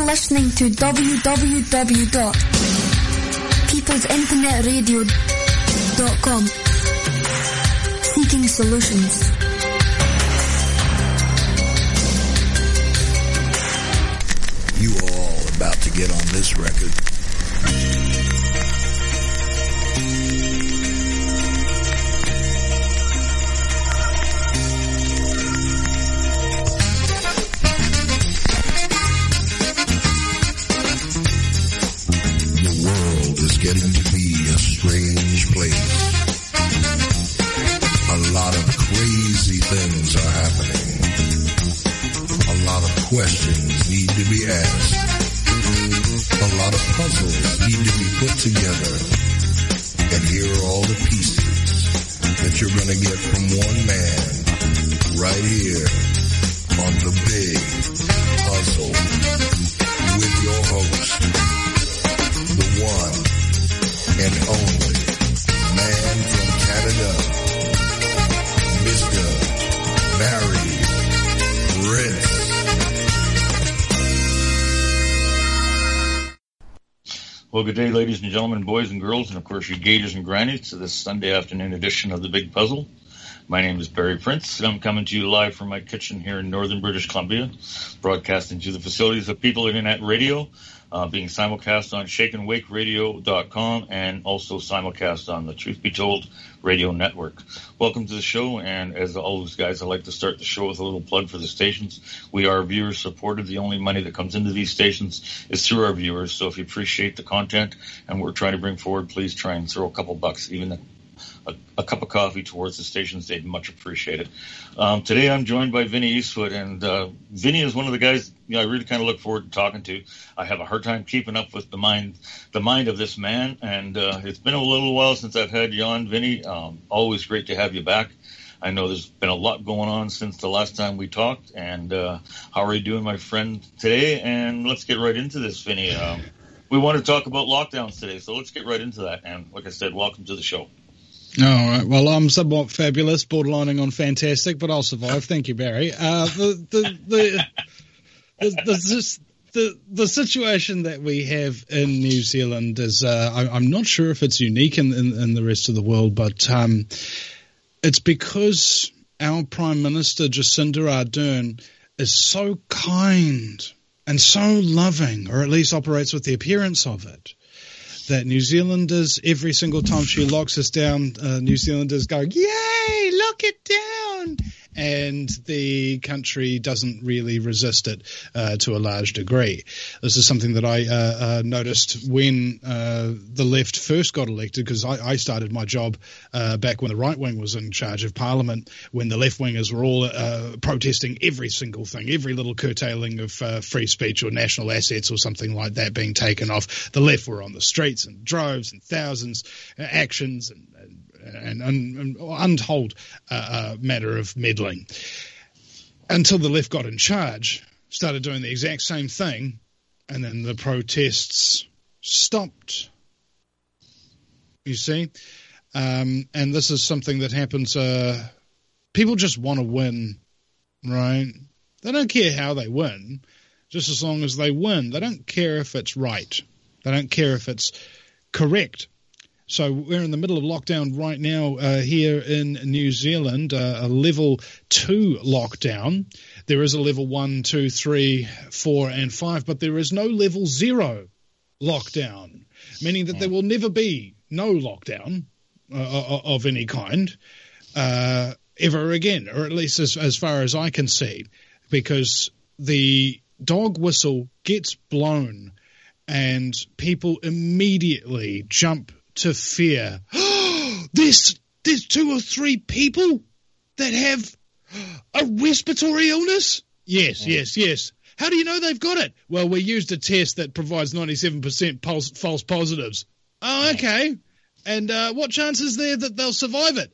listening to www.peoplesinternetradio.com. Seeking solutions. You are all about to get on this record. Getting to be a strange place. A lot of crazy things are happening. A lot of questions need to be asked. A lot of puzzles need to be put together. And here are all the pieces that you're going to get from one man right here on The Big Puzzle with your host, the one and only man from Canada, Mr. Barry Prince. Well, good day, ladies and gentlemen, boys and girls, and of course you gators and grannies, to this Sunday afternoon edition of The Big Puzzle. My name is Barry Prince, and I'm coming to you live from my kitchen here in northern British Columbia, broadcasting to the facilities of People Internet Radio, being simulcast on shakeandwakeradio.com and also simulcast on the Truth Be Told radio network. Welcome to the show, and as always, guys, I'd like to start the show with a little plug for the stations. We are viewer supported. The only money that comes into these stations is through our viewers, so if you appreciate the content and we're trying to bring forward, please try and throw a couple bucks, even a cup of coffee towards the stations. They'd much appreciate it. Today I'm joined by Vinny Eastwood, and Vinny is one of the guys I really kind of look forward to talking to. I have a hard time keeping up with the mind of this man, and it's been a little while since I've had you on, Vinny. Always great to have you back. I know there's been a lot going on since the last time we talked, and how are you doing, my friend, today? And let's get right into this, Vinny. We want to talk about lockdowns today, so let's get right into that. And like I said, welcome to the show. All right. Well, I'm somewhat fabulous, borderlining on fantastic, but I'll survive. Thank you, Barry. The situation that we have in New Zealand is, I'm not sure if it's unique in the rest of the world, but it's because our Prime Minister, Jacinda Ardern, is so kind and so loving, or at least operates with the appearance of it, that New Zealanders, every single time she locks us down, New Zealanders go, yay, lock it down. And the country doesn't really resist it to a large degree. This is something that I noticed when the left first got elected, because I started my job back when the right wing was in charge of Parliament, when the left wingers were all protesting every single thing, every little curtailing of free speech or national assets or something like that being taken off. The left were on the streets in droves and thousands, actions and untold matter of meddling, until the left got in charge, started doing the exact same thing, and then the protests stopped. You see? And this is something that happens. People just want to win, right? They don't care how they win, just as long as they win. They don't care if it's right. They don't care if it's correct. So we're in the middle of lockdown right now here in New Zealand, a level 2 lockdown. There is a level 1, 2, 3, 4, and 5, but there is no level 0 lockdown, meaning that there will never be no lockdown of any kind ever again, or at least as far as I can see, because the dog whistle gets blown and people immediately jump to fear. There's 2 or 3 people that have a respiratory illness? Yes. How do you know they've got it? Well, we used a test that provides 97% false positives. Oh, okay. And what chance is there that they'll survive it?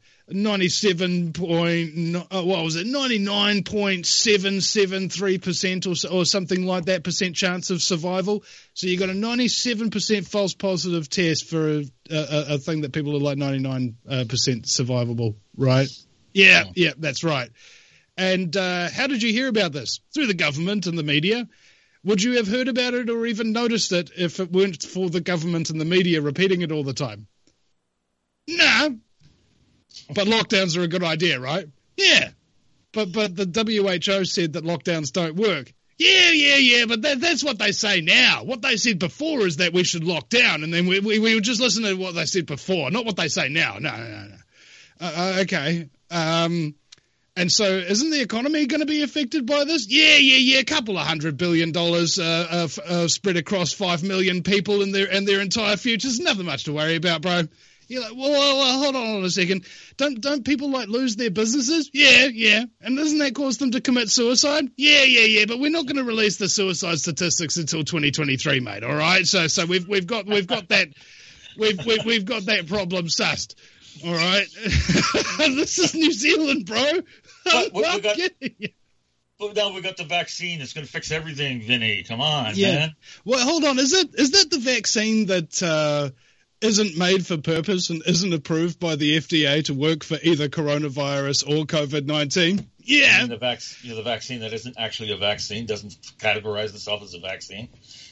99.773% or something like that percent chance of survival. So you got a 97% false positive test for a thing that people are like 99% survivable, right? Yeah, that's right. And how did you hear about this? Through the government and the media. Would you have heard about it or even noticed it if it weren't for the government and the media repeating it all the time? No. But lockdowns are a good idea, right? Yeah. But the WHO said that lockdowns don't work. Yeah, but that's what they say now. What they said before is that we should lock down, and then we would just listen to what they said before, not what they say now. No. Okay. And so isn't the economy going to be affected by this? Yeah. A couple of $100 billion spread across 5 million people and their entire futures. Nothing much to worry about, bro. You're like, well, hold on a second. Don't people lose their businesses? Yeah. And doesn't that cause them to commit suicide? Yeah. But we're not going to release the suicide statistics until 2023, mate. All right. So we've got that we've got that problem sussed. All right. This is New Zealand, bro. But now we got the vaccine. It's going to fix everything, Vinny. Come on, man. Well, hold on. Is that the vaccine that isn't made for purpose and isn't approved by the FDA to work for either coronavirus or COVID-19? Yeah. The vaccine that isn't actually a vaccine, doesn't categorize itself as a vaccine.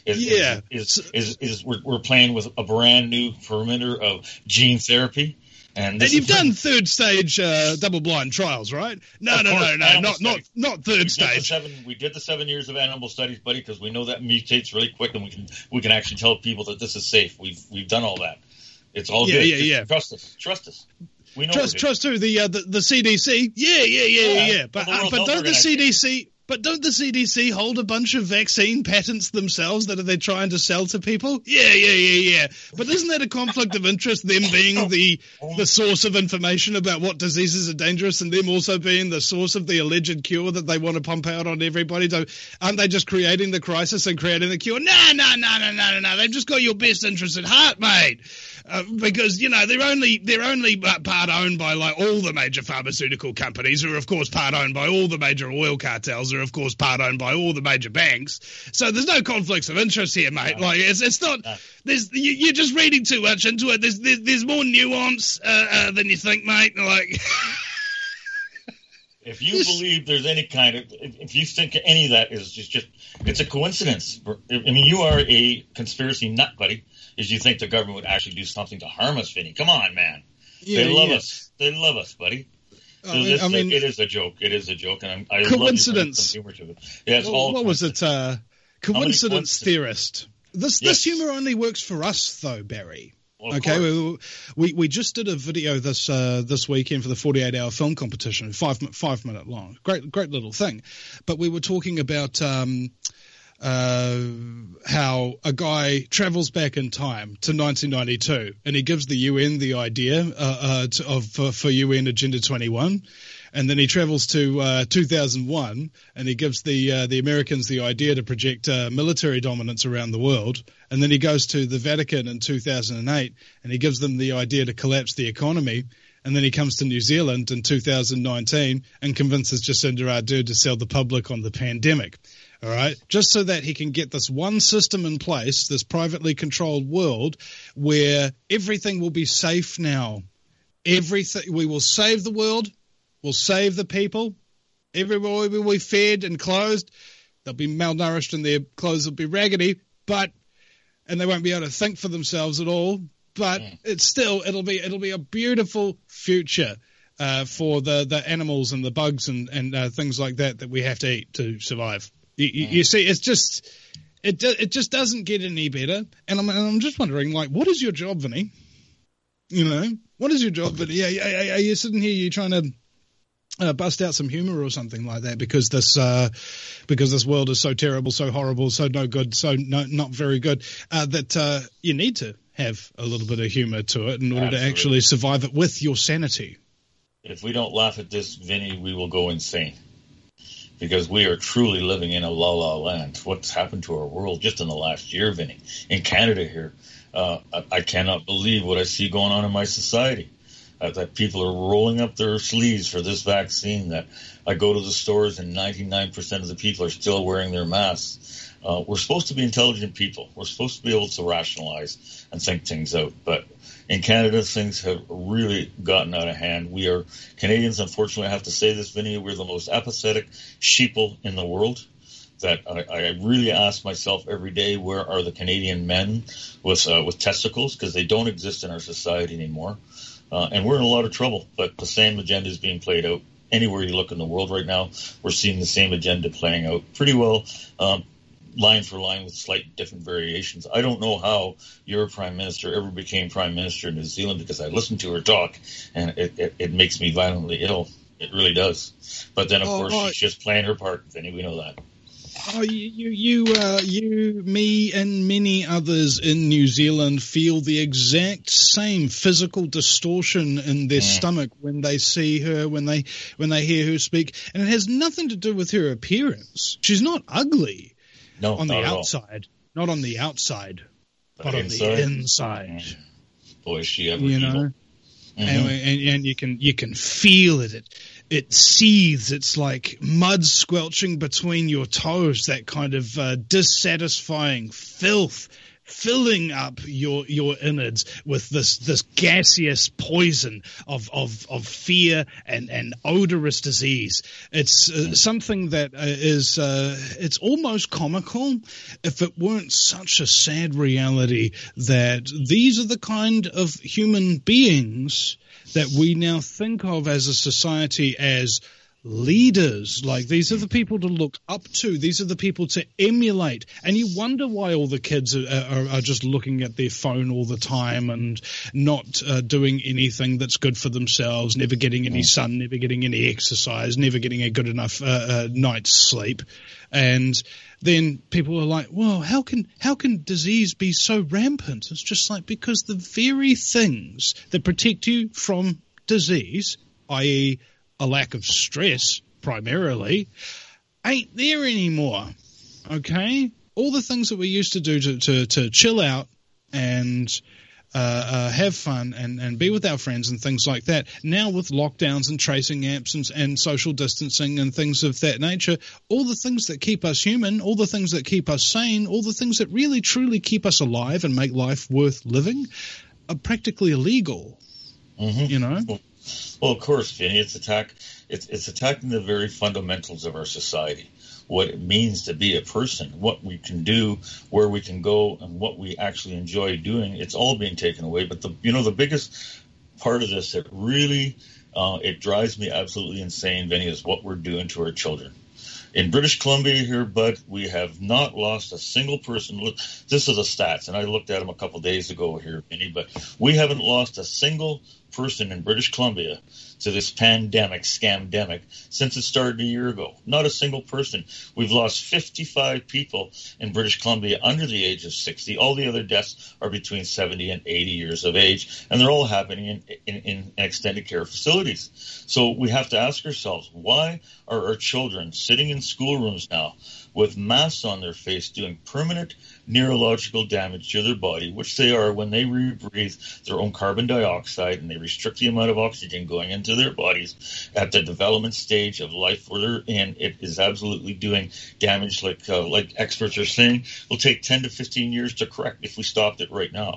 We're playing with a brand new perimeter of gene therapy. And you've done third stage double-blind trials, right? No, not third stage. We did the 7 years of animal studies, buddy, because we know that mutates really quick, and we can actually tell people that this is safe. We've done all that. It's all good. Yeah. Trust us. We know trust who the CDC. Yeah. But don't the CDC hold a bunch of vaccine patents themselves that they're trying to sell to people? Yeah. But isn't that a conflict of interest, them being the source of information about what diseases are dangerous and them also being the source of the alleged cure that they want to pump out on everybody? Aren't they just creating the crisis and creating the cure? No. They've just got your best interest at heart, mate. Because, they're only part owned by all the major pharmaceutical companies, who are of course part owned by all the major oil cartels, are of course part owned by all the major banks. So there's no conflicts of interest here, mate. It's not. You're just reading too much into it. There's more nuance than you think, mate. If you believe there's any kind of, if you think any of that is just it's a coincidence. I mean, you are a conspiracy nut, buddy. Is you think the government would actually do something to harm us, Vinny? Come on, man. They love us. They love us, buddy. So it is a joke. It is a joke, and I coincidence. Love you humor to it. Yeah, it's all. What was it? Coincidence theorist. This humor only works for us, though, Barry. Well, okay, we just did a video this weekend for the 48-hour film competition, 5 minute long, great little thing. But we were talking about how a guy travels back in time to 1992, and he gives the UN the idea for UN Agenda 21. And then he travels to 2001, and he gives the Americans the idea to project military dominance around the world. And then he goes to the Vatican in 2008, and he gives them the idea to collapse the economy. And then he comes to New Zealand in 2019 and convinces Jacinda Ardern to sell the public on the pandemic. All right, just so that he can get this one system in place, this privately controlled world where everything will be safe now. We will save the world. We'll save the people. Everybody will be fed and clothed. They'll be malnourished and their clothes will be raggedy, and they won't be able to think for themselves at all. But it'll be a beautiful future for the animals and the bugs and things like that we have to eat to survive. You see, it just doesn't get any better. And I'm just wondering, what is your job, Vinny? What is your job, Vinny? Are you sitting here? You trying to bust out some humor or something like that because this world is so terrible, so horrible, so no good, so not very good, that you need to have a little bit of humor to it in order to actually survive it with your sanity. If we don't laugh at this, Vinny, we will go insane, because we are truly living in a la-la land. What's happened to our world just in the last year, Vinny? In Canada here, I cannot believe what I see going on in my society. That people are rolling up their sleeves for this vaccine, that I go to the stores and 99% of the people are still wearing their masks. We're supposed to be intelligent people. We're supposed to be able to rationalize and think things out. But in Canada, things have really gotten out of hand. We are Canadians, unfortunately, I have to say this, Vinny, we're the most apathetic sheeple in the world. that I really ask myself every day, where are the Canadian men with testicles? Because they don't exist in our society anymore. And we're in a lot of trouble, but the same agenda is being played out anywhere you look in the world right now. We're seeing the same agenda playing out pretty well, line for line with slight different variations. I don't know how your prime minister ever became prime minister in New Zealand, because I listened to her talk, and it makes me violently ill. It really does. But then, of course, she's just playing her part, Vinny. We know that. Oh, you, me, and many others in New Zealand feel the exact same physical distortion in their stomach when they see her, when they hear her speak, and it has nothing to do with her appearance. She's not ugly. No, on the outside, not on the outside, but on the inside. Boy, is she ever evil. And you can feel it. It seethes. It's like mud squelching between your toes. That kind of dissatisfying filth filling up your innards with this gaseous poison of fear and odorous disease. It's something that is it's almost comical if it weren't such a sad reality that these are the kind of human beings that we now think of as a society as leaders. Like, these are the people to look up to. These are the people to emulate. And you wonder why all the kids are just looking at their phone all the time and not doing anything that's good for themselves, never getting any sun, never getting any exercise, never getting a good enough night's sleep. And then people are like, well, how can disease be so rampant? It's just like, because the very things that protect you from disease, i.e., a lack of stress, primarily, ain't there anymore, okay? All the things that we used to do to chill out and have fun and be with our friends and things like that, now with lockdowns and tracing apps and social distancing and things of that nature, all the things that keep us human, all the things that keep us sane, all the things that really, truly keep us alive and make life worth living are practically illegal, you know? Well, of course, Vinny, it's attacking the very fundamentals of our society, what it means to be a person, what we can do, where we can go, and what we actually enjoy doing. It's all being taken away. But the biggest part of this that really it drives me absolutely insane, Vinny, is what we're doing to our children. In British Columbia here, Bud, we have not lost a single person. Look, this is the stats, and I looked at them a couple days ago here, Vinny, but we haven't lost a single person in British Columbia to this pandemic, scamdemic, since it started a year ago. Not a single person. We've lost 55 people in British Columbia under the age of 60. All the other deaths are between 70 and 80 years of age, and they're all happening in extended care facilities. So we have to ask ourselves, why are our children sitting in schoolrooms now with masks on their face doing permanent neurological damage to their body, which they are when they rebreathe their own carbon dioxide and they restrict the amount of oxygen going into their bodies at the development stage of life where they're in. It is absolutely doing damage, like experts are saying, will take 10 to 15 years to correct if we stopped it right now.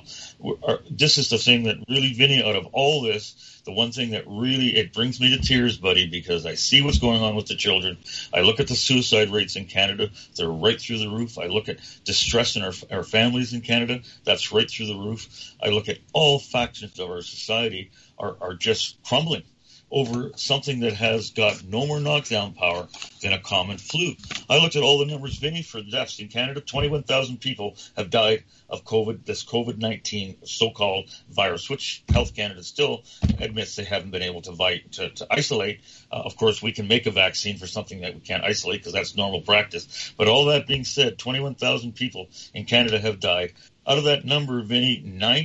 This is the thing that really, Vinny, out of all this, the one thing that really, it brings me to tears, buddy, because I see what's going on with the children. I look at the suicide rates in Canada. They're right through the roof. I look at distress in our families in Canada. That's right through the roof. I look at all factions of our society are just crumbling over something that has got no more knockdown power than a common flu. I looked at all the numbers, Vinny, for deaths in Canada. 21,000 people have died of COVID, this COVID-19 so-called virus, which Health Canada still admits they haven't been able to isolate. Of course, we can make a vaccine for something that we can't isolate because that's normal practice. But all that being said, 21,000 people in Canada have died. Out of that number, Vinny,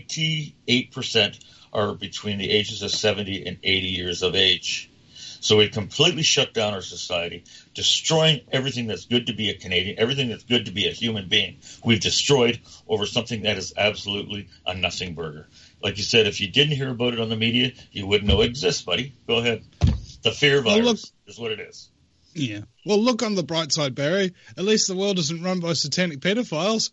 98% are between the ages of 70 and 80 years of age. So we completely shut down our society, destroying everything that's good to be a Canadian, everything that's good to be a human being. We've destroyed over something that is absolutely a nothing burger. Like you said, if you didn't hear about it on the media, you wouldn't know it exists, buddy. Go ahead. The fear virus is what it is. Yeah. Well, look on the bright side, Barry. At least the world isn't run by satanic pedophiles.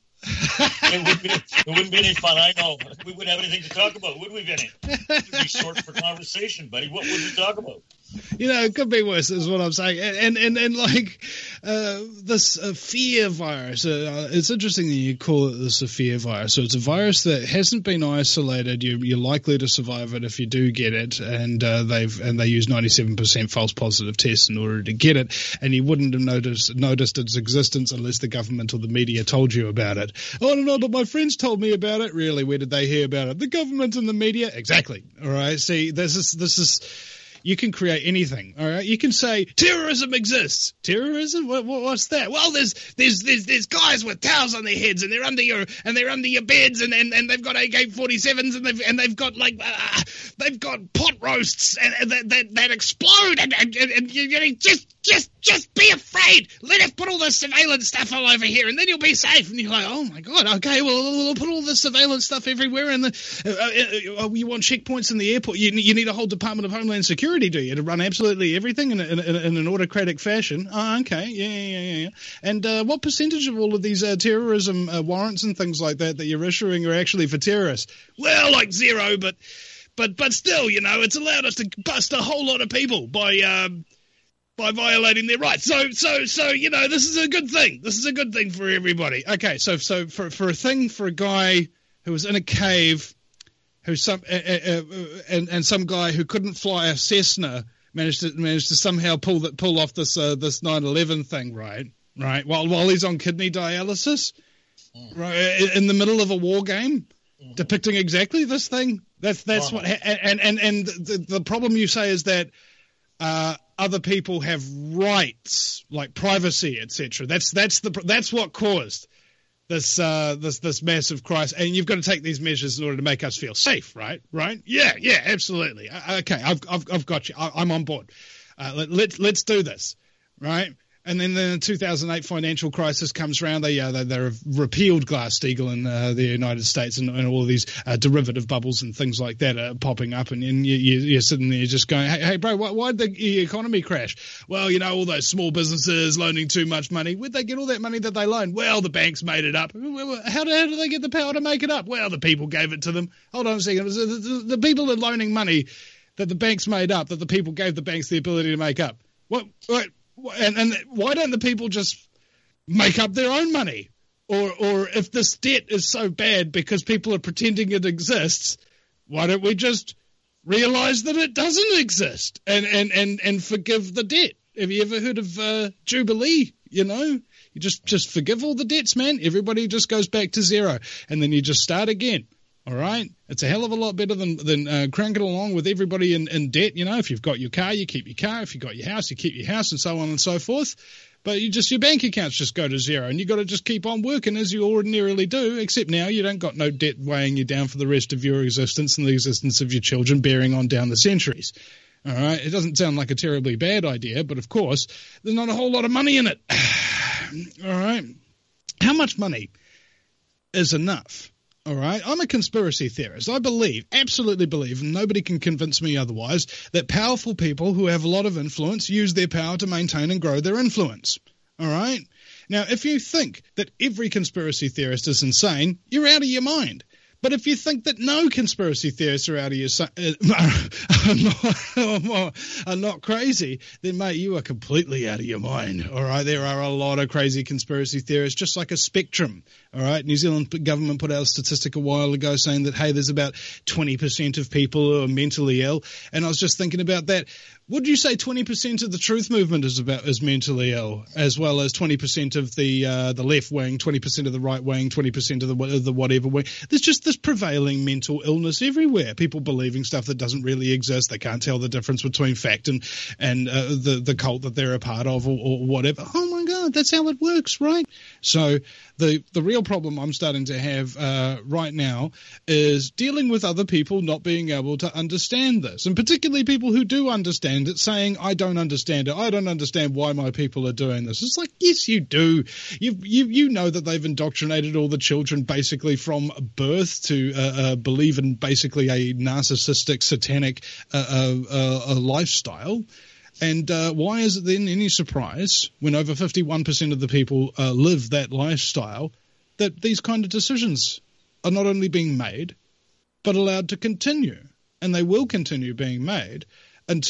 It wouldn't be any fun, I know. We wouldn't have anything to talk about, would we, Vinny? It would be short for conversation, buddy. What would we talk about? It could be worse, is what I'm saying. And like this fear virus, it's interesting that you call it the Sophia virus. So it's a virus that hasn't been isolated. You're likely to survive it if you do get it, and they use 97% false positive tests in order to get it, and you wouldn't have noticed its existence unless the government or the media told you about it. Oh, no, but my friends told me about it. Really, where did they hear about it? The government and the media. Exactly. All right. See, this is. You can create anything, all right? You can say terrorism exists. Terrorism? What's that? Well, there's guys with towels on their heads, and they're under your beds, and they've got AK-47s, and they've got they've got pot roasts and that explode, and you just be afraid. Let us put all this surveillance stuff all over here, and then you'll be safe. And you're like, oh my God, okay, well we'll put all this surveillance stuff everywhere, and you want checkpoints in the airport? You need a whole Department of Homeland Security, do you, to run absolutely everything in an autocratic fashion? Oh, okay, yeah. And what percentage of all of these terrorism warrants and things like that you're issuing are actually for terrorists? Well, like zero, but still, it's allowed us to bust a whole lot of people by violating their rights. So this is a good thing. This is a good thing for everybody. Okay, so for a guy who was in a cave, some guy who couldn't fly a Cessna managed to somehow pull off this 9/11 thing, right? While he's on kidney dialysis, right, in the middle of a war game, depicting exactly this thing. That's what. And the problem you say is that other people have rights like privacy, etc. That's what caused this massive crisis, and you've got to take these measures in order to make us feel safe, right? Yeah, absolutely. Okay, I've got you. I'm on board. Let's do this, right? And then the 2008 financial crisis comes around. They repealed Glass-Steagall in the United States, and all of these derivative bubbles and things like that are popping up. And you're sitting there just going, hey, bro, why'd the economy crash? Well, all those small businesses loaning too much money. Where'd they get all that money that they loaned? Well, the banks made it up. How do they get the power to make it up? Well, the people gave it to them. Hold on a second. The people are loaning money that the banks made up, that the people gave the banks the ability to make up. What? And why don't the people just make up their own money? Or if this debt is so bad because people are pretending it exists, why don't we just realize that it doesn't exist and forgive the debt? Have you ever heard of Jubilee? You just forgive all the debts, man. Everybody just goes back to zero, and then you just start again. All right? It's a hell of a lot better than cranking along with everybody in debt. If you've got your car, you keep your car. If you've got your house, you keep your house, and so on and so forth. But your bank accounts just go to zero, and you've got to just keep on working as you ordinarily do, except now you don't got no debt weighing you down for the rest of your existence and the existence of your children bearing on down the centuries. All right? It doesn't sound like a terribly bad idea, but of course, there's not a whole lot of money in it. All right? How much money is enough? All right, I'm a conspiracy theorist. I absolutely believe, and nobody can convince me otherwise, that powerful people who have a lot of influence use their power to maintain and grow their influence. All right? Now, if you think that every conspiracy theorist is insane, you're out of your mind. But if you think that no conspiracy theorists are out of your are not crazy, then, mate, you are completely out of your mind. All right, there are a lot of crazy conspiracy theorists, just like a spectrum. All right, New Zealand government put out a statistic a while ago saying that, hey, there's about 20% of people who are mentally ill, and I was just thinking about that. Would you say 20% of the truth movement is mentally ill, as well as 20% of the left wing, 20% of the right wing, 20% of the whatever wing? There's just this prevailing mental illness everywhere. People believing stuff that doesn't really exist. They can't tell the difference between fact and the cult that they're a part of or whatever. Oh my God, that's how it works, right? So the real problem I'm starting to have right now is dealing with other people not being able to understand this, and particularly people who do understand it saying, I don't understand it. I don't understand why my people are doing this. It's like, yes, you do. You know that they've indoctrinated all the children basically from birth to believe in basically a narcissistic, satanic lifestyle. And why is it then any surprise when over 51% of the people live that lifestyle that these kind of decisions are not only being made but allowed to continue? And they will continue being made until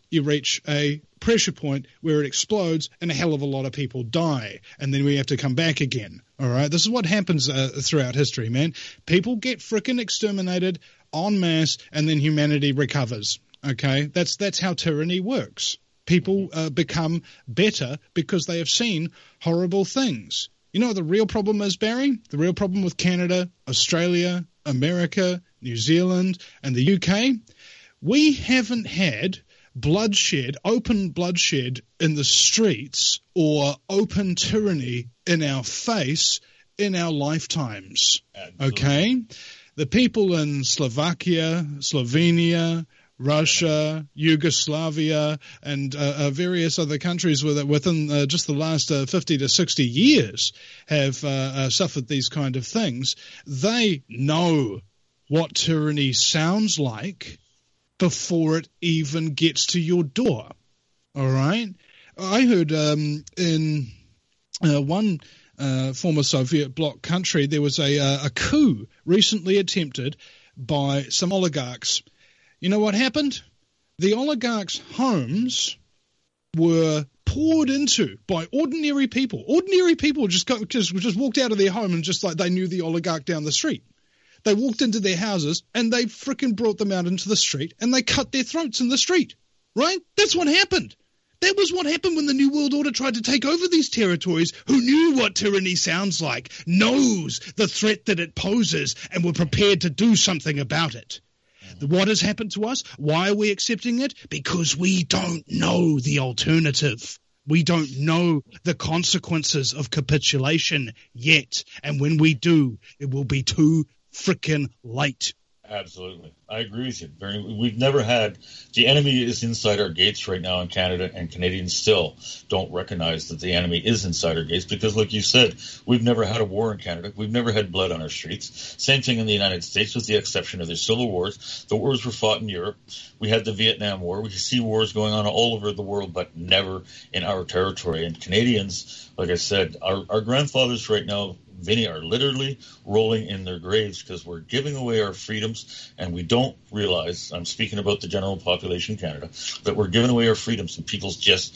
you reach a pressure point where it explodes and a hell of a lot of people die, and then we have to come back again. All right, this is what happens throughout history, man. People get frickin' exterminated en masse, and then humanity recovers. Okay, that's how tyranny works. People become better because they have seen horrible things. You know what the real problem is, Barry? The real problem with Canada, Australia, America, New Zealand, and the UK? We haven't had bloodshed, open bloodshed in the streets or open tyranny in our face in our lifetimes. Absolutely. Okay? The people in Slovakia, Slovenia, Russia, Yugoslavia, and various other countries within just the last 50 to 60 years have suffered these kind of things. They know what tyranny sounds like before it even gets to your door. All right? I heard in one former Soviet bloc country there was a coup recently attempted by some oligarchs. You know what happened? The oligarchs' homes were poured into by ordinary people. Ordinary people just walked out of their home and just like they knew the oligarch down the street. They walked into their houses and they frickin' brought them out into the street and they cut their throats in the street. Right? That's what happened. That was what happened when the New World Order tried to take over these territories. Who knew what tyranny sounds like, knows the threat that it poses, and were prepared to do something about it. What has happened to us? Why are we accepting it? Because we don't know the alternative. We don't know the consequences of capitulation yet. And when we do, it will be too frickin' late. Absolutely. I agree with you. We've never had – the enemy is inside our gates right now in Canada, and Canadians still don't recognize that the enemy is inside our gates because, like you said, we've never had a war in Canada. We've never had blood on our streets. Same thing in the United States with the exception of the civil wars. The wars were fought in Europe. We had the Vietnam War. We see wars going on all over the world, but never in our territory. And Canadians, like I said, our grandfathers right now – Vinny, are literally rolling in their graves because we're giving away our freedoms and we don't realize, I'm speaking about the general population in Canada, that we're giving away our freedoms and people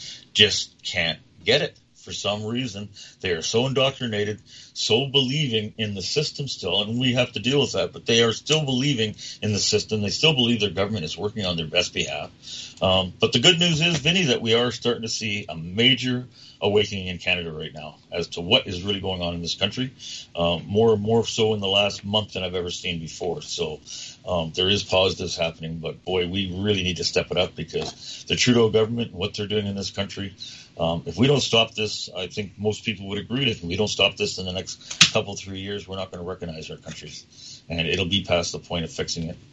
just can't get it. For some reason, they are so indoctrinated, so believing in the system still, and we have to deal with that, but they are still believing in the system. They still believe their government is working on their best behalf. But the good news is, Vinny, that we are starting to see a major awakening in Canada right now as to what is really going on in this country, more and more so in the last month than I've ever seen before. So there is positives happening, but boy, we really need to step it up because the Trudeau government, what they're doing in this country, if we don't stop this, I think most people would agree that if we don't stop this in the next couple, 3 years, we're not going to recognize our countries, and it'll be past the point of fixing it.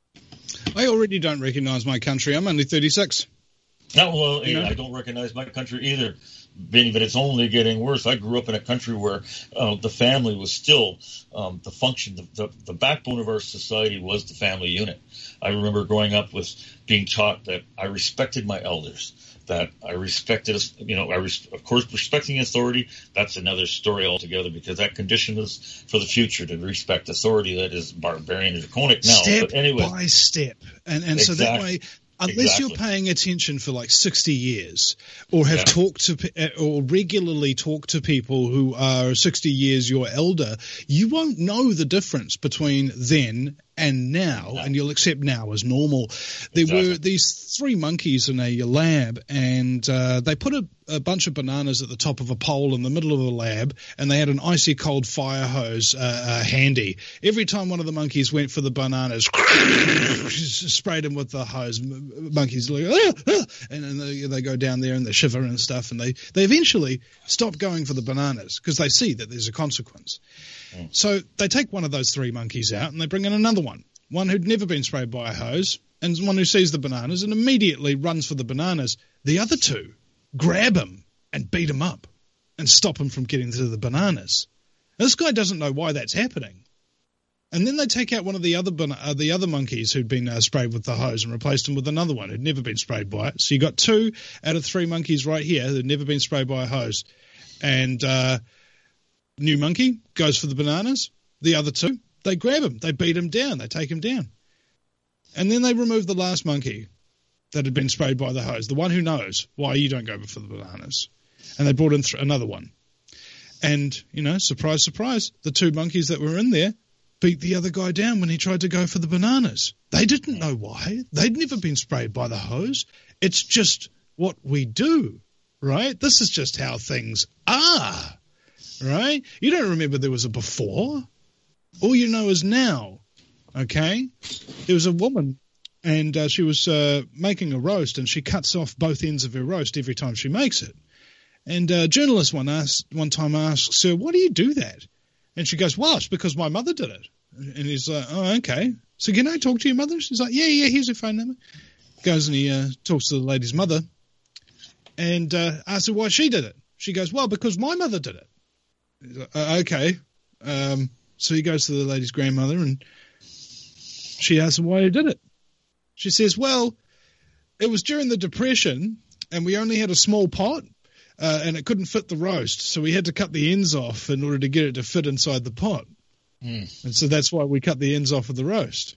I already don't recognize my country. I'm only 36. No, well, I don't recognize my country either, Vinny, but it's only getting worse. I grew up in a country where the family was still the function, the backbone of our society was the family unit. I remember growing up with being taught that I respected my elders, that I respected, of course, respecting authority, that's another story altogether because that condition is for the future to respect authority that is barbarian and draconic now. Step but anyway, by step. And exactly. So that way, unless you're paying attention for like 60 years or have talked to or regularly talk to people who are 60 years your elder, you won't know the difference between then and now, and you'll accept now as normal. There were these 3 monkeys in a lab, and they put a bunch of bananas at the top of a pole in the middle of the lab, and they had an icy cold fire hose handy. Every time one of the monkeys went for the bananas, sprayed them with the hose. Monkeys like, and then they go down there and they shiver and stuff, and they eventually stop going for the bananas because they see that there's a consequence. So they take one of those 3 monkeys out and they bring in another one who'd never been sprayed by a hose, and one who sees the bananas and immediately runs for the bananas. The other 2 grab him and beat him up and stop him from getting to the bananas. Now, this guy doesn't know why that's happening. And then they take out one of the other monkeys who'd been sprayed with the hose and replaced him with another one who'd never been sprayed by it. So you got 2 out of 3 monkeys right here who'd never been sprayed by a hose. And new monkey goes for the bananas. The other 2, they grab him, they beat him down, they take him down. And then they remove the last monkey. that had been sprayed by the hose, the one who knows why you don't go for the bananas. And they brought in another one. And, surprise, surprise, the two monkeys that were in there beat the other guy down when he tried to go for the bananas. They didn't know why. They'd never been sprayed by the hose. It's just what we do, right? This is just how things are, right? You don't remember there was a before. All you know is now, okay? There was a woman, and she was making a roast, and she cuts off both ends of her roast every time she makes it. And a journalist one time asks her, why do you do that? And she goes, well, it's because my mother did it. And he's like, oh, okay. So can I talk to your mother? She's like, yeah, here's her phone number. Goes and he talks to the lady's mother and asks her why she did it. She goes, well, because my mother did it. He's like, okay. So he goes to the lady's grandmother and she asks him why he did it. She says, well, it was during the Depression and we only had a small pot. And it couldn't fit the roast, so we had to cut the ends off in order to get it to fit inside the pot. And so that's why we cut the ends off of the roast.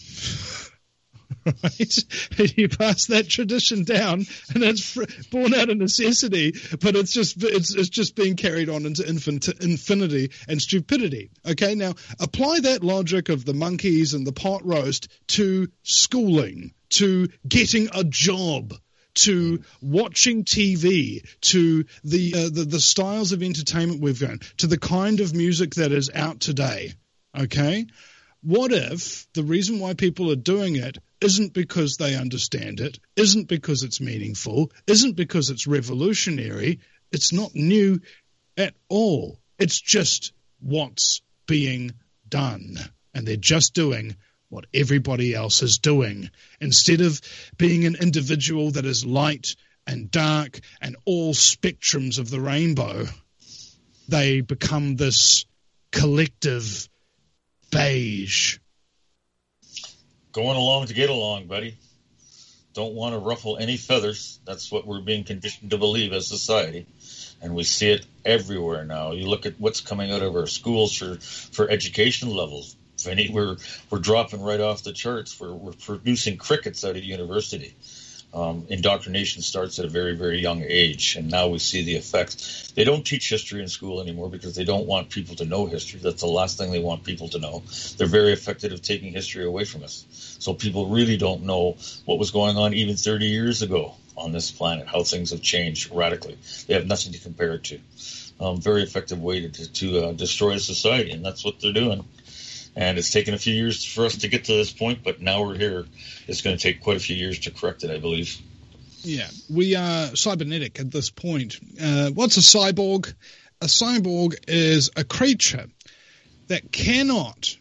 Right? And you pass that tradition down, and it's born out of necessity, but it's just being carried on into infinity and stupidity. Okay, now apply that logic of the monkeys and the pot roast to schooling, to getting a job, to watching TV, to the styles of entertainment we've gone, to the kind of music that is out today, okay? What if the reason why people are doing it isn't because they understand it, isn't because it's meaningful, isn't because it's revolutionary, it's not new at all. It's just what's being done, and they're just doing what everybody else is doing. Instead of being an individual that is light and dark and all spectrums of the rainbow, they become this collective beige. Going along to get along, buddy. Don't want to ruffle any feathers. That's what we're being conditioned to believe as society. And we see it everywhere now. You look at what's coming out of our schools for education levels. Vinny, we're dropping right off the charts. We're producing crickets out of university. Indoctrination starts at a very, very young age, and now we see the effect. They don't teach history in school anymore because they don't want people to know history. That's the last thing they want people to know. They're very effective at taking history away from us. So people really don't know what was going on even 30 years ago on this planet, how things have changed radically. They have nothing to compare it to. Very effective way to destroy a society, and that's what they're doing. And it's taken a few years for us to get to this point, but now we're here. It's going to take quite a few years to correct it, I believe. Yeah, we are cybernetic at this point. What's a cyborg? A cyborg is a creature that cannot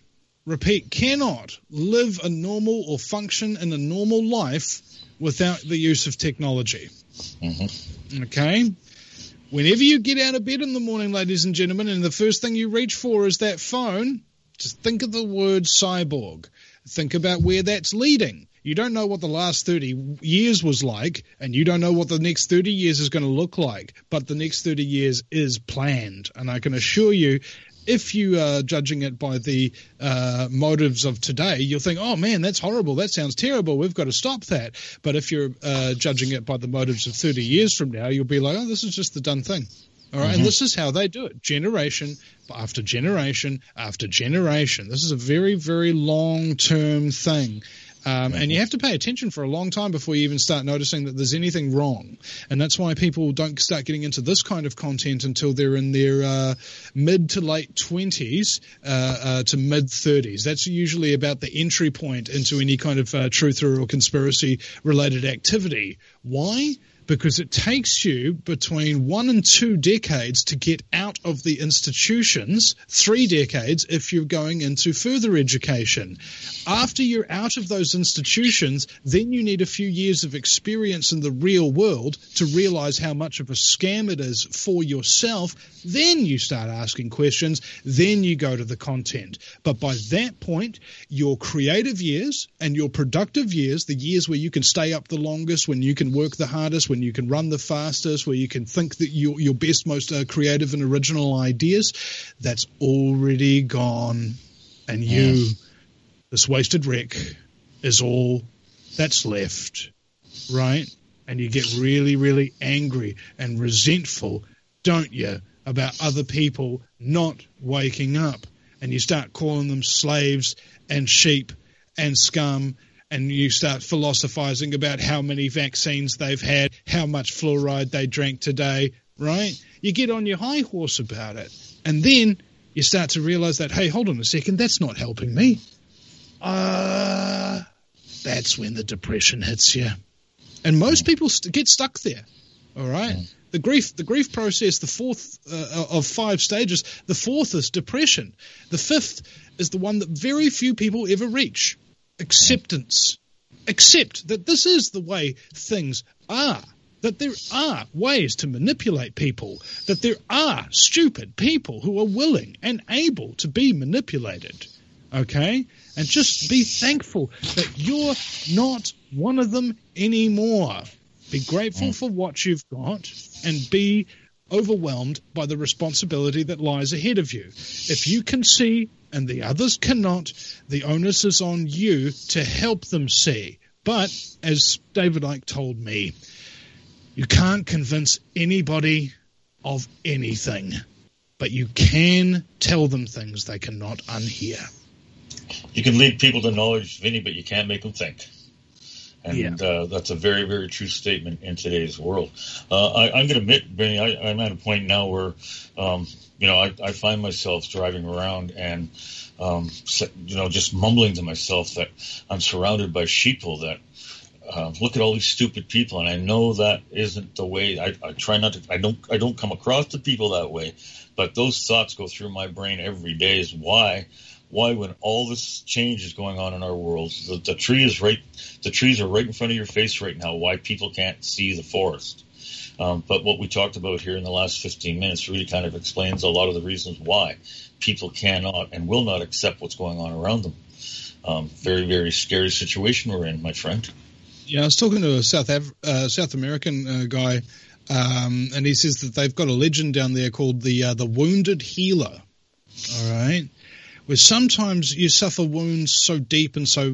live a normal or function in a normal life without the use of technology. Mm-hmm. Okay? Whenever you get out of bed in the morning, ladies and gentlemen, and the first thing you reach for is that phone, just think of the word cyborg. Think about where that's leading. You don't know what the last 30 years was like, and you don't know what the next 30 years is going to look like, but the next 30 years is planned. And I can assure you, if you are judging it by the motives of today, you'll think, oh, man, that's horrible. That sounds terrible. We've got to stop that. But if you're judging it by the motives of 30 years from now, you'll be like, oh, this is just the done thing. All right, and this is how they do it, generation after generation after generation. This is a very, very long-term thing. And you have to pay attention for a long time before you even start noticing that there's anything wrong. And that's why people don't start getting into this kind of content until they're in their mid to late 20s to mid-30s. That's usually about the entry point into any kind of truther or conspiracy-related activity. Why? Because it takes you between 1 and 2 decades to get out of the institutions, 3 decades if you're going into further education. After you're out of those institutions, then you need a few years of experience in the real world to realize how much of a scam it is for yourself. Then you start asking questions. Then you go to the content. But by that point, your creative years and your productive years, the years where you can stay up the longest, when you can work the hardest, when you can run the fastest, where you can think that your best, most creative and original ideas, that's already gone. And you, this wasted wreck, is all that's left right? And you get really, really angry and resentful, don't you, about other people not waking up. And you start calling them slaves and sheep and scum, and you start philosophizing about how many vaccines they've had, how much fluoride they drank today, right? You get on your high horse about it. And then you start to realize that, hey, hold on a second, that's not helping me. That's when the depression hits you. And most people get stuck there, all right? The grief process, the fourth of 5 stages, the fourth is depression. The fifth is the one that very few people ever reach, acceptance. Accept that this is the way things are, that there are ways to manipulate people, that there are stupid people who are willing and able to be manipulated, okay? And just be thankful that you're not one of them anymore. Be grateful for what you've got and be overwhelmed by the responsibility that lies ahead of you. If you can see and the others cannot, the onus is on you to help them see. But, as David Icke told me, you can't convince anybody of anything, but you can tell them things they cannot unhear. You can lead people to knowledge, Vinny, but you can't make them think. And that's a very, very true statement in today's world. I'm going to admit, Vinny, I'm at a point now where, I find myself driving around and, just mumbling to myself that I'm surrounded by sheeple that look at all these stupid people. And I know that isn't the way. I try not to. I don't come across to people that way. But those thoughts go through my brain every day. Is why when all this change is going on in our world, the trees are right in front of your face right now, why people can't see the forest. But what we talked about here in the last 15 minutes really kind of explains a lot of the reasons why people cannot and will not accept what's going on around them. Very, very scary situation we're in, my friend. Yeah, I was talking to a South American guy, and he says that they've got a legend down there called the Wounded Healer, all right? Where sometimes you suffer wounds so deep and so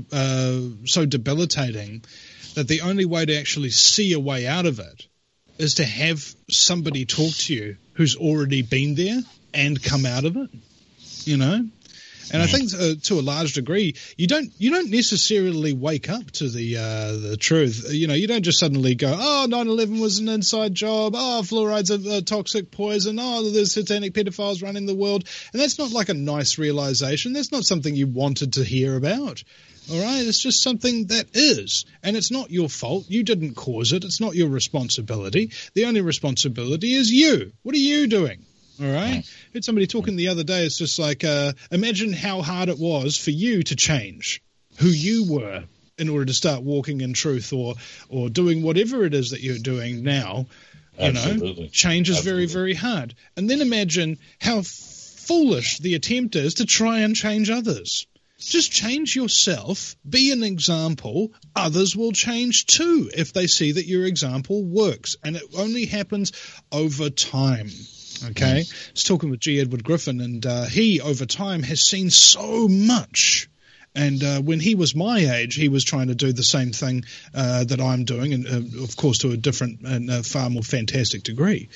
debilitating that the only way to actually see a way out of it is to have somebody talk to you who's already been there and come out of it, you know? And I think to a large degree, you don't necessarily wake up to the truth. You know, you don't just suddenly go, oh, 9/11 was an inside job. Oh, fluoride's a toxic poison. Oh, there's satanic pedophiles running the world. And that's not like a nice realization. That's not something you wanted to hear about. All right, it's just something that is, and it's not your fault. You didn't cause it. It's not your responsibility. The only responsibility is you. What are you doing? All right. I heard somebody talking the other day. It's just like, imagine how hard it was for you to change who you were in order to start walking in truth or doing whatever it is that you're doing now. You know, change is very, very hard. And then imagine how foolish the attempt is to try and change others. Just change yourself, be an example. Others will change too if they see that your example works. And it only happens over time. Okay, I was talking with G. Edward Griffin, and he, over time, has seen so much. And when he was my age, he was trying to do the same thing that I'm doing, and of course to a different and far more fantastic degree.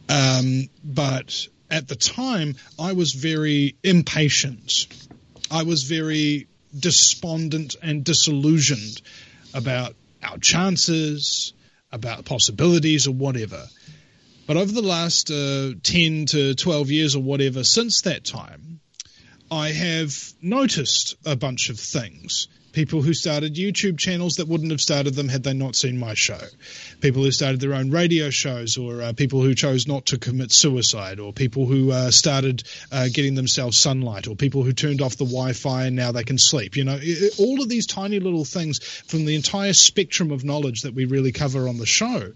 But at the time, I was very impatient. I was very despondent and disillusioned about our chances, about possibilities or whatever. But over the last 10 to 12 years or whatever, since that time, I have noticed a bunch of things. People who started YouTube channels that wouldn't have started them had they not seen my show. People who started their own radio shows, or people who chose not to commit suicide, or people who started getting themselves sunlight, or people who turned off the Wi-Fi and now they can sleep. You know, all of these tiny little things from the entire spectrum of knowledge that we really cover on the show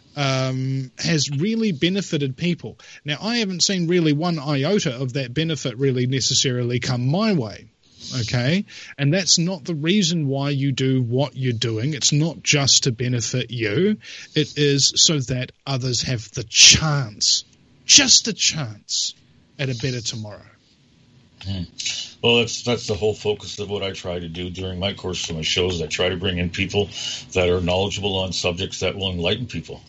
has really benefited people. Now, I haven't seen really one iota of that benefit really necessarily come my way, okay? And that's not the reason why you do what you're doing. It's not just to benefit you. It is so that others have the chance, just a chance, at a better tomorrow. Well, that's the whole focus of what I try to do during my course of my shows. I try to bring in people that are knowledgeable on subjects that will enlighten people.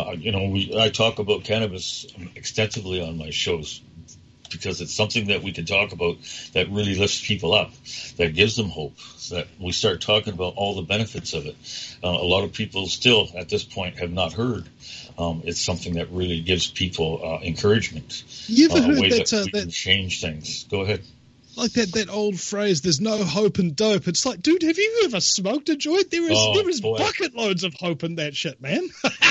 I talk about cannabis extensively on my shows because it's something that we can talk about that really lifts people up, that gives them hope, that we start talking about all the benefits of it. A lot of people still, at this point, have not heard. It's something that really gives people encouragement. You ever heard a way that we can change things. Go ahead. Like that old phrase, there's no hope in dope. It's like, dude, have you ever smoked a joint? There is bucket loads of hope in that shit, man.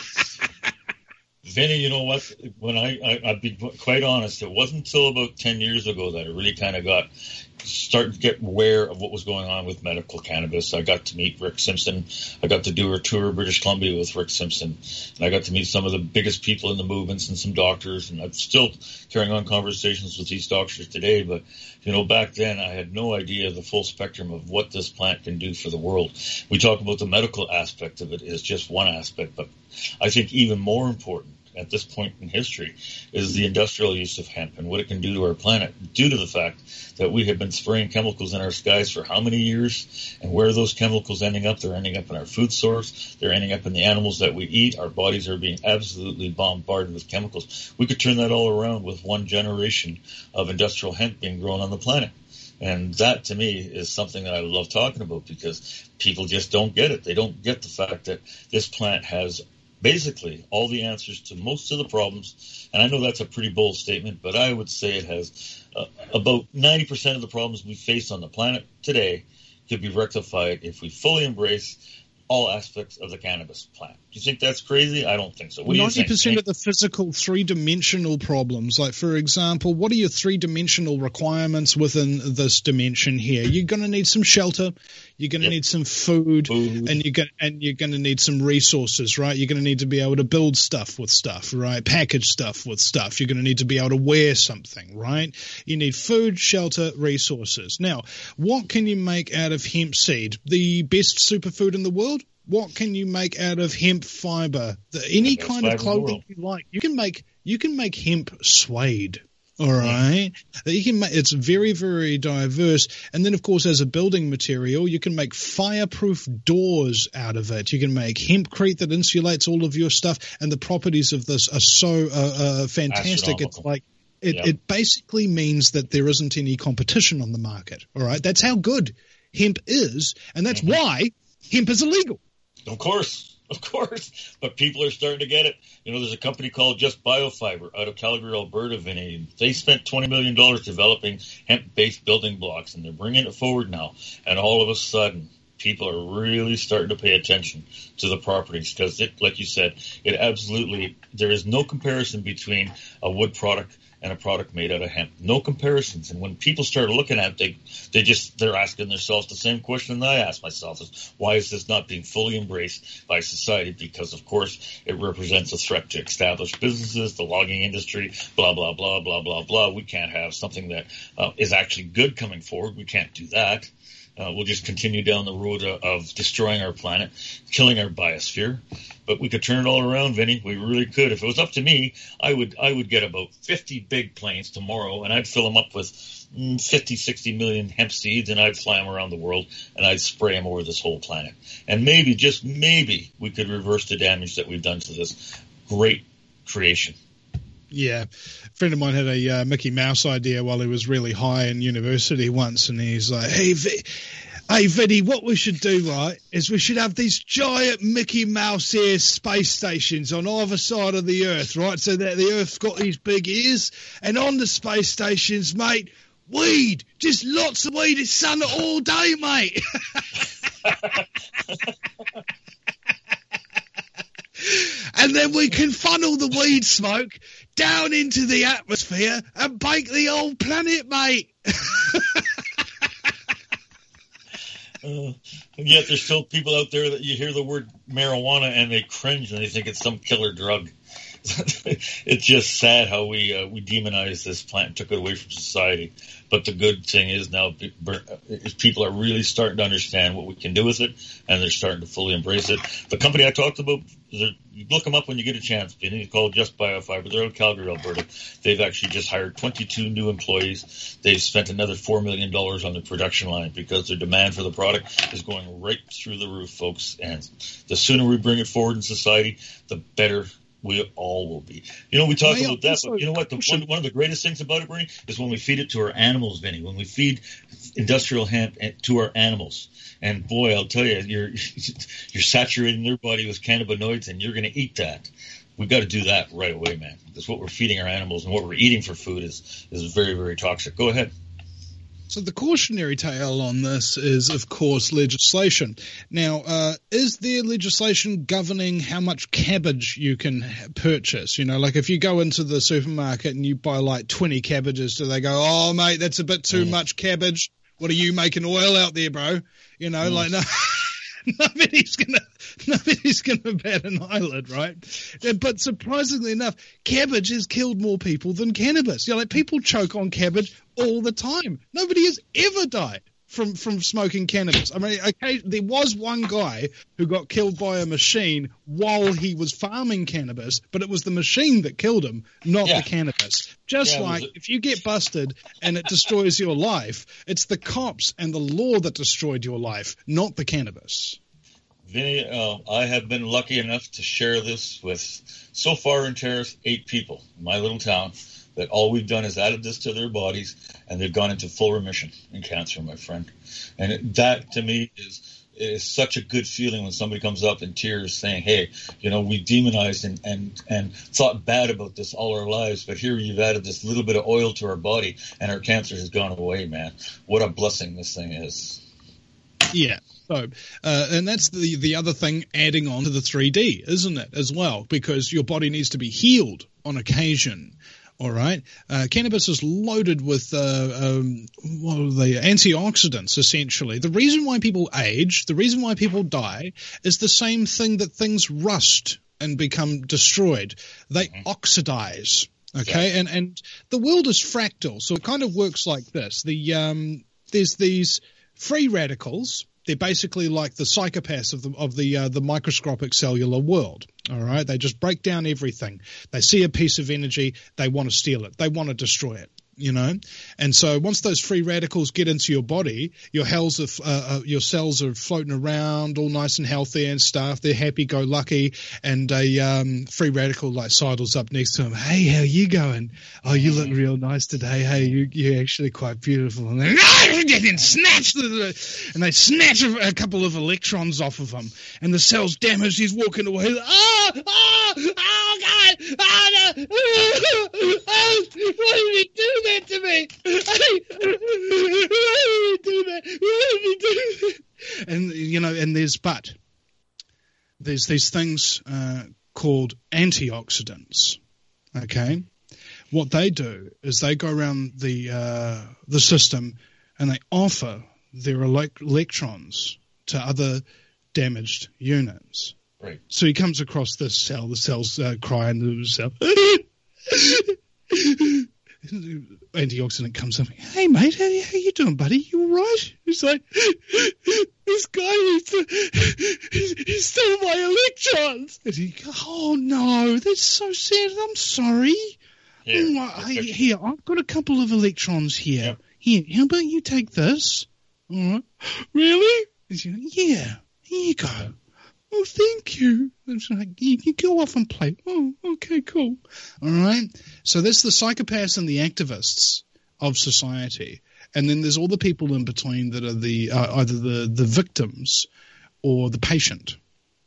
Vinny, you know what? When I'll be quite honest, it wasn't until about 10 years ago that I really kind of started to get aware of what was going on with medical cannabis. I got to meet Rick Simpson. I got to do a tour of British Columbia with Rick Simpson. And I got to meet some of the biggest people in the movements and some doctors. And I'm still carrying on conversations with these doctors today. But, back then I had no idea the full spectrum of what this plant can do for the world. We talk about the medical aspect of it as just one aspect. But I think even more important at this point in history is the industrial use of hemp and what it can do to our planet due to the fact that we have been spraying chemicals in our skies for how many years, and where are those chemicals ending up? They're ending up in our food source. They're ending up in the animals that we eat. Our bodies are being absolutely bombarded with chemicals. We could turn that all around with one generation of industrial hemp being grown on the planet. And that, to me, is something that I love talking about because people just don't get it. They don't get the fact that this plant has basically all the answers to most of the problems. And I know that's a pretty bold statement, but I would say it has about 90% of the problems we face on the planet today could be rectified if we fully embrace all aspects of the cannabis plant. Do you think that's crazy? I don't think so. 90% of the physical three-dimensional problems, like, for example, what are your three-dimensional requirements within this dimension here? You're going to need some shelter, you're going to need some food, and you're going to need some resources, right? You're going to need to be able to build stuff with stuff, right? Package stuff with stuff. You're going to need to be able to wear something, right? You need food, shelter, resources. Now, what can you make out of hemp seed? The best superfood in the world? What can you make out of hemp fiber? Any kind of clothing you like. You can make hemp suede. All right. You can make, it's very, very diverse. And then, of course, as a building material, you can make fireproof doors out of it. You can make hempcrete that insulates all of your stuff. And the properties of this are so fantastic. It's like it basically means that there isn't any competition on the market. All right. That's how good hemp is. And that's why hemp is illegal. Of course. But people are starting to get it. There's a company called Just Biofiber out of Calgary, Alberta, Vinny. They spent $20 million developing hemp-based building blocks, and they're bringing it forward now. And all of a sudden, people are really starting to pay attention to the properties because, like you said, there is no comparison between a wood product and a product made out of hemp. No comparisons. And when people start looking at it, they're asking themselves the same question that I ask myself is, why is this not being fully embraced by society? Because, of course, it represents a threat to established businesses, the logging industry, blah, blah, blah, blah, blah, blah. We can't have something that is actually good coming forward. We can't do that. We'll just continue down the road of destroying our planet, killing our biosphere. But we could turn it all around, Vinny. We really could. If it was up to me, I would get about 50 big planes tomorrow, and I'd fill them up with 50, 60 million hemp seeds, and I'd fly them around the world, and I'd spray them over this whole planet. And maybe, just maybe, we could reverse the damage that we've done to this great creation. Yeah. A friend of mine had a Mickey Mouse idea while he was really high in university once, and he's like, hey, Vinny, what we should do, right, is we should have these giant Mickey Mouse ear space stations on either side of the Earth, right, so that the Earth's got these big ears, and on the space stations, mate, weed, just lots of weed, it's sun all day, mate. And then we can funnel the weed smoke down into the atmosphere and bake the whole planet, mate. And yet there's still people out there that you hear the word marijuana and they cringe and they think it's some killer drug. it's just sad how we demonize this plant and took it away from society. But the good thing is now people are really starting to understand what we can do with it, and they're starting to fully embrace it. The company I talked about, you look them up when you get a chance. It's called Just Biofiber. They're out of Calgary, Alberta. They've actually just hired 22 new employees. They've spent another $4 million on their production line because their demand for the product is going right through the roof, folks. And the sooner we bring it forward in society, the better we all will be. We talk about that, but you know what? One of the greatest things about it, Bernie, is when we feed it to our animals, Vinny. When we feed industrial hemp to our animals. And boy, I'll tell you, you're saturating their body with cannabinoids, and you're going to eat that. We've got to do that right away, man. Because what we're feeding our animals and what we're eating for food is very, very toxic. Go ahead. So the cautionary tale on this is, of course, legislation. Now, is there legislation governing how much cabbage you can purchase? Like if you go into the supermarket and you buy like 20 cabbages, do they go, oh, mate, that's a bit too much cabbage? What are you making oil out there, bro? Like no. Nobody's gonna bat an eyelid, right? But surprisingly enough, cabbage has killed more people than cannabis. People choke on cabbage all the time. Nobody has ever died from smoking cannabis. I mean, okay, there was one guy who got killed by a machine while he was farming cannabis, but it was the machine that killed him, not the cannabis. If you get busted and it destroys your life, it's the cops and the law that destroyed your life, not the cannabis. Vinny, I have been lucky enough to share this with, so far in Terrace, 8 people in my little town, that all we've done is added this to their bodies, and they've gone into full remission in cancer, my friend. And that, to me, is such a good feeling when somebody comes up in tears saying, hey, we demonized and thought bad about this all our lives, but here you've added this little bit of oil to our body, and our cancer has gone away, man. What a blessing this thing is. Yeah. So, and that's the other thing adding on to the 3D, isn't it, as well? Because your body needs to be healed on occasion. All right. Cannabis is loaded with antioxidants, essentially. The reason why people age, the reason why people die, is the same thing that things rust and become destroyed. They oxidize. Okay. Yeah. And the world is fractal. So it kind of works like this. There's these free radicals. They're basically like the psychopaths of the microscopic cellular world. All right, they just break down everything. They see a piece of energy, they want to steal it, they want to destroy it. And so once those free radicals get into your body, your cells are floating around, all nice and healthy and stuff. They're happy-go-lucky, and a free radical like sidles up next to them. Hey, how you going? Oh, you look real nice today. Hey, you're actually quite beautiful. And they snatch a couple of electrons off of him, and the cell's damaged. He's walking away. Oh, God! Oh, no! Why did he do that to me? Why did he do that? And and there's these things called antioxidants. Okay, what they do is they go around the system and they offer their electrons to other damaged units. Right. So he comes across this cell. The cell's crying to himself. Antioxidant comes up. Hey, mate, how you doing, buddy? You all right? He's like, this guy, he stole my electrons. And he goes, oh, no, that's so sad. I'm sorry. Yeah. Here, I've got a couple of electrons here. Yep. Here, how about you take this? All right. Really? He's like, yeah, here you go. Oh, thank you. It's like, you go off and play. Oh, okay, cool. All right. So that's the psychopaths and the activists of society. And then there's all the people in between that are the either the victims or the patient.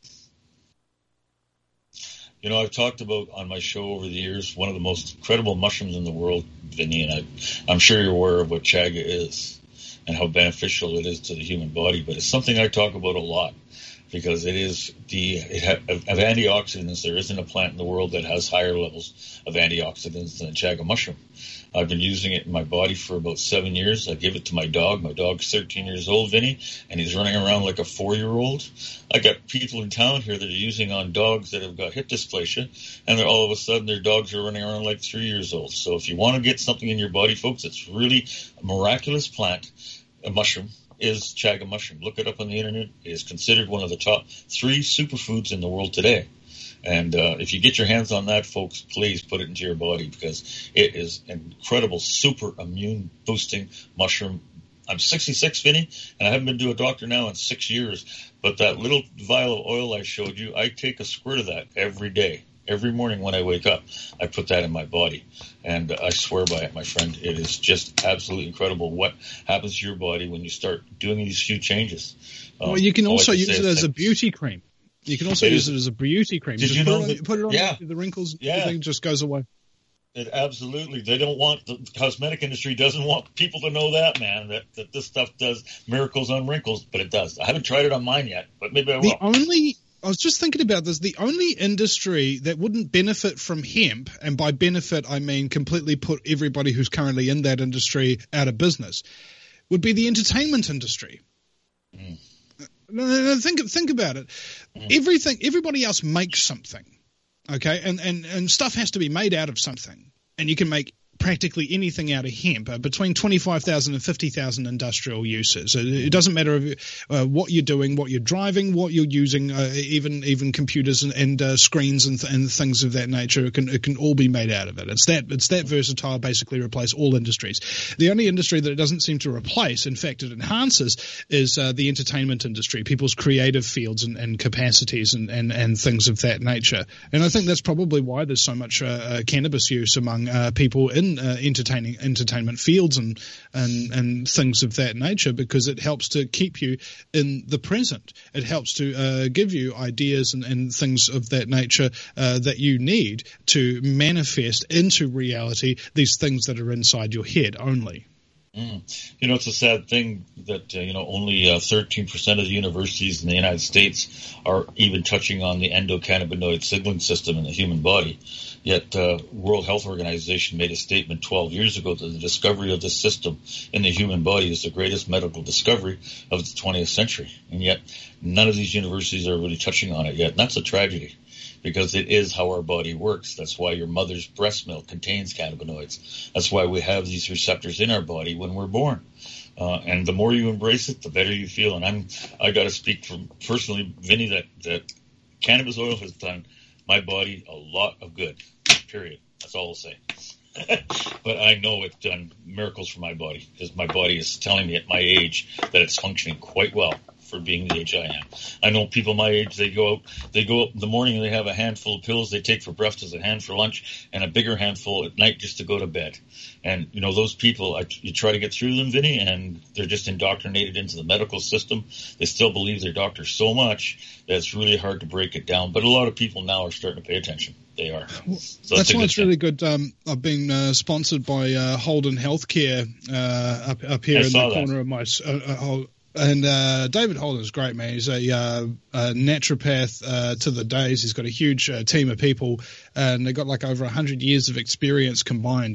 I've talked about on my show over the years one of the most incredible mushrooms in the world, Vinny, and I'm sure you're aware of what chaga is and how beneficial it is to the human body. But it's something I talk about a lot. because it is of antioxidants. There isn't a plant in the world that has higher levels of antioxidants than chaga mushroom. I've been using it in my body for about 7 years. I give it to my dog. My dog's 13 years old, Vinny, and he's running around like a 4-year-old. I got people in town here that are using on dogs that have got hip dysplasia, and all of a sudden their dogs are running around like 3 years old. So if you want to get something in your body, folks, it's really a miraculous plant, a mushroom, is chaga mushroom. Look it up on the internet. It is considered one of the top 3 superfoods in the world today. And if you get your hands on that, folks, please put it into your body, because it is an incredible, super immune boosting mushroom. I'm 66, Vinny, and I haven't been to a doctor now in 6 years. But that little vial of oil I showed you, I take a squirt of that every day. Every morning when I wake up, I put that in my body. And I swear by it, my friend. It is just absolutely incredible what happens to your body when you start doing these few changes. Well, you can also use it as a beauty cream. You can also use it as a beauty cream. Did you know that? Put it on the wrinkles, everything just goes away. It absolutely. They don't want, the cosmetic industry doesn't want people to know that, man, that this stuff does miracles on wrinkles, but it does. I haven't tried it on mine yet, but maybe I will. I was just thinking about this. The only industry that wouldn't benefit from hemp, and by benefit I mean completely put everybody who's currently in that industry out of business, would be the entertainment industry. No, think about it. Everybody else makes something, okay, and stuff has to be made out of something, and you can make practically anything out of hemp, between 25,000 and 50,000 industrial uses. It doesn't matter what you're doing, what you're driving, what you're using, even computers and screens and things of that nature. It can all be made out of it. It's that versatile. Basically, replace all industries. The only industry that it doesn't seem to replace, in fact, it enhances, is the entertainment industry, people's creative fields and capacities and things of that nature. And I think that's probably why there's so much cannabis use among people in entertainment fields and things of that nature, because it helps to keep you in the present. It helps to give you ideas and things of that nature that you need to manifest into reality these things that are inside your head only. It's a sad thing that, only 13% of the universities in the United States are even touching on the endocannabinoid signaling system in the human body. Yet World Health Organization made a statement 12 years ago that the discovery of this system in the human body is the greatest medical discovery of the 20th century. And yet none of these universities are really touching on it yet. And that's a tragedy, because it is how our body works. That's why your mother's breast milk contains cannabinoids. That's why we have these receptors in our body when we're born. And the more you embrace it, the better you feel. And I got to speak from personally, Vinny, that cannabis oil has done my body a lot of good, period. That's all I'll say. But I know it's done miracles for my body, because my body is telling me at my age that it's functioning quite well for being the age I am. I know people my age, they go out in the morning and they have a handful of pills they take for breakfast, a hand for lunch, and a bigger handful at night just to go to bed. And, those people, you try to get through them, Vinny, and they're just indoctrinated into the medical system. They still believe their doctor so much that it's really hard to break it down. But a lot of people now are starting to pay attention. They are. So that's why it's really good. I've been sponsored by Holden Healthcare up here in the corner of my and David Holden's great, man. He's a naturopath to the days. He's got a huge team of people, and they've got like over 100 years of experience combined,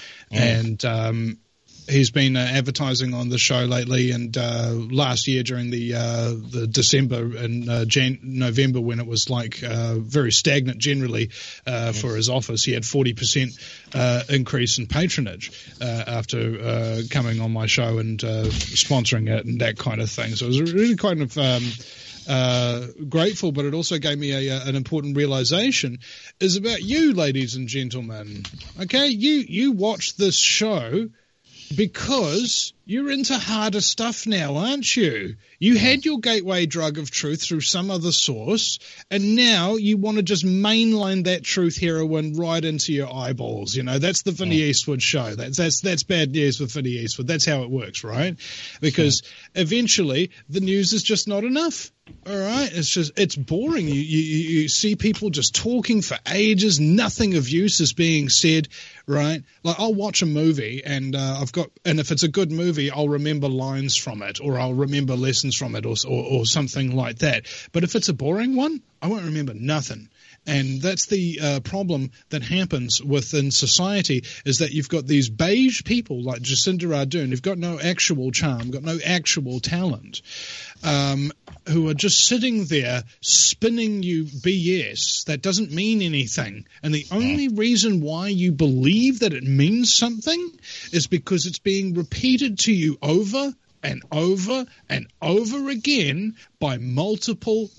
and he's been advertising on the show lately, and last year during the December and November, when it was like very stagnant generally for his office, he had 40% increase in patronage after coming on my show and sponsoring it and that kind of thing. So it was really kind of grateful, but it also gave me an important realization is about you, ladies and gentlemen. Okay, you watch this show because you're into harder stuff now, aren't you? You had your gateway drug of truth through some other source, and now you want to just mainline that truth heroin right into your eyeballs. That's the Vinny Eastwood show. That's bad news with Vinny Eastwood. That's how it works, right? Because eventually the news is just not enough. All right, it's boring. You see people just talking for ages. Nothing of use is being said, right? Like I'll watch a movie and if it's a good movie, movie, I'll remember lines from it, or I'll remember lessons from it, or something like that. But if it's a boring one, I won't remember nothing. And that's the problem that happens within society, is that you've got these beige people like Jacinda Ardern who've got no actual charm, got no actual talent, who are just sitting there spinning you BS that doesn't mean anything. And the only reason why you believe that it means something is because it's being repeated to you over and over and over again by multiple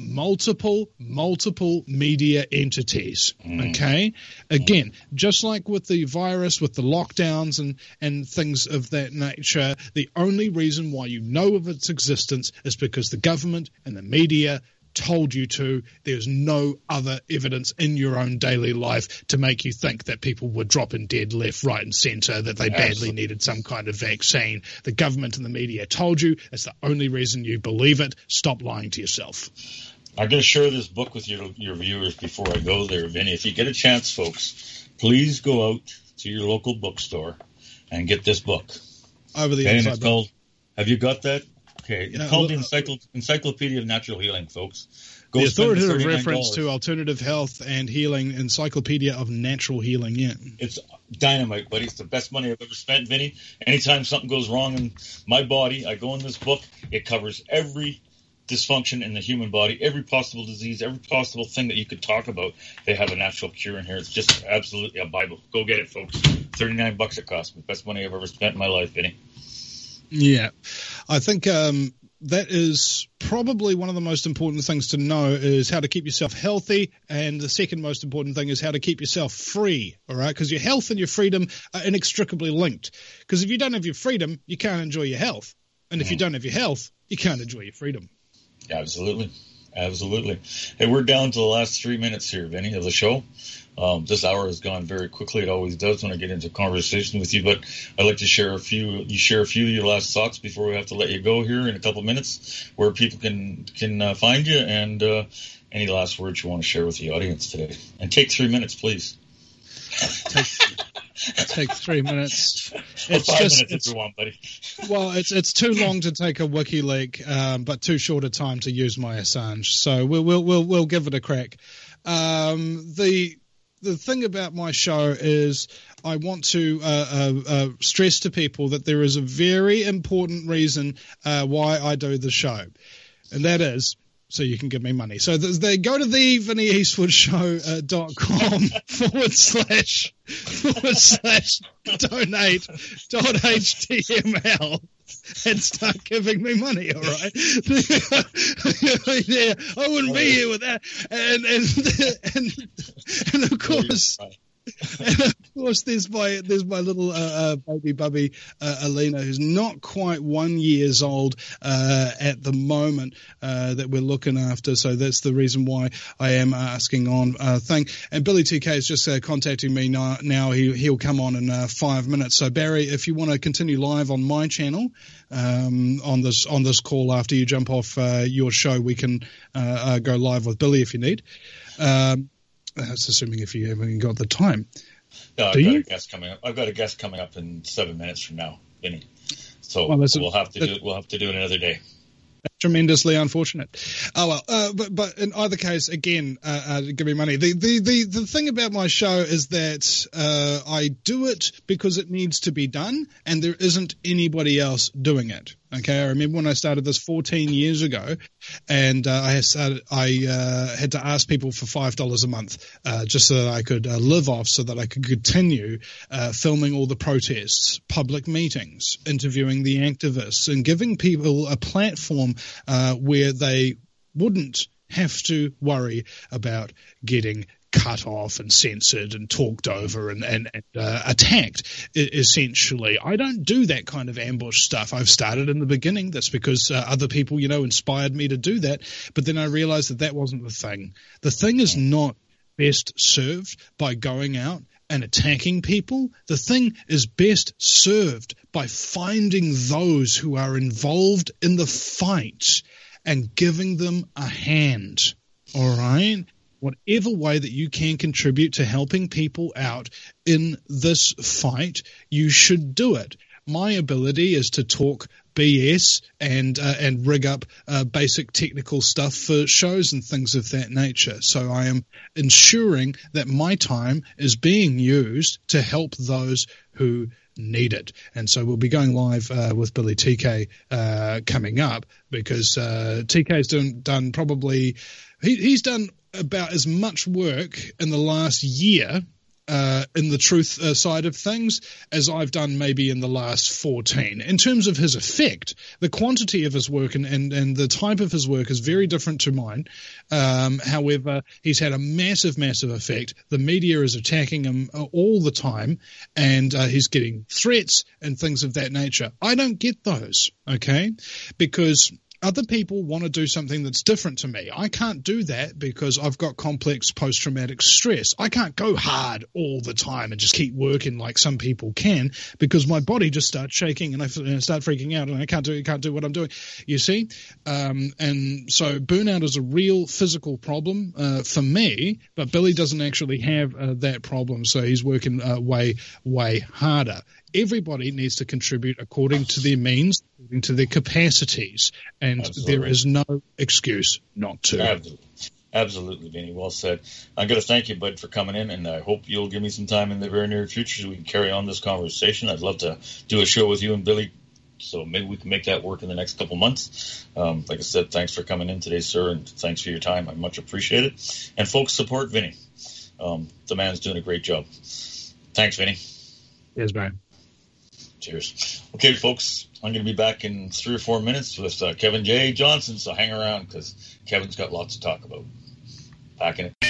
media entities. Okay? Again, just like with the virus, with the lockdowns and things of that nature, the only reason why you know of its existence is because the government and the media told you to. There's no other evidence in your own daily life to make you think that people were dropping dead left, right, and center, that they badly needed some kind of vaccine. The government and the media told you. It's the only reason you believe it. Stop lying to yourself. I'm going to share this book with your viewers before I go there, Vinny. If you get a chance, folks, please go out to your local bookstore and get this book. Over the and it's called, have you got that? Okay, it's called the Encyclopedia of Natural Healing, folks. The authoritative reference to alternative health and healing, Encyclopedia of Natural Healing, yeah. It's dynamite, buddy. It's the best money I've ever spent, Vinny. Anytime something goes wrong in my body, I go in this book. It covers every dysfunction in the human body, every possible disease, every possible thing that you could talk about. They have a natural cure in here. It's just absolutely a Bible. Go get it, folks. $39 it cost me. Best money I've ever spent in my life, Vinny. Yeah, I think that is probably one of the most important things to know, is how to keep yourself healthy, and the second most important thing is how to keep yourself free, all right? Because your health and your freedom are inextricably linked. Because if you don't have your freedom, you can't enjoy your health. And if you don't have your health, you can't enjoy your freedom. Absolutely. Hey, we're down to the last 3 minutes here, Vinny, of the show. This hour has gone very quickly. It always does when I get into conversation with you, but I'd like to share a few of your last thoughts before we have to let you go here in a couple minutes, where people can find you, and any last words you want to share with the audience today. And take 3 minutes, please. Take 3 minutes. It's 5 minutes if you want, buddy. Well, it's too long to take a wiki leak, but too short a time to use my Assange. So we'll give it a crack. The thing about my show is I want to stress to people that there is a very important reason why I do the show, and that is so you can give me money. So they go to the VinnyEastwoodShow.com/donate.html and start giving me money, all right? Yeah, I wouldn't be here with that. And of course... And of course, there's my little baby bubby Alina, who's not quite 1 year old at the moment, that we're looking after. So that's the reason why I am asking on thing. And Billy TK is just contacting me now. He'll come on in 5 minutes. So Barry, if you want to continue live on my channel on this call after you jump off your show, we can go live with Billy if you need. That's assuming if you haven't got the time. No, I've got a guest coming up in 7 minutes from now, Vinny. So we'll have to do it another day. Tremendously unfortunate. Oh well, but in either case, again, give me money. The thing about my show is that I do it because it needs to be done, and there isn't anybody else doing it. Okay, I remember when I started this 14 years ago, and I had to ask people for $5 a month just so that I could live off, so that I could continue filming all the protests, public meetings, interviewing the activists, and giving people a platform where they wouldn't have to worry about getting cut off and censored and talked over and attacked, essentially. I don't do that kind of ambush stuff. I've started in the beginning. That's because other people, inspired me to do that. But then I realized that wasn't the thing. The thing is not best served by going out and attacking people. The thing is best served by finding those who are involved in the fight and giving them a hand. All right? Whatever way that you can contribute to helping people out in this fight, you should do it. My ability is to talk BS and rig up basic technical stuff for shows and things of that nature. So I am ensuring that my time is being used to help those who need it. And so we'll be going live with Billy TK coming up, because TK's done probably he's done about as much work in the last year in the truth side of things as I've done maybe in the last 14. In terms of his effect, the quantity of his work and the type of his work is very different to mine. However, he's had a massive effect. The media is attacking him all the time, and he's getting threats and things of that nature. I don't get those, okay? Because other people want to do something that's different to me. I can't do that because I've got complex post-traumatic stress. I can't go hard all the time and just keep working like some people can, because my body just starts shaking and I start freaking out and I can't do what I'm doing. You see? And so burnout is a real physical problem for me, but Billy doesn't actually have that problem, so he's working way harder. Everybody needs to contribute according to their means, according to their capacities, and Absolutely. There is no excuse not to. Absolutely, Vinny. Well said. I'm going to thank you, bud, for coming in, and I hope you'll give me some time in the very near future so we can carry on this conversation. I'd love to do a show with you and Billy, so maybe we can make that work in the next couple months. Like I said, thanks for coming in today, sir, and thanks for your time. I much appreciate it. And folks, support Vinny. The man's doing a great job. Thanks, Vinny. Yes, Brian. Cheers. Okay, folks, I'm going to be back in 3 or 4 minutes with Kevin J. Johnson, so hang around because Kevin's got lots to talk about. Back in it.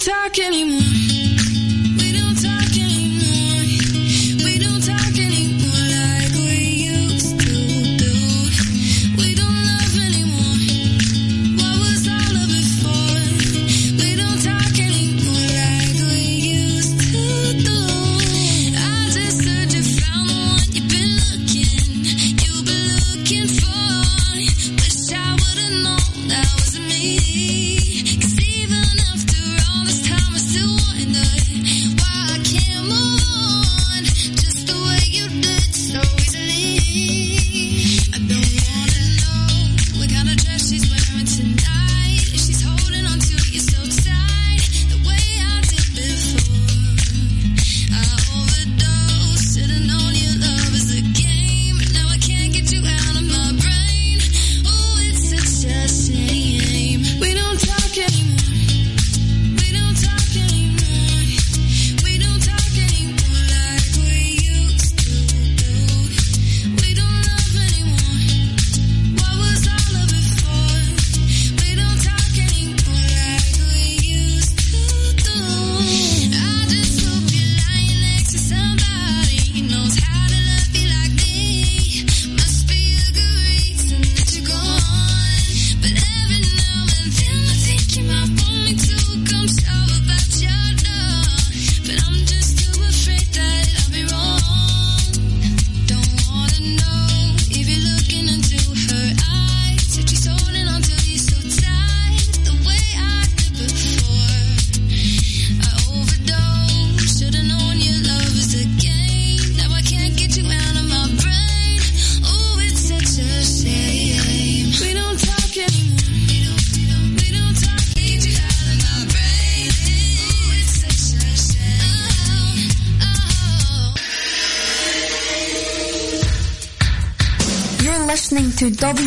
talk anymore. We don't talk anymore. We don't talk anymore like we used to do. We don't love anymore. What was all of it for? We don't talk anymore like we used to do. I just heard you found the one you've been looking for. Wish I would've known that wasn't me. 'Cause even after all this time I still wonder why I can't move on just the way you did so easily. I don't wanna know what kind of dress she's wearing tonight. If she's holding on to you so tight the way I did before. I overdosed, should've known your love is a game. Now I can't get you out of my brain. Oh, it's such a shame. We don't talk anymore. We don't talk anymore. We don't talk anymore like we used to do. We don't love anymore. What was all of it for? We don't talk anymore like we used to do. I just hope you're lying next to somebody who knows how to love you like me. Must be a good reason that you're gone. But every now and then I think you might want me to come show about your door. But I'm just too afraid that I'll be wrong. Don't wanna know if you're looking into her eyes. If she's holding on to you so tight the way I did before. I overdosed, should've known your love is a game. Now I can't get you out of my brain. Oh, it's such a shame. We don't talk anymore. We don't talk. Get you out of my brain. Oh, it's such a shame. You're listening to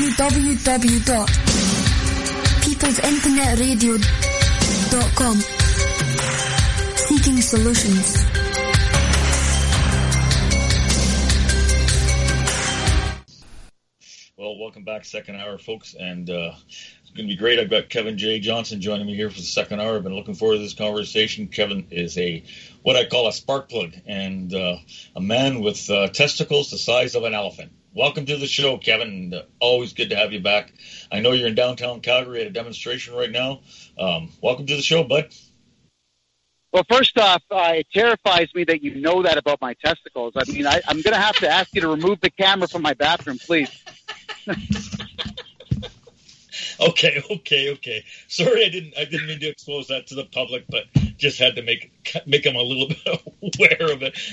www.peoplesinternetradio.com. Seeking solutions. Well, welcome back, second hour, folks, and it's going to be great. I've got Kevin J. Johnson joining me here for the second hour. I've been looking forward to this conversation. Kevin is what I call a spark plug, and a man with testicles the size of an elephant. Welcome to the show, Kevin, and always good to have you back. I know you're in downtown Calgary at a demonstration right now. Welcome to the show, bud. Well, first off, it terrifies me that you know that about my testicles. I mean, I'm going to have to ask you to remove the camera from my bathroom, please. Okay. Sorry, I didn't mean to expose that to the public, but just had to make them a little bit aware of it.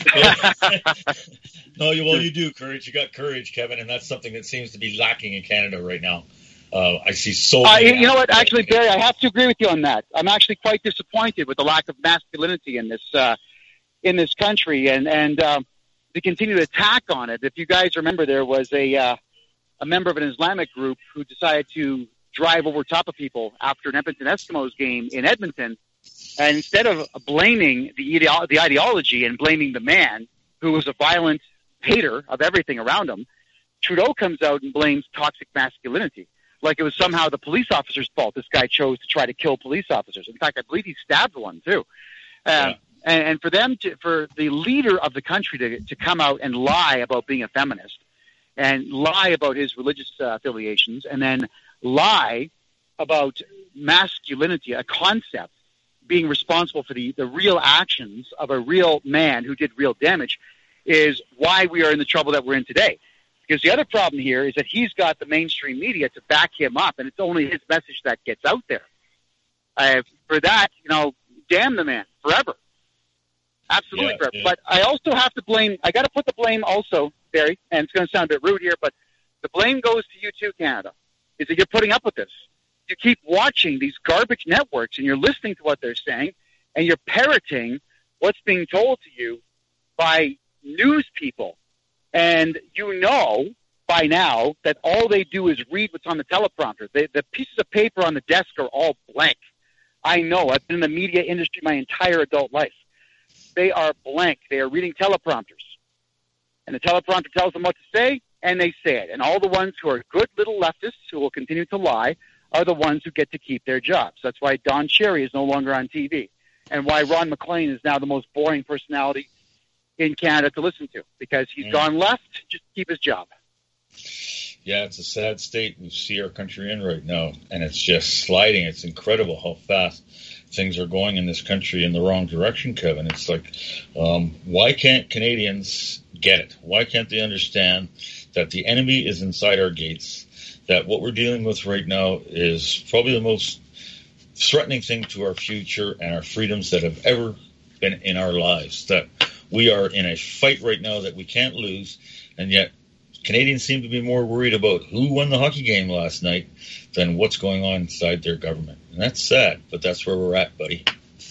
No, you do, courage. You got courage, Kevin, and that's something that seems to be lacking in Canada right now. I see so many. You know what? Actually, Barry, I have to agree with you on that. I'm actually quite disappointed with the lack of masculinity in this country, and the continued attack on it. If you guys remember, there was a member of an Islamic group who decided to drive over top of people after an Edmonton Eskimos game in Edmonton, and instead of blaming the ideology and blaming the man who was a violent hater of everything around him, Trudeau comes out and blames toxic masculinity. Like it was somehow the police officer's fault this guy chose to try to kill police officers. In fact, I believe he stabbed one too. And for the leader of the country to come out and lie about being a feminist and lie about his religious affiliations and then lie about masculinity, a concept, being responsible for the real actions of a real man who did real damage is why we are in the trouble that we're in today. Because the other problem here is that he's got the mainstream media to back him up, and it's only his message that gets out there. For that, damn the man forever. Absolutely forever. Yeah. But I also have to blame, I got to put the blame also, Barry, and it's going to sound a bit rude here, but the blame goes to you too, Canada, is that you're putting up with this. You keep watching these garbage networks, and you're listening to what they're saying, and you're parroting what's being told to you by news people. And you know by now that all they do is read what's on the teleprompter. The pieces of paper on the desk are all blank. I know. I've been in the media industry my entire adult life. They are blank. They are reading teleprompters. And the teleprompter tells them what to say, and they say it. And all the ones who are good little leftists who will continue to lie are the ones who get to keep their jobs. That's why Don Cherry is no longer on TV. and why Ron McLean is now the most boring personality in Canada to listen to, because he's gone left just to keep his job. Yeah, it's a sad state we see our country in right now, and it's just sliding. It's incredible how fast things are going in this country in the wrong direction, Kevin. It's like, why can't Canadians get it? Why can't they understand that the enemy is inside our gates, that what we're dealing with right now is probably the most threatening thing to our future and our freedoms that have ever been in our lives, that we are in a fight right now that we can't lose, and yet Canadians seem to be more worried about who won the hockey game last night than what's going on inside their government. And that's sad, but that's where we're at, buddy.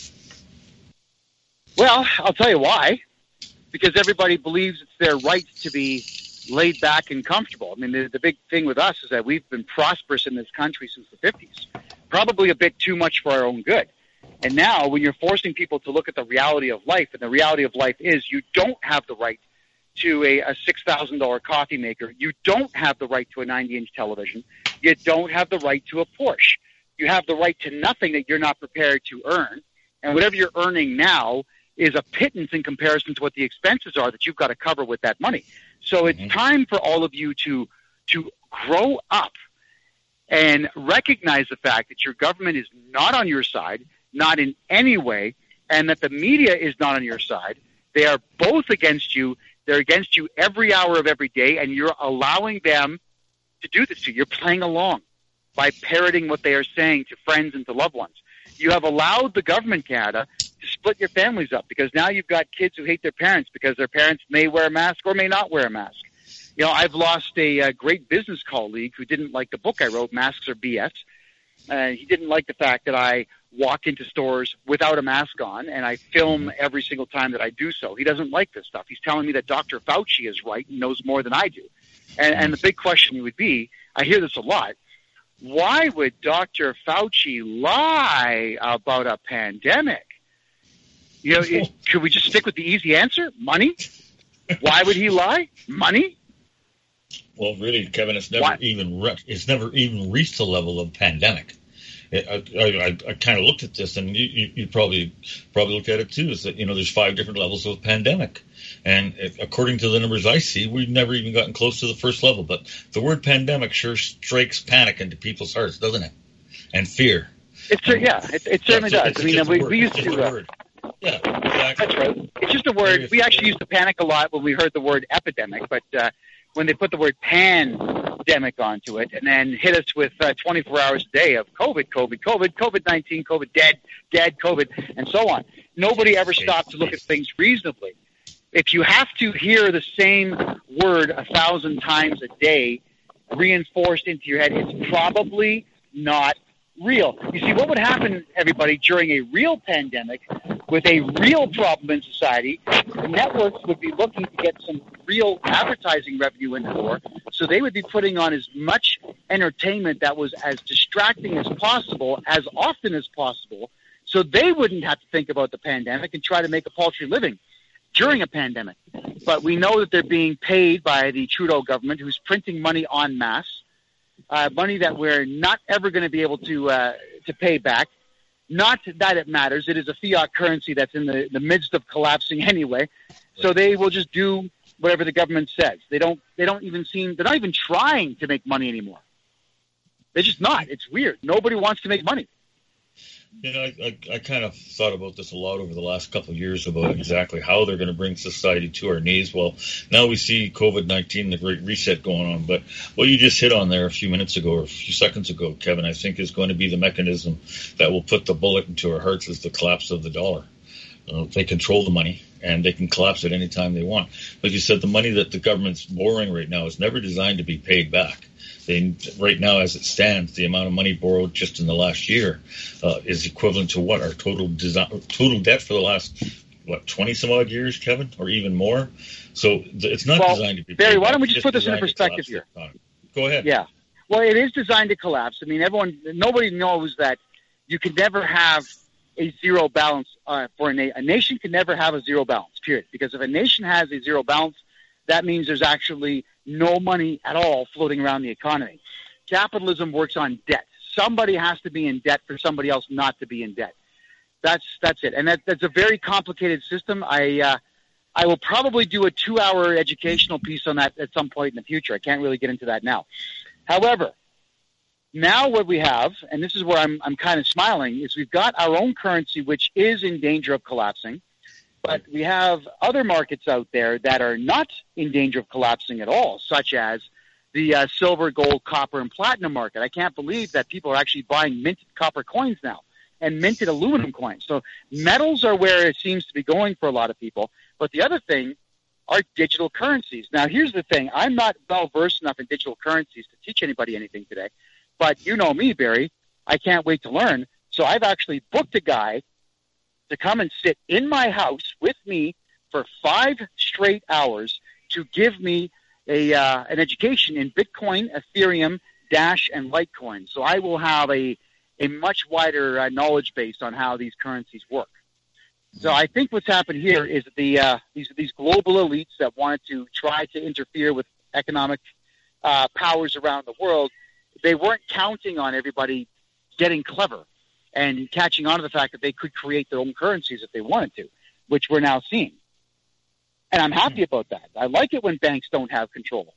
Well, I'll tell you why. Because everybody believes it's their right to be laid back and comfortable. I mean, the big thing with us is that we've been prosperous in this country since the 50s, probably a bit too much for our own good. And now when you're forcing people to look at the reality of life, and the reality of life is you don't have the right to a $6,000 coffee maker. You don't have the right to a 90-inch television. You don't have the right to a Porsche. You have the right to nothing that you're not prepared to earn. And whatever you're earning now is a pittance in comparison to what the expenses are that you've got to cover with that money. So it's time for all of you to grow up and recognize the fact that your government is not on your side, not in any way, and that the media is not on your side. They are both against you. They're against you every hour of every day, and you're allowing them to do this to you. You're playing along by parroting what they are saying to friends and to loved ones. You have allowed the government, Canada, to split your families up, because now you've got kids who hate their parents because their parents may wear a mask or may not wear a mask. You know, I've lost a great business colleague who didn't like the book I wrote, Masks Are BS. He didn't like the fact that I walk into stores without a mask on, and I film every single time that I do so. He doesn't like this stuff. He's telling me that Dr. Fauci is right and knows more than I do. And the big question would be, I hear this a lot, why would Dr. Fauci lie about a pandemic? You know, could we just stick with the easy answer? Money? Why would he lie? Money? Well, really, Kevin, it's never even reached the level of pandemic. I kind of looked at this, and you probably looked at it too. Is that, you know, there's 5 different levels of pandemic, and according to the numbers I see, we've never even gotten close to the first level. But the word pandemic sure strikes panic into people's hearts, doesn't it? And fear. It certainly does. I mean, we used to. Yeah, exactly. That's right. It's just a word. We actually used to panic a lot when we heard the word epidemic, but when they put the word pandemic onto it and then hit us with 24 hours a day of COVID, COVID-19, COVID, dead, COVID, and so on, nobody ever stopped to look at things reasonably. If you have to hear the same word 1,000 times a day reinforced into your head, it's probably not real. You see, what would happen, everybody, during a real pandemic with a real problem in society, the networks would be looking to get some real advertising revenue in the door, so they would be putting on as much entertainment that was as distracting as possible, as often as possible, so they wouldn't have to think about the pandemic and try to make a paltry living during a pandemic. But we know that they're being paid by the Trudeau government, who's printing money en masse, money that we're not ever going to be able to pay back. Not that it matters. It is a fiat currency that's in the midst of collapsing anyway. So they will just do whatever the government says. They're not even trying to make money anymore. They're just not. It's weird. Nobody wants to make money. You know, I kind of thought about this a lot over the last couple of years about exactly how they're going to bring society to our knees. Well, now we see COVID-19, the Great Reset going on. But what you just hit on there a few minutes ago or a few seconds ago, Kevin, I think is going to be the mechanism that will put the bullet into our hearts is the collapse of the dollar. They control the money, and they can collapse it any time they want. Like you said, the money that the government's borrowing right now is never designed to be paid back. Right now, as it stands, the amount of money borrowed just in the last year is equivalent to what our total debt for the last 20 some odd years, Kevin, or even more. So it's not designed to be. Barry, why don't we just put this into perspective here? Go ahead. Yeah. Well, it is designed to collapse. I mean, nobody knows that you can never have a zero balance for a nation can never have a zero balance. Period. Because if a nation has a zero balance, that means there's actually no money at all floating around the economy. Capitalism works on debt. Somebody has to be in debt for somebody else not to be in debt. That's it. And that's a very complicated system. I will probably do a 2-hour educational piece on that at some point in the future. I can't really get into that now. However, now what we have, and this is where I'm kind of smiling, is we've got our own currency, which is in danger of collapsing. But we have other markets out there that are not in danger of collapsing at all, such as the silver, gold, copper, and platinum market. I can't believe that people are actually buying minted copper coins now and minted aluminum coins. So metals are where it seems to be going for a lot of people. But the other thing are digital currencies. Now, here's the thing. I'm not well-versed enough in digital currencies to teach anybody anything today. But you know me, Barry. I can't wait to learn. So I've actually booked a guy to come and sit in my house with me for 5 straight hours to give me an education in Bitcoin, Ethereum, Dash, and Litecoin. So I will have a much wider knowledge base on how these currencies work. So I think what's happened here is that these global elites that wanted to try to interfere with economic powers around the world, they weren't counting on everybody getting clever and catching on to the fact that they could create their own currencies if they wanted to, which we're now seeing. And I'm happy about that. I like it when banks don't have control.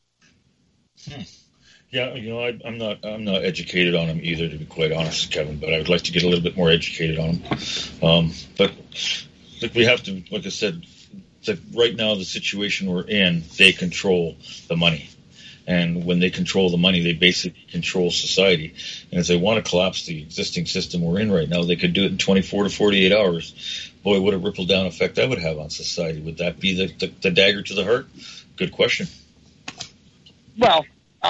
Yeah, I'm not educated on them either, to be quite honest, Kevin. But I would like to get a little bit more educated on them. But we have to, like I said, right now the situation we're in, they control the money. And when they control the money, they basically control society. And if they want to collapse the existing system we're in right now, they could do it in 24 to 48 hours. Boy, what a ripple-down effect that would have on society. Would that be the dagger to the heart? Good question. Well,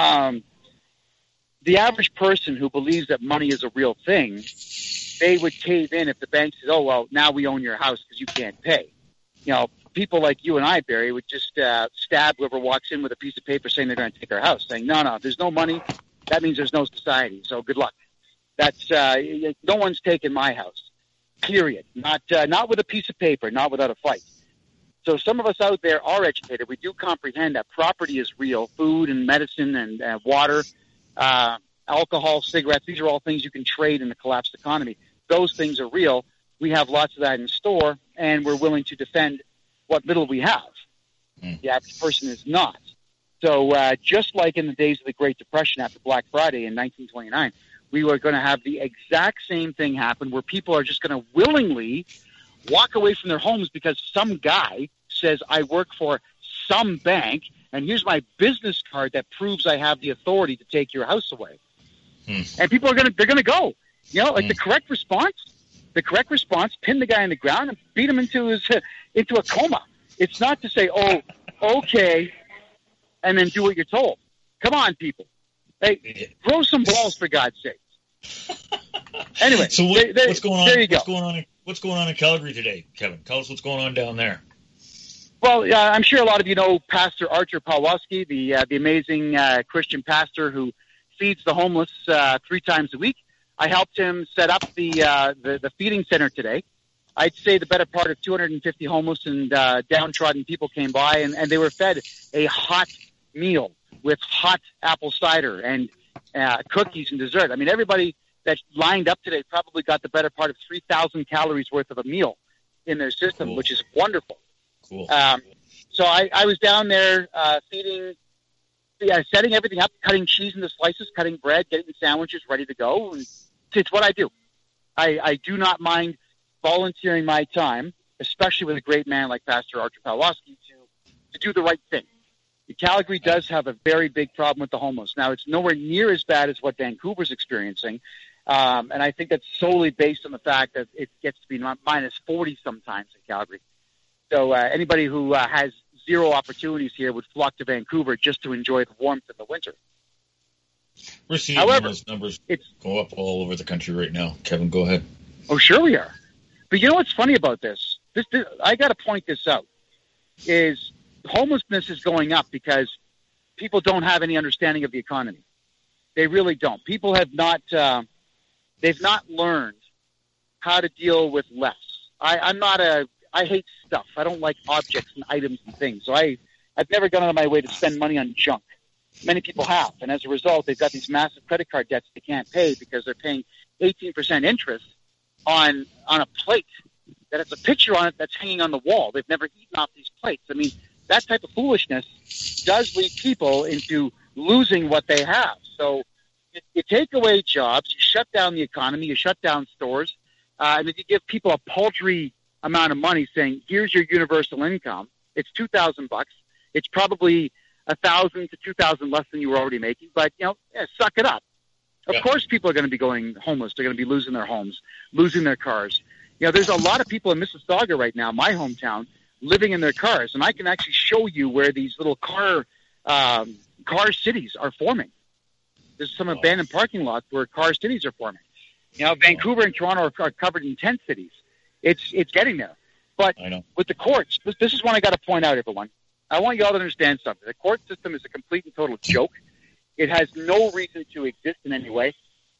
the average person who believes that money is a real thing, they would cave in if the bank says, oh, well, now we own your house because you can't pay. People like you and I, Barry, would just stab whoever walks in with a piece of paper saying they're going to take our house, saying, no, there's no money. That means there's no society, so good luck. That's no one's taking my house, period. Not with a piece of paper, not without a fight. So some of us out there are educated. We do comprehend that property is real, food and medicine and water, alcohol, cigarettes. These are all things you can trade in a collapsed economy. Those things are real. We have lots of that in store, and we're willing to defend what little we have. The average person is not. So just like in the days of the Great Depression after Black Friday in 1929, we were going to have the exact same thing happen where people are just going to willingly walk away from their homes because some guy says, I work for some bank, and here's my business card that proves I have the authority to take your house away. And people are they're going to go. The correct response, pin the guy on the ground and beat him into a coma. It's not to say, oh, okay, and then do what you're told. Come on, people. Hey, throw some balls for God's sake. Anyway, so what's going on? There you go. What's going on in Calgary today, Kevin? Tell us what's going on down there. Well, I'm sure a lot of you know Pastor Artur Pawlowski, the amazing Christian pastor who feeds the homeless 3 times a week. I helped him set up the feeding center today. I'd say the better part of 250 homeless and downtrodden people came by, and they were fed a hot meal with hot apple cider and cookies and dessert. I mean, everybody that lined up today probably got the better part of 3,000 calories worth of a meal in their system, cool. Which is wonderful. Cool. So I was down there setting everything up, cutting cheese into slices, cutting bread, getting the sandwiches ready to go. And it's what I do. I do not mind volunteering my time, especially with a great man like Pastor Artur Pawlowski, to do the right thing. Calgary does have a very big problem with the homeless. Now, it's nowhere near as bad as what Vancouver's experiencing, and I think that's solely based on the fact that it gets to be minus 40 sometimes in Calgary. So anybody who has zero opportunities here would flock to Vancouver just to enjoy the warmth in the winter. We're seeing those numbers go up all over the country right now. Kevin, go ahead. Oh, sure we are. But you know what's funny about this? I got to point this out, is homelessness is going up because people don't have any understanding of the economy. They really don't. People have not, they've not learned how to deal with less. I hate stuff. I don't like objects and items and things. So I've never gone out of my way to spend money on junk. Many people have. And as a result, they've got these massive credit card debts they can't pay because they're paying 18% interest on a plate that has a picture on it that's hanging on the wall. They've never eaten off these plates. I mean, that type of foolishness does lead people into losing what they have. So you take away jobs, you shut down the economy, you shut down stores, and then you give people a paltry amount of money saying, here's your universal income. It's $2,000. It's probably $1,000 to $2,000 less than you were already making, but, suck it up. Of course people are going to be going homeless. They're going to be losing their homes, losing their cars. There's a lot of people in Mississauga right now, my hometown, living in their cars, and I can actually show you where these little car cities are forming. There's some abandoned parking lots where car cities are forming. Vancouver and Toronto are covered in tent cities. It's getting there. But with the courts, this is one I got to point out, everyone. I want you all to understand something. The court system is a complete and total joke. It has no reason to exist in any way.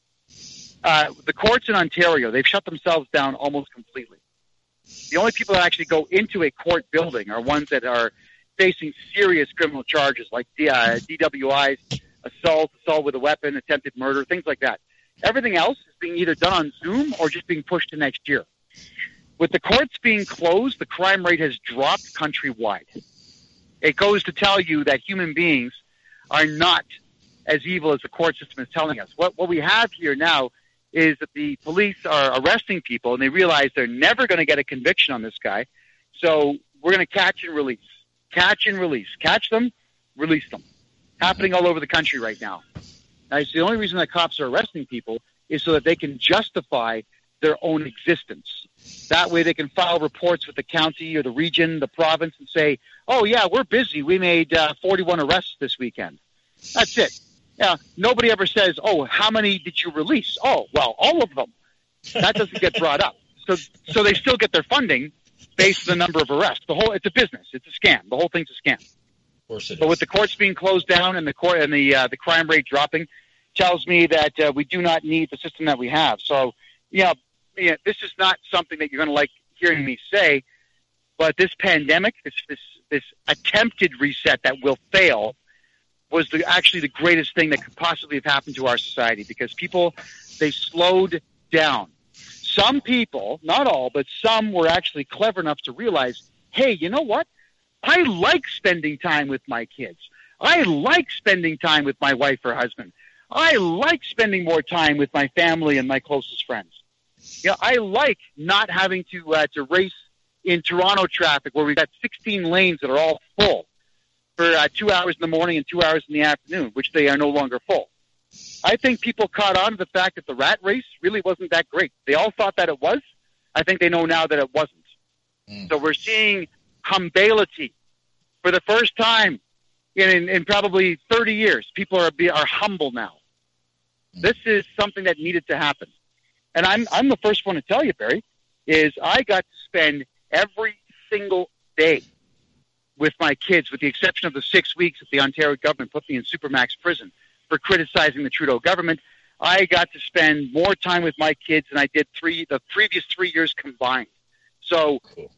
The courts in Ontario, they've shut themselves down almost completely. The only people that actually go into a court building are ones that are facing serious criminal charges like DWIs, assault with a weapon, attempted murder, things like that. Everything else is being either done on Zoom or just being pushed to next year. With the courts being closed, the crime rate has dropped countrywide. It goes to tell you that human beings are not as evil as the court system is telling us. What we have here now is that the police are arresting people, and they realize they're never going to get a conviction on this guy. So we're going to catch and release. Catch and release. Catch them, release them. Happening all over the country right now. Now, it's the only reason that cops are arresting people is so that they can justify their own existence. That way they can file reports with the county or the region, the province, and say, oh, yeah, we're busy. We made 41 arrests this weekend. That's it. Yeah, nobody ever says, oh, how many did you release? Oh, well, all of them. That doesn't get brought up. So they still get their funding based on the number of arrests. It's a business. It's a scam. The whole thing's a scam. Of course it is. But with the courts being closed down and the crime rate dropping, tells me that we do not need the system that we have. So, this is not something that you're going to like hearing me say, but this pandemic, this attempted reset that will fail, was actually the greatest thing that could possibly have happened to our society, because people, they slowed down. Some people, not all, but some were actually clever enough to realize, hey, you know what? I like spending time with my kids. I like spending time with my wife or husband. I like spending more time with my family and my closest friends. I like not having to race in Toronto traffic where we've got 16 lanes that are all full for 2 hours in the morning and 2 hours in the afternoon, which they are no longer full. I think people caught on to the fact that the rat race really wasn't that great. They all thought that it was. I think they know now that it wasn't. So we're seeing humility for the first time in probably 30 years. People are humble now. This is something that needed to happen. And I'm the first one to tell you, Barry, is I got to spend every single day with my kids, with the exception of the 6 weeks that the Ontario government put me in Supermax prison for criticizing the Trudeau government. I got to spend more time with my kids than I did the previous 3 years combined. So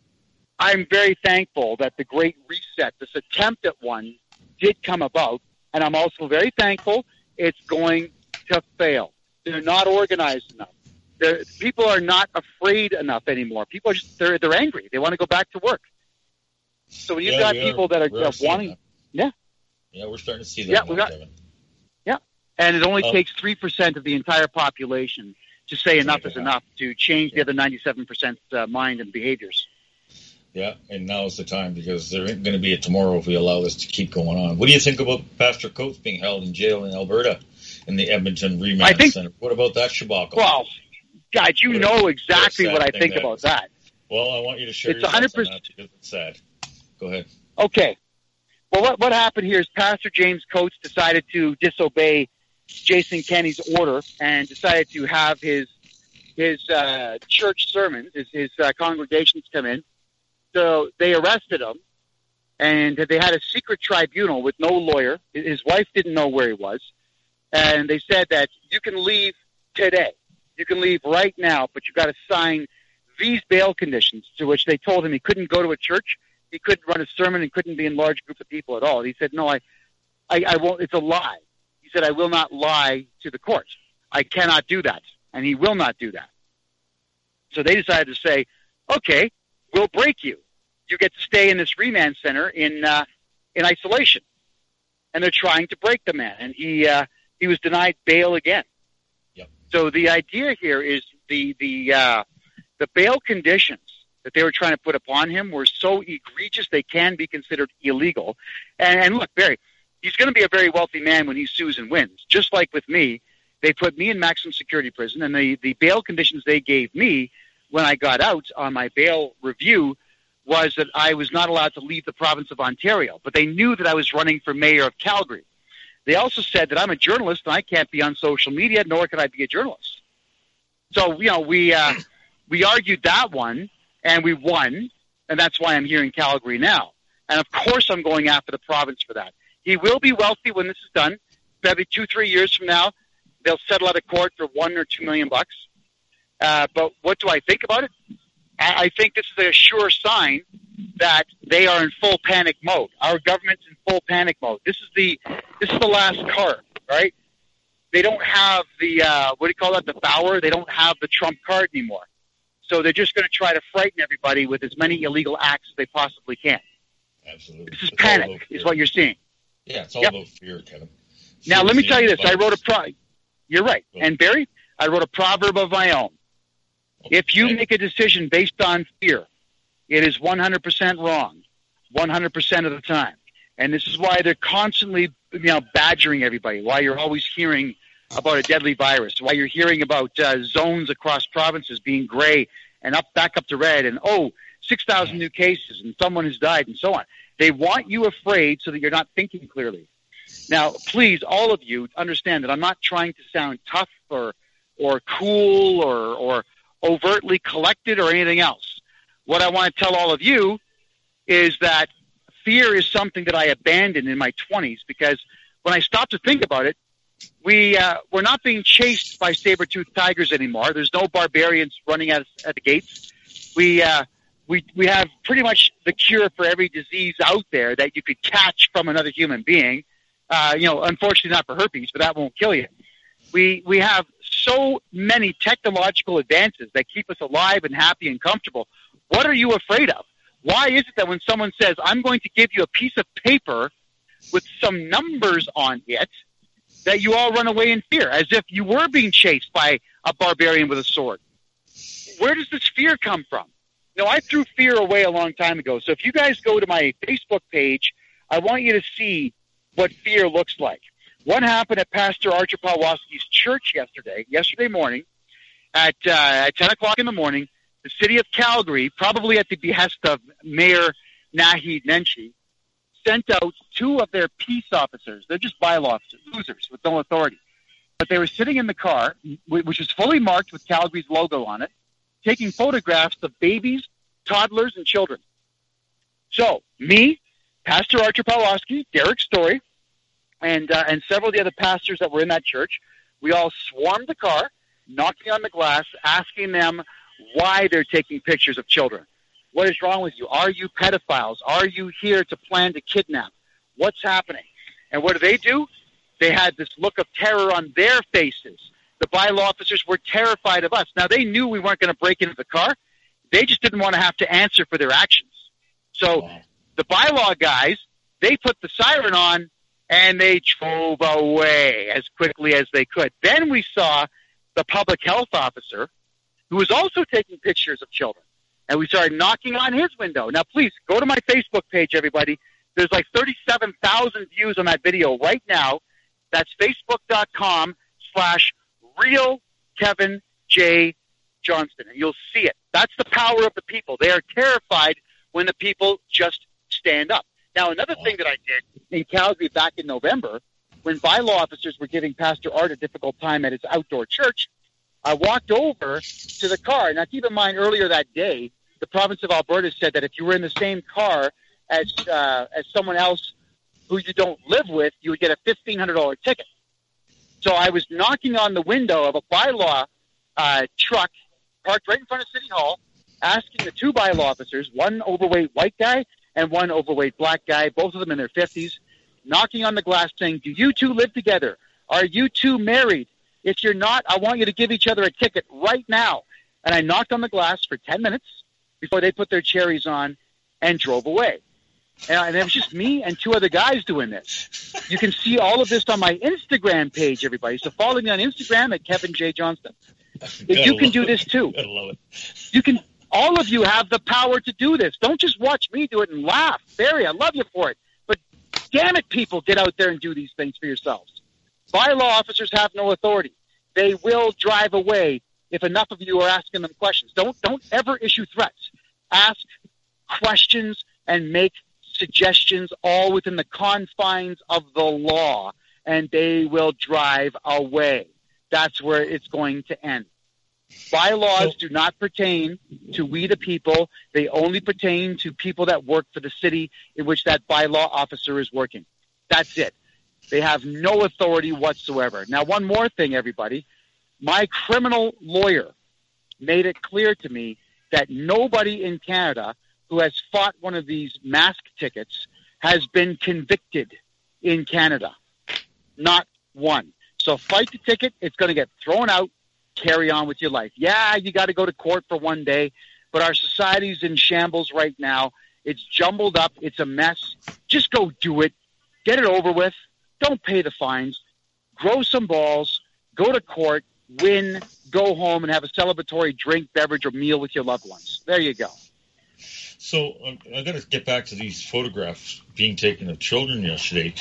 I'm very thankful that the Great Reset, this attempt at one, did come about. And I'm also very thankful it's going to fail. They're not organized enough. People are not afraid enough anymore. People are just, they're angry. They want to go back to work. So when you've got people that are wanting, yeah, we're starting to see that. And it only takes 3% of the entire population to say enough is enough to change the other 97% mind and behaviors. Yeah, and now is the time, because there ain't going to be a tomorrow if we allow this to keep going on. What do you think about Pastor Coates being held in jail in Alberta in the Edmonton Remand Center? What about that shibboleth? Well, God, you know exactly what I think about that. Well, I want you to share it's your thoughts 100%. on that, because it's sad. Go ahead. Okay. Well, what happened here is Pastor James Coates decided to disobey Jason Kenney's order and decided to have his church sermons, his congregations come in. So they arrested him, and they had a secret tribunal with no lawyer. His wife didn't know where he was. And they said that you can leave today. You can leave right now, but you've got to sign these bail conditions, to which they told him he couldn't go to a church, he couldn't run a sermon, and couldn't be in large groups of people at all. He said, no, I won't. It's a lie. He said, I will not lie to the court. I cannot do that, and he will not do that. So they decided to say, okay, we'll break you. You get to stay in this remand center in isolation. And they're trying to break the man. And he was denied bail again. Yep. So the idea here is the bail conditions that they were trying to put upon him were so egregious they can be considered illegal. And look, Barry, he's going to be a very wealthy man when he sues and wins. Just like with me, they put me in maximum security prison, and the bail conditions they gave me when I got out on my bail review was that I was not allowed to leave the province of Ontario. But they knew that I was running for mayor of Calgary. They also said that I'm a journalist and I can't be on social media, nor can I be a journalist. So, we argued that one, and we won, and that's why I'm here in Calgary now. And, of course, I'm going after the province for that. He will be wealthy when this is done. Maybe 2-3 years from now, they'll settle out of court for $1 or $2 million bucks. But what do I think about it? I think this is a sure sign that they are in full panic mode. Our government's in full panic mode. This is the last card, right? They don't have the the Bauer. They don't have the Trump card anymore. So they're just going to try to frighten everybody with as many illegal acts as they possibly can. Absolutely. This is panic, is what you're seeing. Yeah, it's all about fear, Kevin. Now, let me tell you this. I wrote You're right. Go. And Barry, I wrote a proverb of my own. If you make a decision based on fear, it is 100% wrong, 100% of the time. And this is why they're constantly, badgering everybody, why you're always hearing about a deadly virus, why you're hearing about zones across provinces being gray and back up to red, and 6,000 new cases and someone has died and so on. They want you afraid so that you're not thinking clearly. Now, please, all of you, understand that I'm not trying to sound tough or cool or overtly collected or anything else. What I want to tell all of you is that fear is something that I abandoned in my 20s, because when I stopped to think about it, we're not being chased by saber-toothed tigers anymore. There's no barbarians running at us at the gates. We have pretty much the cure for every disease out there that you could catch from another human being. Unfortunately not for herpes, but that won't kill you. We have so many technological advances that keep us alive and happy and comfortable. What are you afraid of? Why is it that when someone says, I'm going to give you a piece of paper with some numbers on it, that you all run away in fear, as if you were being chased by a barbarian with a sword? Where does this fear come from? I threw fear away a long time ago. So if you guys go to my Facebook page, I want you to see what fear looks like. What happened at Pastor Archer Pawlowski's church yesterday morning at 10 o'clock in the morning, the city of Calgary, probably at the behest of Mayor Naheed Nenshi, sent out 2 of their peace officers. They're just bylaw officers, losers with no authority. But they were sitting in the car, which was fully marked with Calgary's logo on it, taking photographs of babies, toddlers, and children. So, me, Pastor Archer Pawlowski, Derek Story, and several of the other pastors that were in that church, we all swarmed the car, knocking on the glass, asking them why they're taking pictures of children. What is wrong with you? Are you pedophiles? Are you here to plan to kidnap? What's happening? And what do? They had this look of terror on their faces. The bylaw officers were terrified of us. Now, they knew we weren't going to break into the car. They just didn't want to have to answer for their actions. So the bylaw guys, they put the siren on, and they drove away as quickly as they could. Then we saw the public health officer, who was also taking pictures of children, and we started knocking on his window. Now, please, go to my Facebook page, everybody. There's like 37,000 views on that video right now. That's facebook.com/RealKevinJ.Johnston, and you'll see it. That's the power of the people. They are terrified when the people just stand up. Now, another thing that I did in Calgary back in November, when bylaw officers were giving Pastor Art a difficult time at his outdoor church, I walked over to the car. Now, keep in mind, earlier that day, the province of Alberta said that if you were in the same car as someone else who you don't live with, you would get a $1,500 ticket. So I was knocking on the window of a bylaw truck parked right in front of City Hall, asking the 2 bylaw officers, one overweight white guy and one overweight black guy, both of them in their 50s, knocking on the glass saying, do you 2 live together? Are you 2 married? If you're not, I want you to give each other a ticket right now. And I knocked on the glass for 10 minutes before they put their cherries on and drove away. And it was just me and two other guys doing this. You can see all of this on my Instagram page, everybody. So follow me on Instagram at Kevin J. Johnston. If you can do this too. I love it. You can. All of you have the power to do this. Don't just watch me do it and laugh. Barry, I love you for it. But damn it, people, get out there and do these things for yourselves. Bylaw officers have no authority. They will drive away if enough of you are asking them questions. Don't ever issue threats. Ask questions and make suggestions, all within the confines of the law, and they will drive away. That's where it's going to end. Bylaws do not pertain to we the people. They only pertain to people that work for the city in which that bylaw officer is working. That's it. They have no authority whatsoever. Now, one more thing, everybody. My criminal lawyer made it clear to me that nobody in Canada who has fought one of these mask tickets has been convicted in Canada. Not one. So fight the ticket. It's going to get thrown out. Carry on with your life. Yeah, you got to go to court for one day, but our society's in shambles right now. It's jumbled up. It's a mess. Just go do it. Get it over with. Don't pay the fines. Grow some balls. Go to court. Win. Go home and have a celebratory drink, beverage, or meal with your loved ones. There you go. So I got to get back to these photographs being taken of children yesterday.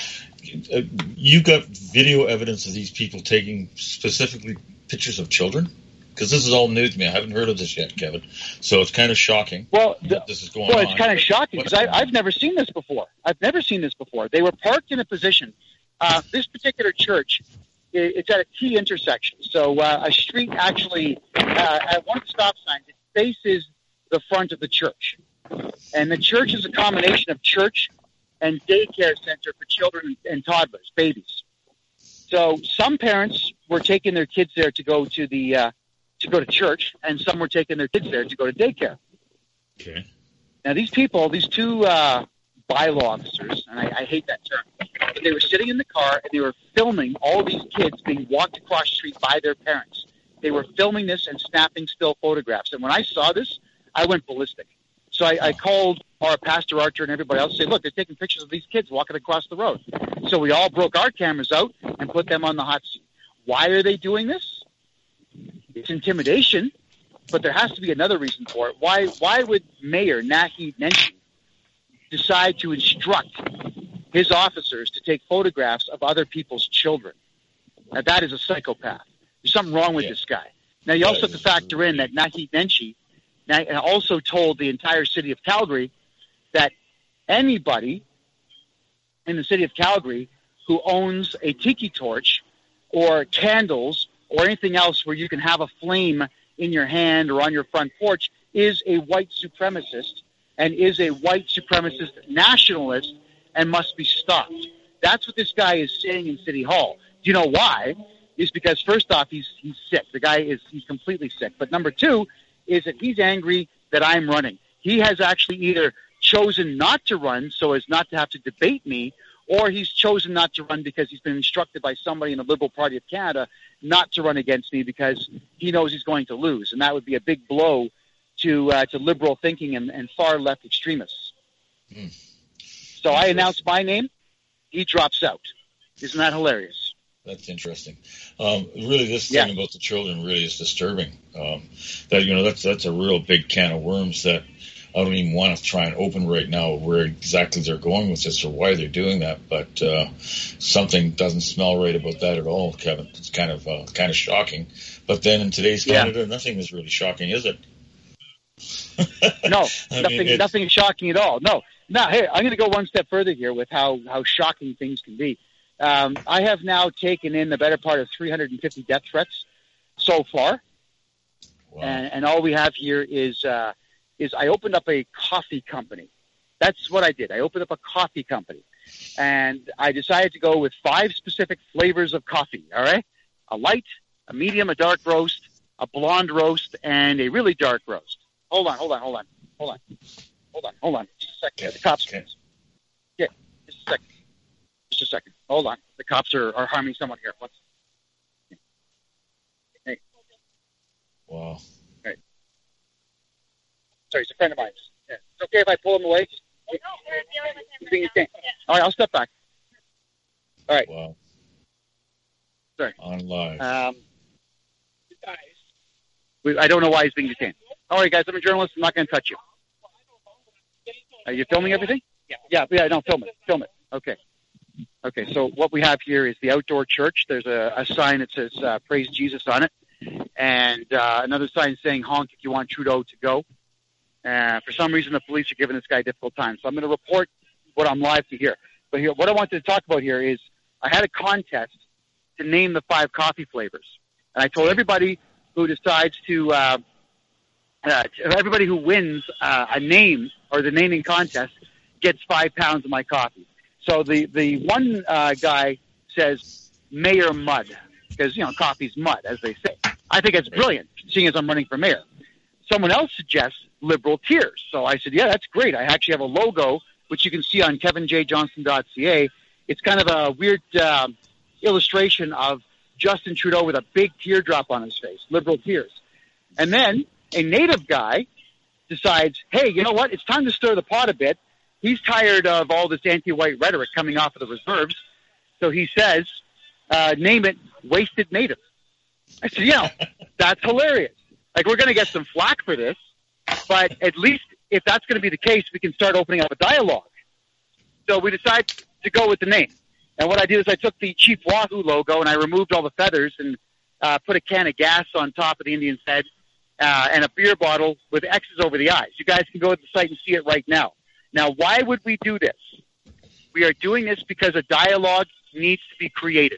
You got video evidence of these people taking specifically pictures of children? Because this is all new to me. I haven't heard of this yet, Kevin. So it's kind of shocking. Well, this is going on. It's kind of shocking because I've never seen this before. They were parked in a position. This particular church, it's at a T intersection. So a street actually, at one of the stop signs, it faces the front of the church. And the church is a combination of church and daycare center for children and toddlers, babies. So some parents were taking their kids there to go to church, and some were taking their kids there to go to daycare. Okay. Now these people, these two bylaw officers, and I hate that term, but they were sitting in the car and they were filming all these kids being walked across the street by their parents. They were filming this and snapping still photographs. And when I saw this, I went ballistic. So I called our Pastor Archer and everybody else and said, look, they're taking pictures of these kids walking across the road. So we all broke our cameras out and put them on the hot seat. Why are they doing this? It's intimidation, but there has to be another reason for it. Why would Mayor Naheed Nenshi decide to instruct his officers to take photographs of other people's children? Now, that is a psychopath. There's something wrong with this guy. Now, you also have to factor in that Naheed Nenshi also told the entire city of Calgary that anybody in the city of Calgary who owns a tiki torch or candles or anything else where you can have a flame in your hand or on your front porch is a white supremacist and is a white supremacist nationalist and must be stopped. That's what this guy is saying in City Hall. Do you know why? It's because, first off, he's sick. The guy he's completely sick. But number two is that he's angry that I'm running. He has actually either chosen not to run so as not to have to debate me, or he's chosen not to run because he's been instructed by somebody in the Liberal Party of Canada not to run against me because he knows he's going to lose. And that would be a big blow to liberal thinking and far left extremists. So I announce my name, he drops out. Isn't that hilarious? That's interesting. Really, this thing about the children really is disturbing. That's a real big can of worms that I don't even want to try and open right now where exactly they're going with this or why they're doing that. But something doesn't smell right about that at all, Kevin. It's kind of shocking. But then in today's Canada, nothing is really shocking, is it? No, nothing shocking at all. No. Now, hey, I'm going to go one step further here with how shocking things can be. I have now taken in the better part of 350 death threats so far. Wow. And all we have here is I opened up a coffee company. That's what I did. I opened up a coffee company. And I decided to go with 5 specific flavors of coffee, all right? A light, a medium, a dark roast, a blonde roast, and a really dark roast. Hold on. Just a second. The cops. Okay, just a second. Hold on. The cops are harming someone here. Hey. Wow. Right. Sorry, he's a friend of mine. Yeah. It's okay if I pull him away? He's being detained. All right, I'll step back. All right. Wow. Sorry. On live. I don't know why he's being detained. All right, guys, I'm a journalist. I'm not going to touch you. Are you filming everything? Yeah, no, film it. Okay, so what we have here is the outdoor church. There's a sign that says Praise Jesus on it, and another sign saying honk if you want Trudeau to go. For some reason, the police are giving this guy a difficult time. So I'm going to report what I'm live to hear. But here, what I wanted to talk about here is I had a contest to name the 5 coffee flavors. And I told everybody who decides to everybody who wins a name or the naming contest gets 5 pounds of my coffee. So the one guy says Mayor Mud because, coffee's mud, as they say. I think it's brilliant, seeing as I'm running for mayor. Someone else suggests Liberal Tears. So I said, yeah, that's great. I actually have a logo, which you can see on kevinjjohnson.ca. It's kind of a weird illustration of Justin Trudeau with a big teardrop on his face, Liberal Tears. And then a native guy decides, hey, you know what? It's time to stir the pot a bit. He's tired of all this anti-white rhetoric coming off of the reserves. So he says, name it Wasted Native. I said, that's hilarious. Like, we're going to get some flack for this, but at least if that's going to be the case, we can start opening up a dialogue. So we decided to go with the name. And what I did is I took the Chief Wahoo logo and I removed all the feathers and put a can of gas on top of the Indian's head and a beer bottle with X's over the eyes. You guys can go to the site and see it right now. Now, why would we do this? We are doing this because a dialogue needs to be created.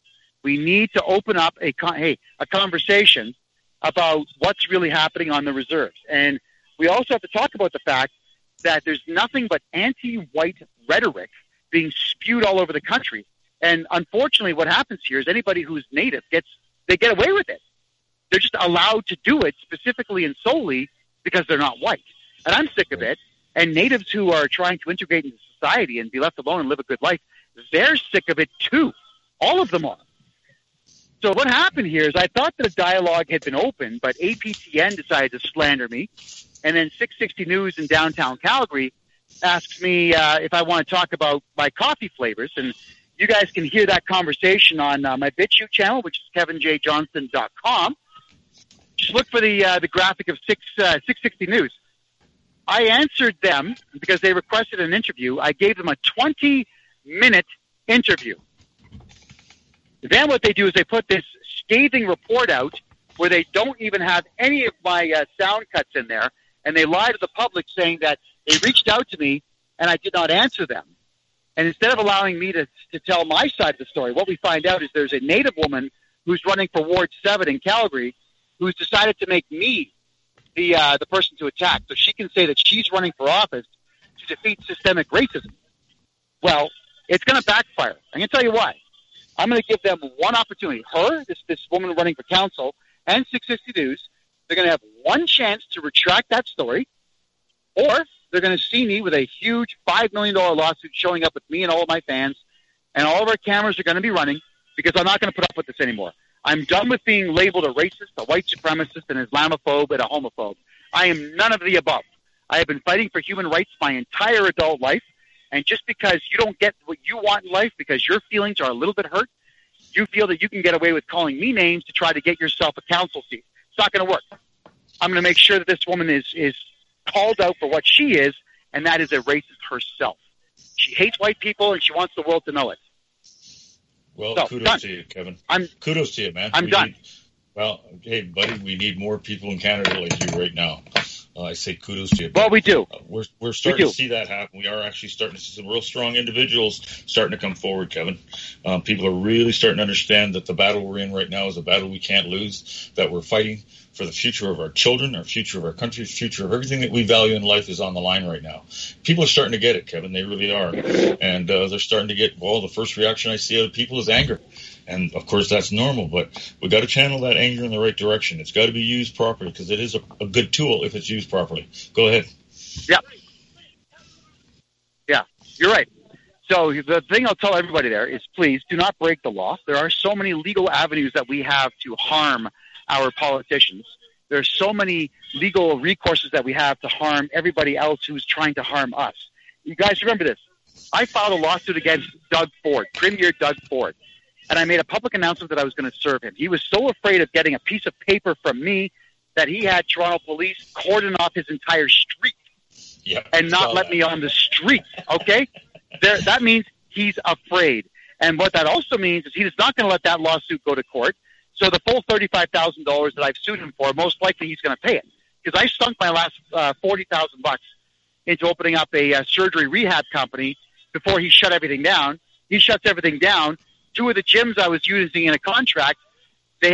We need to open up a conversation about what's really happening on the reserves. And we also have to talk about the fact that there's nothing but anti-white rhetoric being spewed all over the country. And unfortunately, what happens here is anybody who's native they get away with it. They're just allowed to do it specifically and solely because they're not white. And I'm sick of it. And natives who are trying to integrate into society and be left alone and live a good life, they're sick of it too. All of them are. So what happened here is I thought that a dialogue had been open, but APTN decided to slander me. And then 660 News in downtown Calgary asked me if I want to talk about my coffee flavors. And you guys can hear that conversation on my BitChute channel, which is kevinjjohnson.com. Just look for the graphic of 660 News. I answered them because they requested an interview. I gave them a 20-minute interview. Then what they do is they put this scathing report out where they don't even have any of my sound cuts in there, and they lie to the public saying that they reached out to me and I did not answer them. And instead of allowing me to tell my side of the story, what we find out is there's a native woman who's running for Ward 7 in Calgary who's decided to make me the person to attack, so she can say that she's running for office to defeat systemic racism. Well, it's going to backfire. I'm going to tell you why. I'm going to give them one opportunity. Her, this woman running for council, and 660 News, they're going to have one chance to retract that story, or they're going to see me with a huge $5 million lawsuit showing up with me and all of my fans, and all of our cameras are going to be running because I'm not going to put up with this anymore. I'm done with being labeled a racist, a white supremacist, an Islamophobe, and a homophobe. I am none of the above. I have been fighting for human rights my entire adult life, and just because you don't get what you want in life because your feelings are a little bit hurt, you feel that you can get away with calling me names to try to get yourself a council seat. It's not going to work. I'm going to make sure that this woman is called out for what she is, and that is a racist herself. She hates white people, and she wants the world to know it. Well, so, kudos done. to you, Kevin. I'm kudos to you, man. I'm done. Hey, buddy, we need more people in Canada like you right now. I say kudos to you. Well, we do. We're starting to see that happen. We are actually starting to see some real strong individuals starting to come forward, Kevin. People are really starting to understand that the battle we're in right now is a battle we can't lose, that we're fighting for the future of our children, our future of our country, future of everything that we value in life is on the line right now. People are starting to get it, Kevin. They really are. And they're starting to get, the first reaction I see out of people is anger. And, of course, that's normal, but we got to channel that anger in the right direction. It's got to be used properly because it is a good tool if it's used properly. Go ahead. Yeah, you're right. So the thing I'll tell everybody there is please do not break the law. There are so many legal avenues that we have to harm our politicians. There's so many legal recourses that we have to harm everybody else who's trying to harm us. You guys remember this. I filed a lawsuit against Doug Ford, Premier Doug Ford, and I made a public announcement that I was going to serve him. He was so afraid of getting a piece of paper from me that he had Toronto police cordon off his entire street and not let me on the street, okay? That means he's afraid. And what that also means is he's not going to let that lawsuit go to court. So the full $35,000 that I've sued him for, most likely he's going to pay it. Because I sunk my last $40,000 into opening up a surgery rehab company before he shut everything down. He shuts everything down. 2 of the gyms I was using in a contract, they're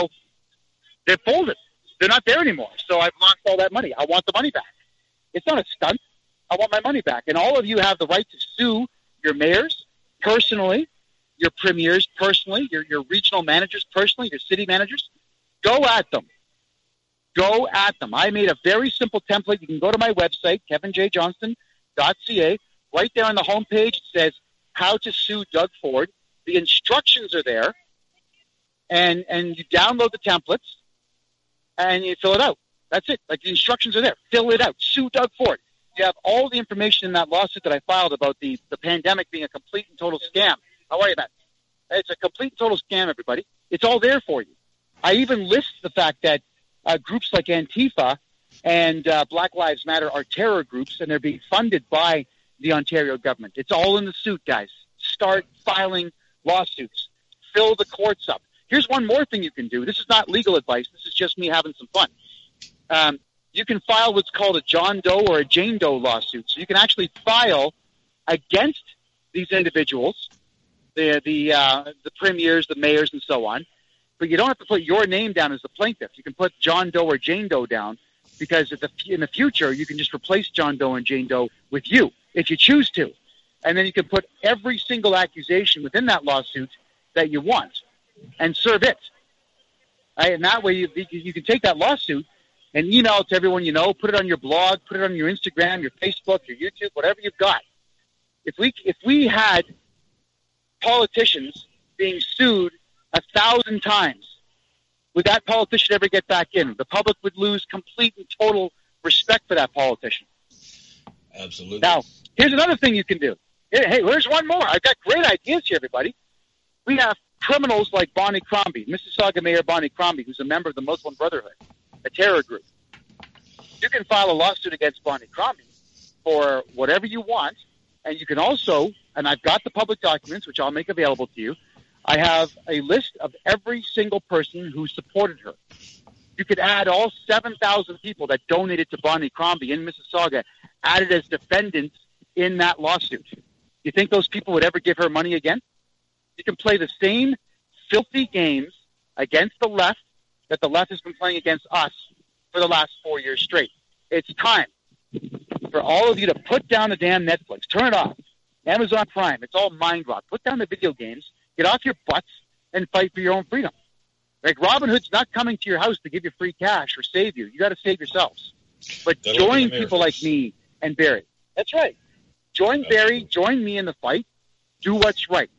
folded. They're not there anymore. So I've lost all that money. I want the money back. It's not a stunt. I want my money back. And all of you have the right to sue your mayors personally, your premiers personally, your regional managers personally, your city managers. Go at them. Go at them. I made a very simple template. You can go to my website, kevinjjohnston.ca. Right there on the homepage, it says how to sue Doug Ford. The instructions are there, and you download the templates, and you fill it out. That's it. Like, the instructions are there. Fill it out. Sue Doug Ford. You have all the information in that lawsuit that I filed about the pandemic being a complete and total scam. How are you, man? It's a complete and total scam, everybody. It's all there for you. I even list the fact that groups like Antifa and Black Lives Matter are terror groups, and they're being funded by the Ontario government. It's all in the suit, guys. Start filing lawsuits. Fill the courts up. Here's one more thing you can do. This is not legal advice. This is just me having some fun. You can file what's called a John Doe or a Jane Doe lawsuit. So you can actually file against these individuals, the premiers, the mayors, and so on. But you don't have to put your name down as the plaintiff. You can put John Doe or Jane Doe down, because in the future, you can just replace John Doe and Jane Doe with you if you choose to. And then you can put every single accusation within that lawsuit that you want and serve it. Right? And that way you can take that lawsuit and email it to everyone you know, put it on your blog, put it on your Instagram, your Facebook, your YouTube, whatever you've got. If we had politicians being sued 1,000 times, would that politician ever get back in? The public would lose complete and total respect for that politician. Absolutely. Now, here's another thing you can do. Hey, here's one more. I've got great ideas here, everybody. We have criminals like Bonnie Crombie, Mississauga Mayor Bonnie Crombie, who's a member of the Muslim Brotherhood, a terror group. You can file a lawsuit against Bonnie Crombie for whatever you want, and you can also, and I've got the public documents, which I'll make available to you, I have a list of every single person who supported her. You could add all 7,000 people that donated to Bonnie Crombie in Mississauga, added as defendants in that lawsuit. You think those people would ever give her money again? You can play the same filthy games against the left that the left has been playing against us for the last 4 years straight. It's time for all of you to put down the damn Netflix. Turn it off. Amazon Prime. It's all mind rot. Put down the video games. Get off your butts and fight for your own freedom. Like, Robin Hood's not coming to your house to give you free cash or save you. You got to save yourselves. But join people like me and Barry. That's right. Join Barry. Join me in the fight. Do what's right.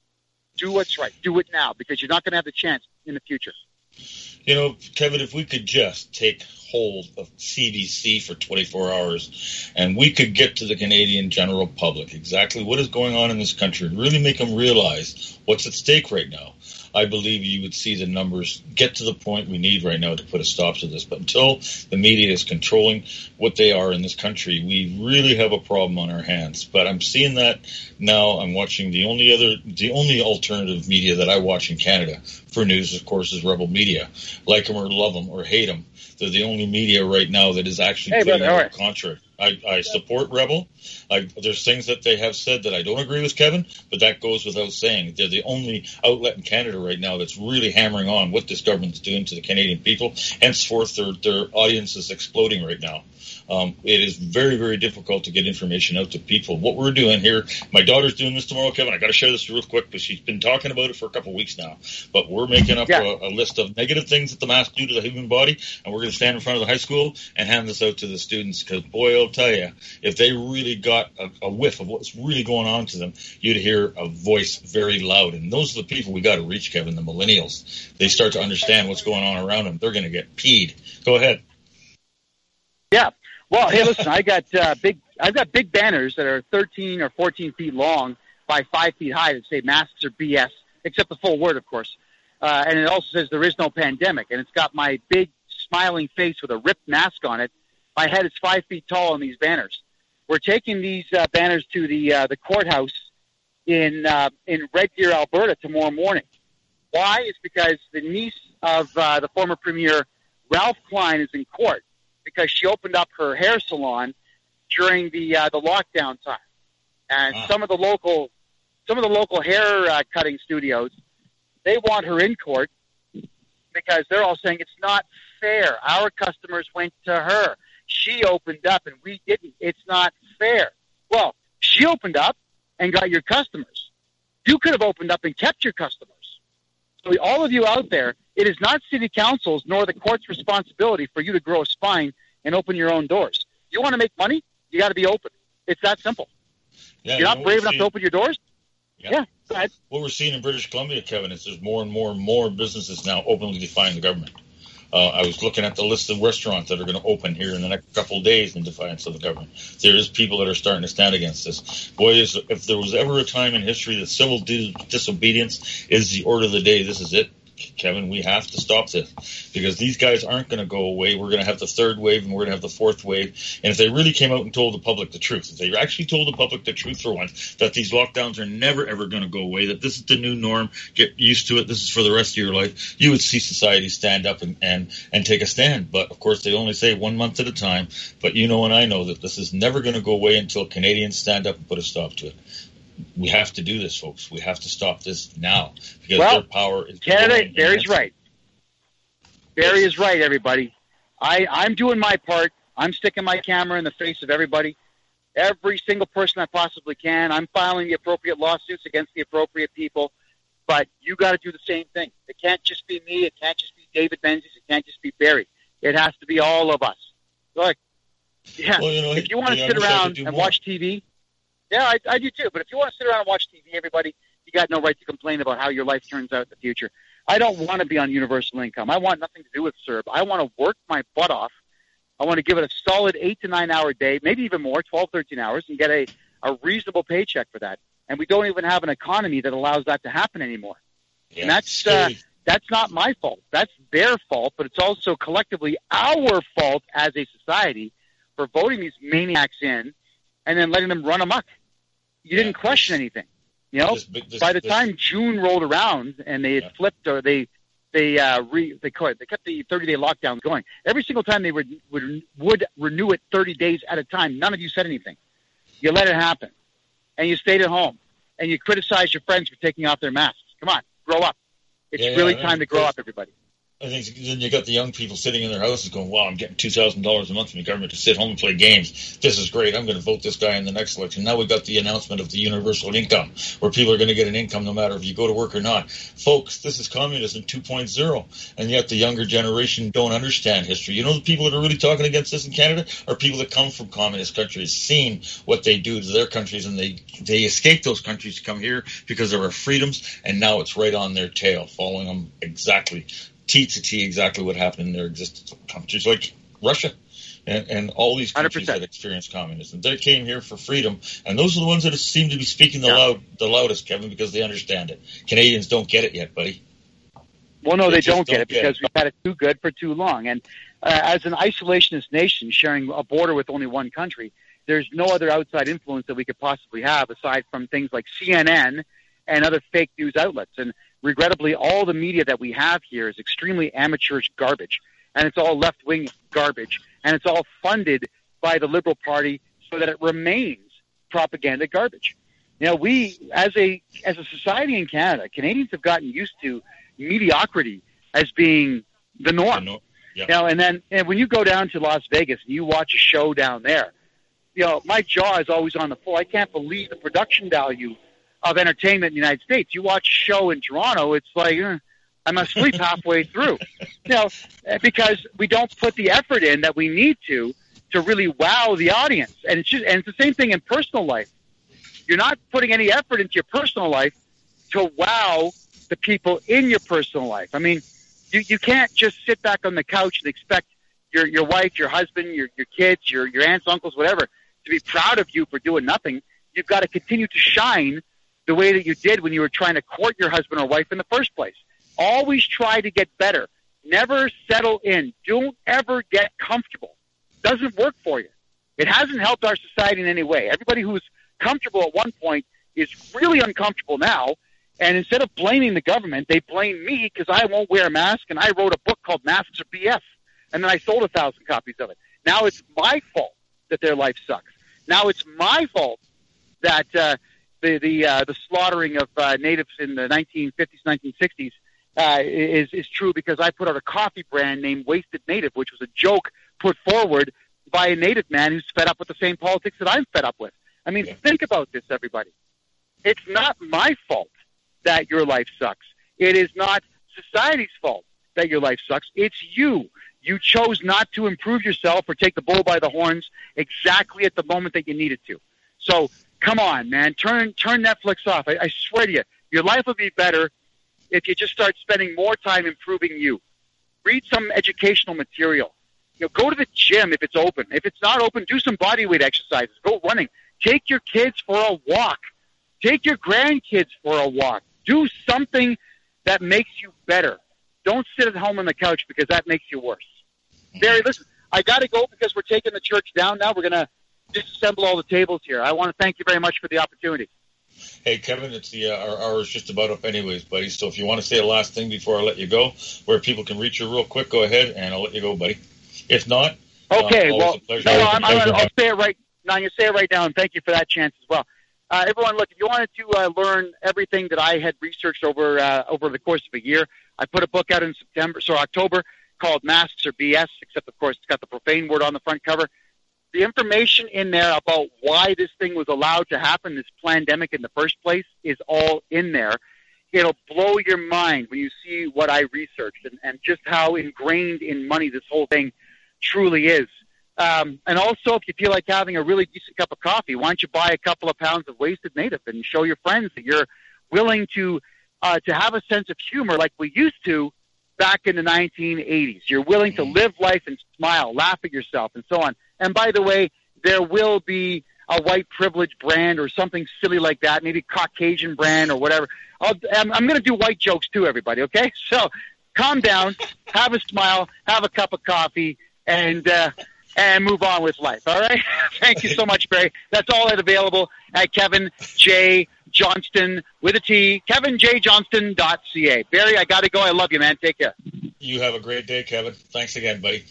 Do what's right. Do it now, because you're not going to have the chance in the future. You know, Kevin, if we could just take hold of CBC for 24 hours and we could get to the Canadian general public exactly what is going on in this country and really make them realize what's at stake right now, I believe you would see the numbers get to the point we need right now to put a stop to this. But until the media is controlling what they are in this country, we really have a problem on our hands. But I'm seeing that now. I'm watching the only alternative media that I watch in Canada for news, of course, is Rebel Media. Like them or love them or hate them, they're the only media right now that is actually putting out the contrary. I support Rebel. There's things that they have said that I don't agree with, Kevin, but that goes without saying. They're the only outlet in Canada right now that's really hammering on what this government's doing to the Canadian people. Henceforth, their audience is exploding right now. It is very, very difficult to get information out to people. What we're doing here, my daughter's doing this tomorrow, Kevin. I got to share this real quick because she's been talking about it for a couple of weeks now. But we're making up a list of negative things that the mask do to the human body, and we're going to stand in front of the high school and hand this out to the students. Because, boy, I'll tell you, if they really got a whiff of what's really going on to them, you'd hear a voice very loud. And those are the people we got to reach, Kevin, the millennials. They start to understand what's going on around them. They're going to get peed. Go ahead. Yeah. Well, hey, listen, I've got big banners that are 13 or 14 feet long by 5 feet high that say masks are BS, except the full word, of course. And it also says there is no pandemic. And it's got my big smiling face with a ripped mask on it. My head is 5 feet tall on these banners. We're taking these banners to the courthouse in Red Deer, Alberta tomorrow morning. Why? It's because the niece of the former premier, Ralph Klein, is in court because she opened up her hair salon during the lockdown time, and some of the local hair cutting studios, they want her in court because they're all saying it's not fair. Our customers went to her. She opened up and we didn't. It's not fair. Well, she opened up and got your customers. You could have opened up and kept your customers. So all of you out there, it is not city council's nor the court's responsibility for you to grow a spine and open your own doors. You want to make money? You got to be open. It's that simple. Yeah, You're not brave enough to open your doors? Yeah. Go ahead. What we're seeing in British Columbia, Kevin, is there's more and more and more businesses now openly defying the government. I was looking at the list of restaurants that are going to open here in the next couple of days in defiance of the government. There is people that are starting to stand against this. Boy, if there was ever a time in history that civil disobedience is the order of the day, this is it. Kevin, we have to stop this because these guys aren't going to go away. We're going to have the third wave and we're going to have the fourth wave. And if they really came out and told the public the truth, if they actually told the public the truth for once, that these lockdowns are never, ever going to go away, that this is the new norm, get used to it, this is for the rest of your life, you would see society stand up and take a stand. But, of course, they only say 1 month at a time. But you know and I know that this is never going to go away until Canadians stand up and put a stop to it. We have to do this, folks. We have to stop this now because their power is. Canada, Barry's right. Barry is right, everybody. I'm doing my part. I'm sticking my camera in the face of everybody, every single person I possibly can. I'm filing the appropriate lawsuits against the appropriate people. But you got to do the same thing. It can't just be me. It can't just be David Menzies. It can't just be Barry. It has to be all of us. Look, yeah. Well, if you want to sit around and watch TV. Yeah, I do too. But if you want to sit around and watch TV, everybody, you got no right to complain about how your life turns out in the future. I don't want to be on universal income. I want nothing to do with CERB. I want to work my butt off. I want to give it a solid 8 to 9 hour day, maybe even more, 12, 13 hours, and get a reasonable paycheck for that. And we don't even have an economy that allows that to happen anymore. Yeah, and that's not my fault. That's their fault, but it's also collectively our fault as a society for voting these maniacs in and then letting them run amok. You didn't question anything. You know, by the time June rolled around and they had flipped or they kept the 30-day lockdowns going. Every single time they would renew it 30 days at a time, none of you said anything. You let it happen. And you stayed at home. And you criticized your friends for taking off their masks. Come on, grow up. It's really time to grow up, everybody. I think then you got the young people sitting in their houses going, wow, I'm getting $2,000 a month from the government to sit home and play games. This is great. I'm going to vote this guy in the next election. Now we got the announcement of the universal income, where people are going to get an income no matter if you go to work or not. Folks, this is communism 2.0, and yet the younger generation don't understand history. You know the people that are really talking against this in Canada are people that come from communist countries, seen what they do to their countries, and they escape those countries to come here because of our freedoms, and now it's right on their tail, following them exactly. T to T exactly what happened in their existence. Countries like Russia and all these countries 100%. That experienced communism. They came here for freedom, and those are the ones that seem to be speaking the loudest, Kevin, because they understand it. Canadians don't get it yet, buddy. Well, no, they don't get it because we've had it too good for too long. And as an isolationist nation sharing a border with only one country, there's no other outside influence that we could possibly have aside from things like CNN and other fake news outlets. And regrettably, all the media that we have here is extremely amateurish garbage, and it's all left-wing garbage, and it's all funded by the Liberal Party so that it remains propaganda garbage. You know, we, as a society in Canada, Canadians have gotten used to mediocrity as being the norm. Yeah. You know, and when you go down to Las Vegas and you watch a show down there, you know, my jaw is always on the floor. I can't believe the production value of entertainment in the United States. You watch a show in Toronto, it's like, I must sleep halfway through. You know, because we don't put the effort in that we need to really wow the audience. And it's the same thing in personal life. You're not putting any effort into your personal life to wow the people in your personal life. I mean, you can't just sit back on the couch and expect your wife, your husband, your kids, your aunts, uncles, whatever, to be proud of you for doing nothing. You've got to continue to shine the way that you did when you were trying to court your husband or wife in the first place. Always try to get better. Never settle in. Don't ever get comfortable. Doesn't work for you. It hasn't helped our society in any way. Everybody who was comfortable at one point is really uncomfortable now. And instead of blaming the government, they blame me because I won't wear a mask. And I wrote a book called Masks Are BS. And then I sold 1,000 copies of it. Now it's my fault that their life sucks. Now it's my fault that the slaughtering of natives in the 1950s, 1960s is true because I put out a coffee brand named Wasted Native, which was a joke put forward by a native man who's fed up with the same politics that I'm fed up with. I mean, think about this, everybody. It's not my fault that your life sucks. It is not society's fault that your life sucks. It's you. You chose not to improve yourself or take the bull by the horns exactly at the moment that you needed to. So come on, man. Turn Netflix off. I swear to you, your life would be better if you just start spending more time improving you. Read some educational material. You know, go to the gym if it's open. If it's not open, do some body weight exercises. Go running. Take your kids for a walk. Take your grandkids for a walk. Do something that makes you better. Don't sit at home on the couch because that makes you worse. Barry, listen, I got to go because we're taking the church down now. We're going to disassemble all the tables here. I want to thank you very much for the opportunity. Hey, Kevin, it's our hour's just about up anyways, buddy. So if you want to say a last thing before I let you go, where people can reach you real quick, go ahead, and I'll let you go, buddy. If not, okay. I'll say it right now. You say it right now, and thank you for that chance as well. Everyone, look, if you wanted to learn everything that I had researched over the course of a year, I put a book out in October called Masks Are BS, except, of course, it's got the profane word on the front cover. The information in there about why this thing was allowed to happen, this pandemic in the first place, is all in there. It'll blow your mind when you see what I researched and just how ingrained in money this whole thing truly is. And also, if you feel like having a really decent cup of coffee, why don't you buy a couple of pounds of Wasted Native and show your friends that you're willing to have a sense of humor like we used to back in the 1980s. You're willing to live life and smile, laugh at yourself, and so on. And by the way, there will be a white privilege brand or something silly like that, maybe Caucasian brand or whatever. I'm going to do white jokes too, everybody, okay? So calm down, have a smile, have a cup of coffee, and move on with life, all right? Thank you so much, Barry. That's all that's available at Kevin J. Johnston with a T, kevinjjohnston.ca. Barry, I got to go. I love you, man. Take care. You have a great day, Kevin. Thanks again, buddy.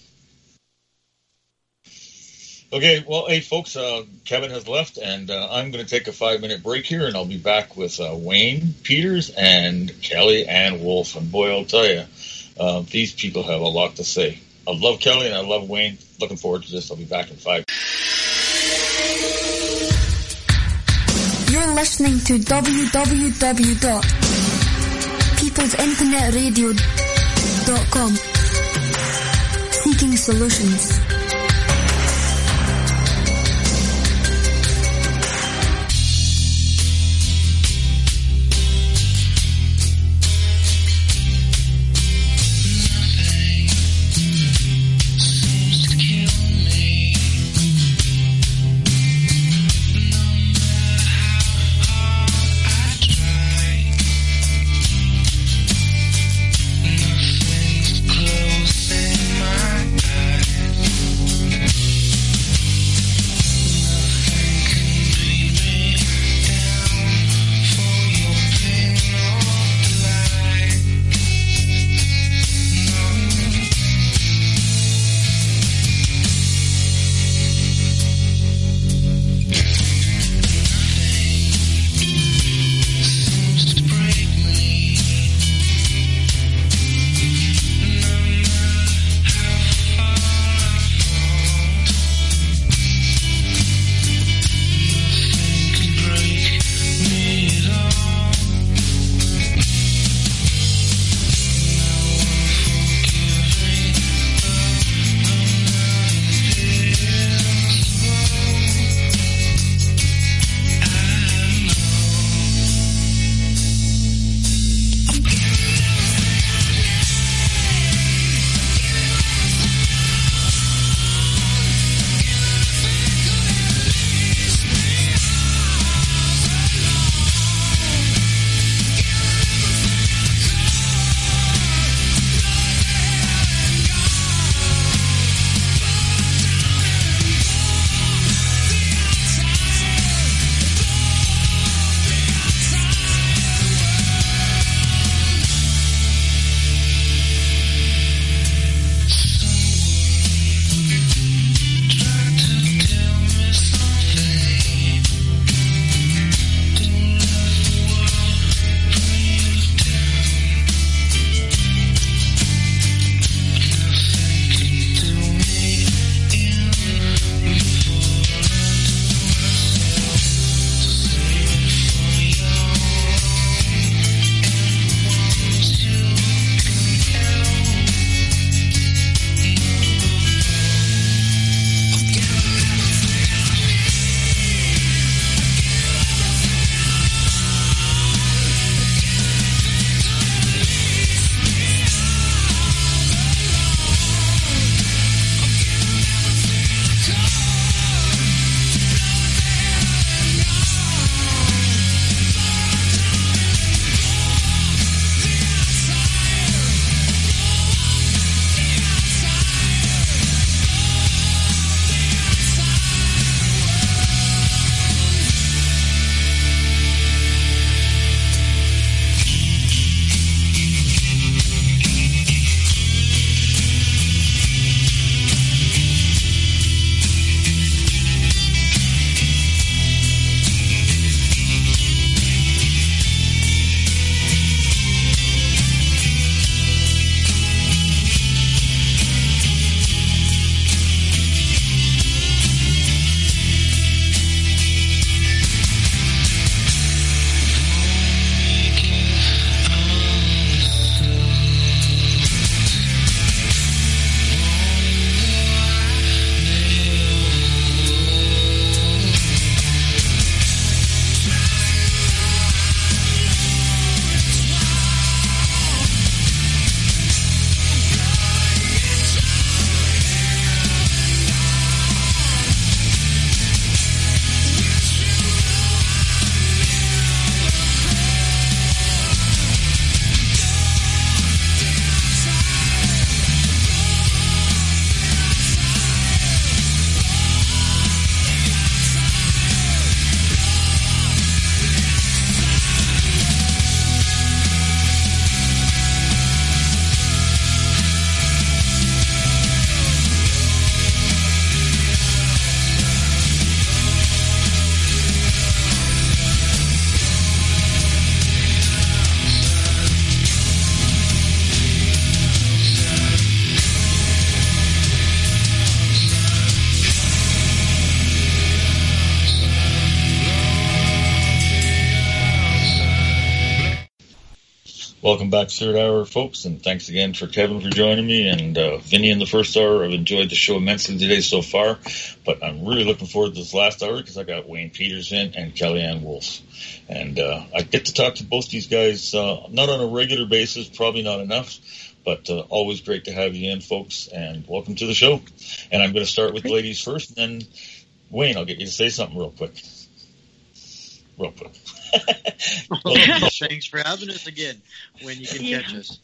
Okay, well, hey, folks, Kevin has left, and I'm going to take a 5-minute break here, and I'll be back with Wayne Peters and Kelly Ann Wolf. And boy, I'll tell you, these people have a lot to say. I love Kelly, and I love Wayne. Looking forward to this. I'll be back in 5. You're listening to www.peoplesinternetradio.com. Seeking solutions. Close in my eyes. Welcome back, third hour, folks, and thanks again for Kevin for joining me, and Vinny in the first hour. I've enjoyed the show immensely today so far, but I'm really looking forward to this last hour because I got Wayne Peters in and Kellyanne Wolf. And I get to talk to both these guys, not on a regular basis, probably not enough, but always great to have you in, folks, and welcome to the show. And I'm going to start with the ladies first, and then, Wayne, I'll get you to say something real quick. Well, thanks for having us again when you can catch us.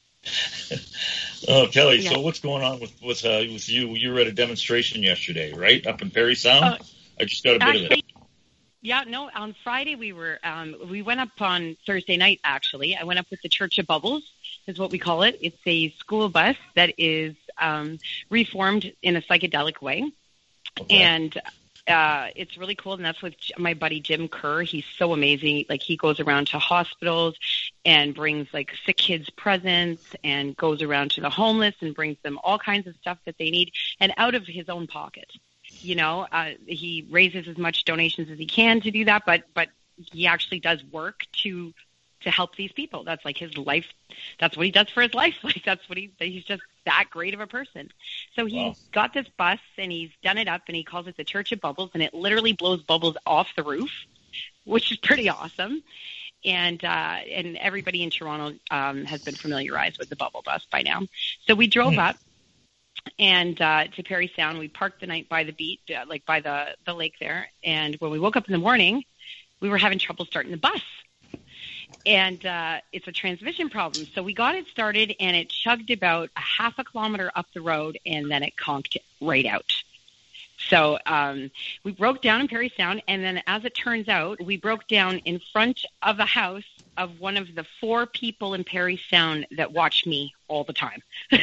Oh, Kelly, so what's going on with you? You were at a demonstration yesterday, right? Up in Parry Sound? I just got a bit of it. Yeah, no, on Friday we went up on Thursday night, actually. I went up with the Church of Bubbles, is what we call it. It's a school bus that is reformed in a psychedelic way. Okay. And it's really cool, and that's with my buddy Jim Kerr. He's so amazing. Like, he goes around to hospitals and brings, like, sick kids presents and goes around to the homeless and brings them all kinds of stuff that they need, and out of his own pocket. You know, he raises as much donations as he can to do that, but he actually does work to help these people. That's like his life. That's what he does for his life. Like, that's what he's just that great of a person. So he's got this bus and he's done it up and he calls it the Church of Bubbles, and it literally blows bubbles off the roof, which is pretty awesome. And everybody in Toronto has been familiarized with the bubble bus by now. So we drove up and to Parry Sound. We parked the night by the beach, like by the lake there. And when we woke up in the morning, we were having trouble starting the bus. And it's a transmission problem. So we got it started, and it chugged about a half a kilometer up the road, and then it conked right out. So we broke down in Parry Sound, and then as it turns out, we broke down in front of the house of one of the 4 people in Parry Sound that watch me all the time.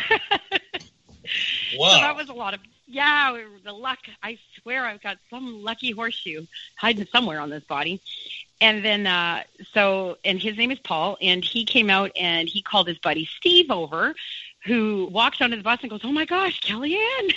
Wow. So that was a lot of, the luck. I swear I've got some lucky horseshoe hiding somewhere on this body. And then, and his name is Paul, and he came out and he called his buddy Steve over, who walked onto the bus and goes, "Oh my gosh, Kellyanne."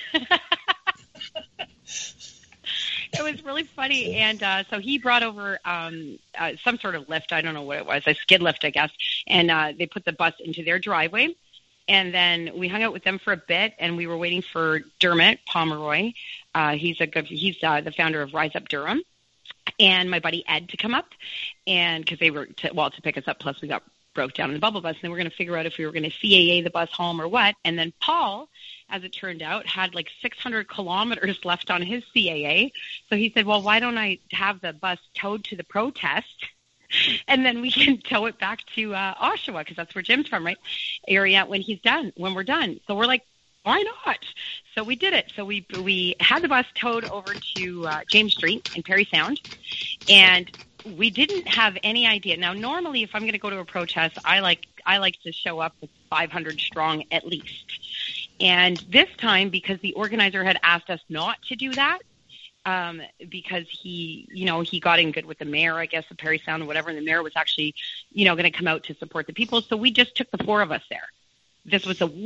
It was really funny. And so he brought over some sort of lift. I don't know what it was, a skid lift, I guess. And they put the bus into their driveway. And then we hung out with them for a bit, and we were waiting for Dermot Pomeroy. He's the founder of Rise Up Durham. And my buddy Ed to come up, and because they were to pick us up. Plus, we got broke down in the bubble bus, and then we're going to figure out if we were going to CAA the bus home or what. And then Paul, as it turned out, had like 600 kilometers left on his CAA. So he said, "Well, why don't I have the bus towed to the protest, and then we can tow it back to Oshawa, because that's where Jim's from, right? Area when we're done." So we're like, why not? So we did it. So we had the bus towed over to James Street in Parry Sound, and we didn't have any idea. Now, normally, if I'm going to go to a protest, I like to show up with 500 strong at least. And this time, because the organizer had asked us not to do that, because he got in good with the mayor, I guess, of Parry Sound or whatever, and the mayor was actually, going to come out to support the people. So we just took the 4 of us there. This was the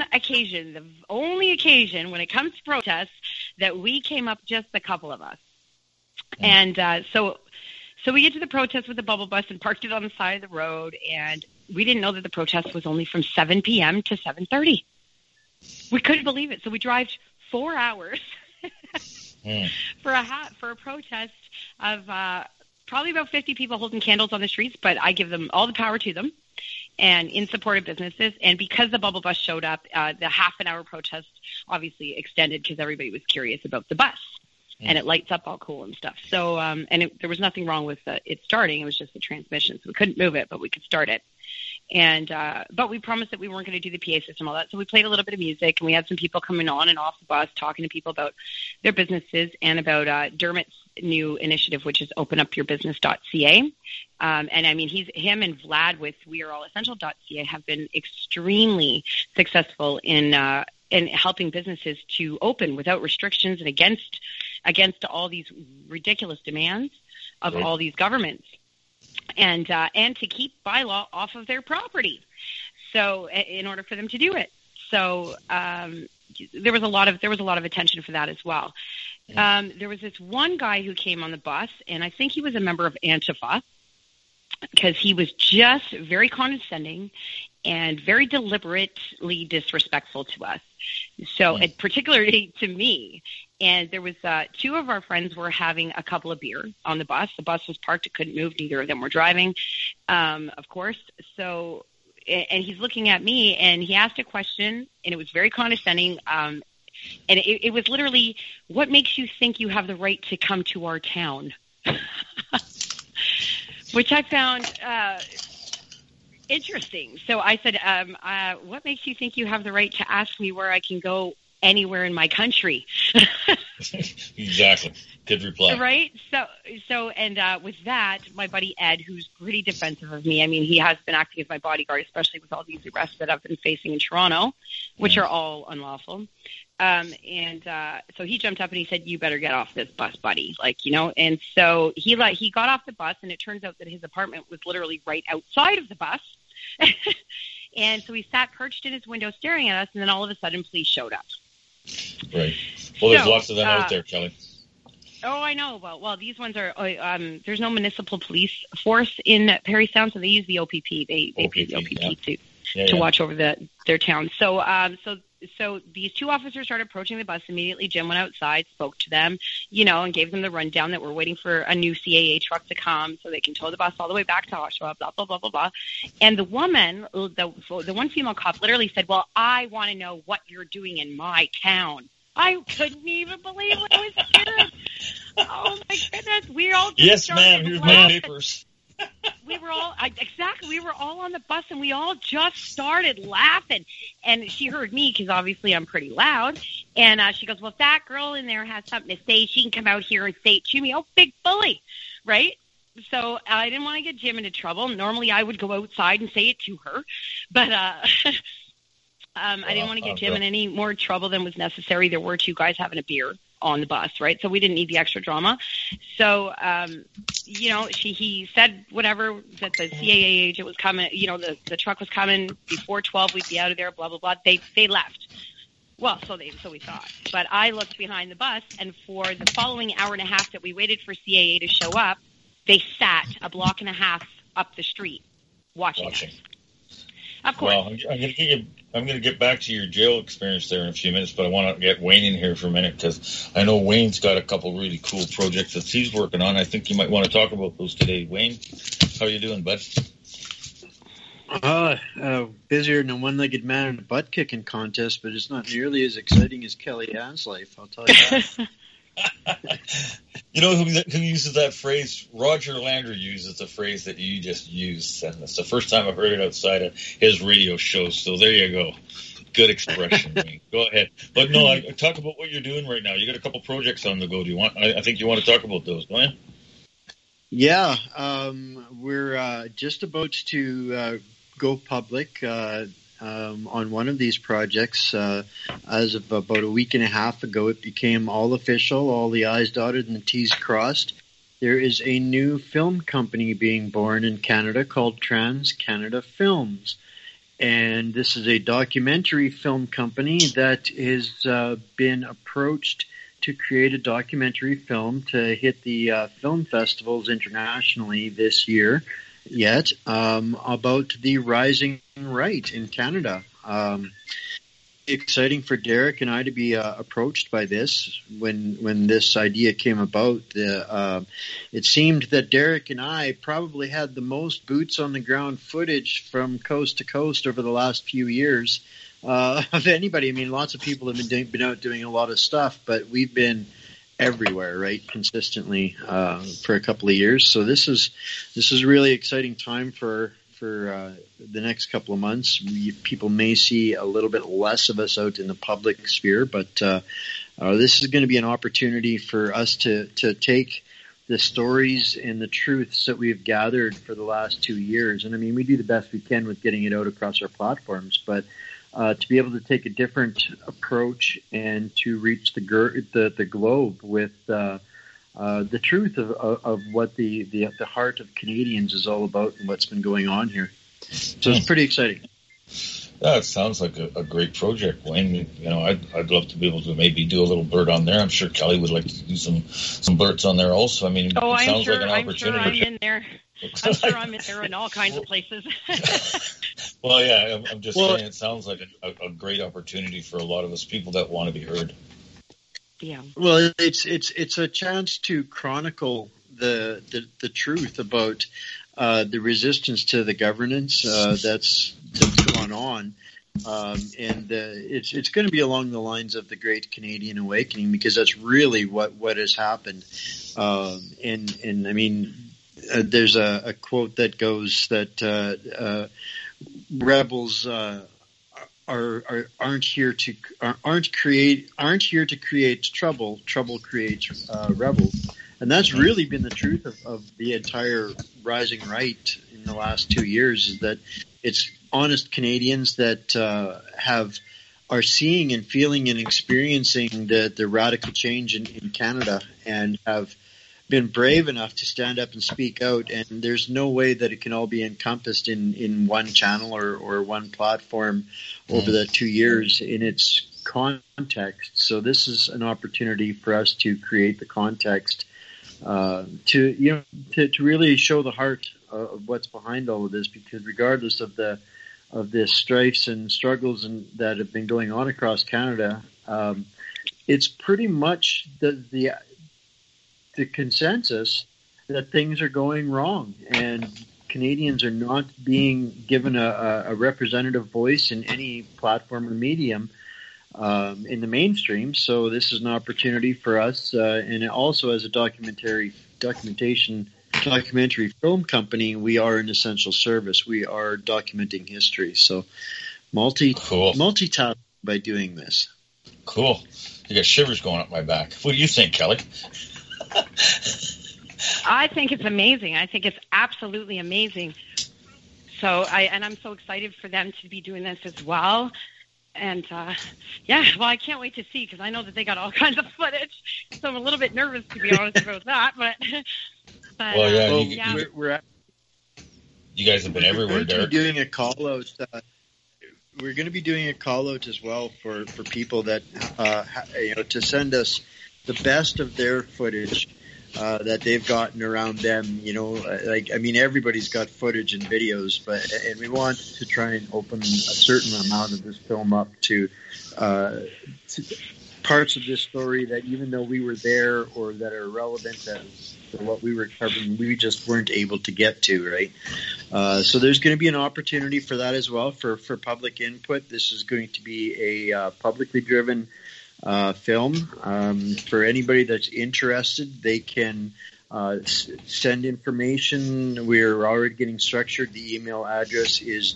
only occasion when it comes to protests that we came up, just a couple of us. And so we get to the protest with the bubble bus and parked it on the side of the road, and we didn't know that the protest was only from 7 p.m. to 7:30. We couldn't believe it. So we drive 4 hours for a protest of probably about 50 people holding candles on the streets, but I give them all the power to them. And in support of businesses. And because the bubble bus showed up, the half-an-hour protest obviously extended because everybody was curious about the bus. And it lights up all cool and stuff. So, there was nothing wrong with it starting. It was just the transmission. So we couldn't move it, but we could start it. And but we promised that we weren't going to do the PA system, all that. So we played a little bit of music, and we had some people coming on and off the bus talking to people about their businesses and about Dermot's new initiative, which is openupyourbusiness.ca. And I mean, him and Vlad with weareallessential.ca have been extremely successful in helping businesses to open without restrictions and against all these ridiculous demands of all these governments. And to keep bylaw off of their property, so in order for them to do it, so there was a lot of attention for that as well. There was this one guy who came on the bus, and I think he was a member of Antifa, because he was just very condescending and very deliberately disrespectful to us. So, and particularly to me. And there was two of our friends were having a couple of beer on the bus. The bus was parked; it couldn't move. Neither of them were driving, of course. So, and he's looking at me, and he asked a question, and it was very condescending. And it was literally, "What makes you think you have the right to come to our town?" Which I found interesting. So I said, "What makes you think you have the right to ask me where I can go anywhere in my country?" Exactly. Good reply. Right? So, and with that, my buddy Ed, who's pretty defensive of me, I mean, he has been acting as my bodyguard, especially with all these arrests that I've been facing in Toronto, which are all unlawful. So he jumped up and he said, "You better get off this bus, buddy." And so he got off the bus, and it turns out that his apartment was literally right outside of the bus. And so he sat perched in his window staring at us, and then all of a sudden police showed up. Right. Well, there's lots of them out there, Kelly. Oh, I know. Well, these ones are, there's no municipal police force in Parry Sound, so they use the OPP. They pay the OPP to watch over their town. So these two officers started approaching the bus. Immediately, Jim went outside, spoke to them, and gave them the rundown that we're waiting for a new CAA truck to come so they can tow the bus all the way back to Oshawa, blah, blah, blah, blah, blah. And the woman, the one female cop literally said, "Well, I want to know what you're doing in my town." I couldn't even believe what I was hearing. Oh, my goodness. We all just yes, ma'am, here's my papers. We were all we were all on the bus, and we all just started laughing. And she heard me because obviously I'm pretty loud. And she goes, "Well, if that girl in there has something to say, she can come out here and say it to me." Oh, big bully, right? So I didn't want to get Jim into trouble. Normally I would go outside and say it to her, but I didn't want to get Jim in any more trouble than was necessary. There were two guys having a beer on the bus, right? So we didn't need the extra drama. So, he said whatever, that the CAA agent was coming, the truck was coming before 12, we'd be out of there, blah, blah, blah. They left. Well, so we thought. But I looked behind the bus, and for the following hour and a half that we waited for CAA to show up, they sat a block and a half up the street watching. Us. Of course. Well, I'm going to get back to your jail experience there in a few minutes, but I want to get Wayne in here for a minute because I know Wayne's got a couple really cool projects that he's working on. I think you might want to talk about those today. Wayne, how are you doing, bud? Busier than a one-legged man in a butt-kicking contest, but it's not nearly as exciting as Kelly Ann's life, I'll tell you that. You know who uses that phrase? Roger Landry uses the phrase that you just used, and it's the first time I've heard it outside of his radio show. So there you go. Good expression. Go ahead. But no, I talk about what you're doing right now. You got a couple projects on the go. Do you want? I think you want to talk about those, don't you? Yeah, we're just about to go public on one of these projects. As of about a week and a half ago, it became all official, all the I's dotted and the T's crossed. There is a new film company being born in Canada called Trans-Canada Films. And this is a documentary film company that has been approached to create a documentary film to hit the film festivals internationally this year about the rising right in Canada. Exciting for Derek and I to be approached by this. When this idea came about, it seemed that Derek and I probably had the most boots on the ground footage from coast to coast over the last few years of anybody. I mean, lots of people have been out doing a lot of stuff, but we've been everywhere, right, consistently for a couple of years. So this is a really exciting time for the next couple of months. People may see a little bit less of us out in the public sphere, but this is going to be an opportunity for us to take the stories and the truths that we've gathered for the last 2 years. And I mean, we do the best we can with getting it out across our platforms, but to be able to take a different approach and to reach the globe with the truth of what the heart of Canadians is all about and what's been going on here. So it's pretty exciting. That sounds like a great project, Wayne. You know, I'd love to be able to maybe do a little bird on there. I'm sure Kelly would like to do some birds on there also. I mean, it sounds like an opportunity. I'm sure I'm in there. I'm sure I'm there in all kinds of places. Well, yeah, I'm just saying it sounds like a great opportunity for a lot of us people that want to be heard. Yeah. Well, it's a chance to chronicle the truth about the resistance to the governance that's gone on. And it's going to be along the lines of the Great Canadian Awakening, because that's really what has happened. And I mean, there's a quote that goes that rebels aren't here to create trouble. Trouble creates rebels, and that's really been the truth of the entire rising right in the last 2 years. Is that it's honest Canadians that are seeing and feeling and experiencing the radical change in Canada, and have been brave enough to stand up and speak out. And there's no way that it can all be encompassed in one channel or one platform over the 2 years in its context. So this is an opportunity for us to create the context to really show the heart of what's behind all of this, because regardless of the strifes and struggles that have been going on across Canada, it's pretty much the consensus that things are going wrong, and Canadians are not being given a representative voice in any platform or medium in the mainstream. So this is an opportunity for us, and also as a documentary film company, we are an essential service. We are documenting history. So multitask by doing this. Cool. You got shivers going up my back. What do you think, Kelly? I think it's amazing. I think it's absolutely amazing. So I'm so excited for them to be doing this as well. And I can't wait to see, because I know that they got all kinds of footage. So I'm a little bit nervous, to be honest, about that. But you guys have been everywhere, Derek. We're going to be doing a call out as well for people that to send us the best of their footage that they've gotten around them. Everybody's got footage and videos, and we want to try and open a certain amount of this film up to parts of this story that, even though we were there or that are relevant to what we were covering, we just weren't able to get to, right? So there's going to be an opportunity for that as well, for public input. This is going to be a publicly driven film. For anybody that's interested, they can send information. We're already getting structured. The email address is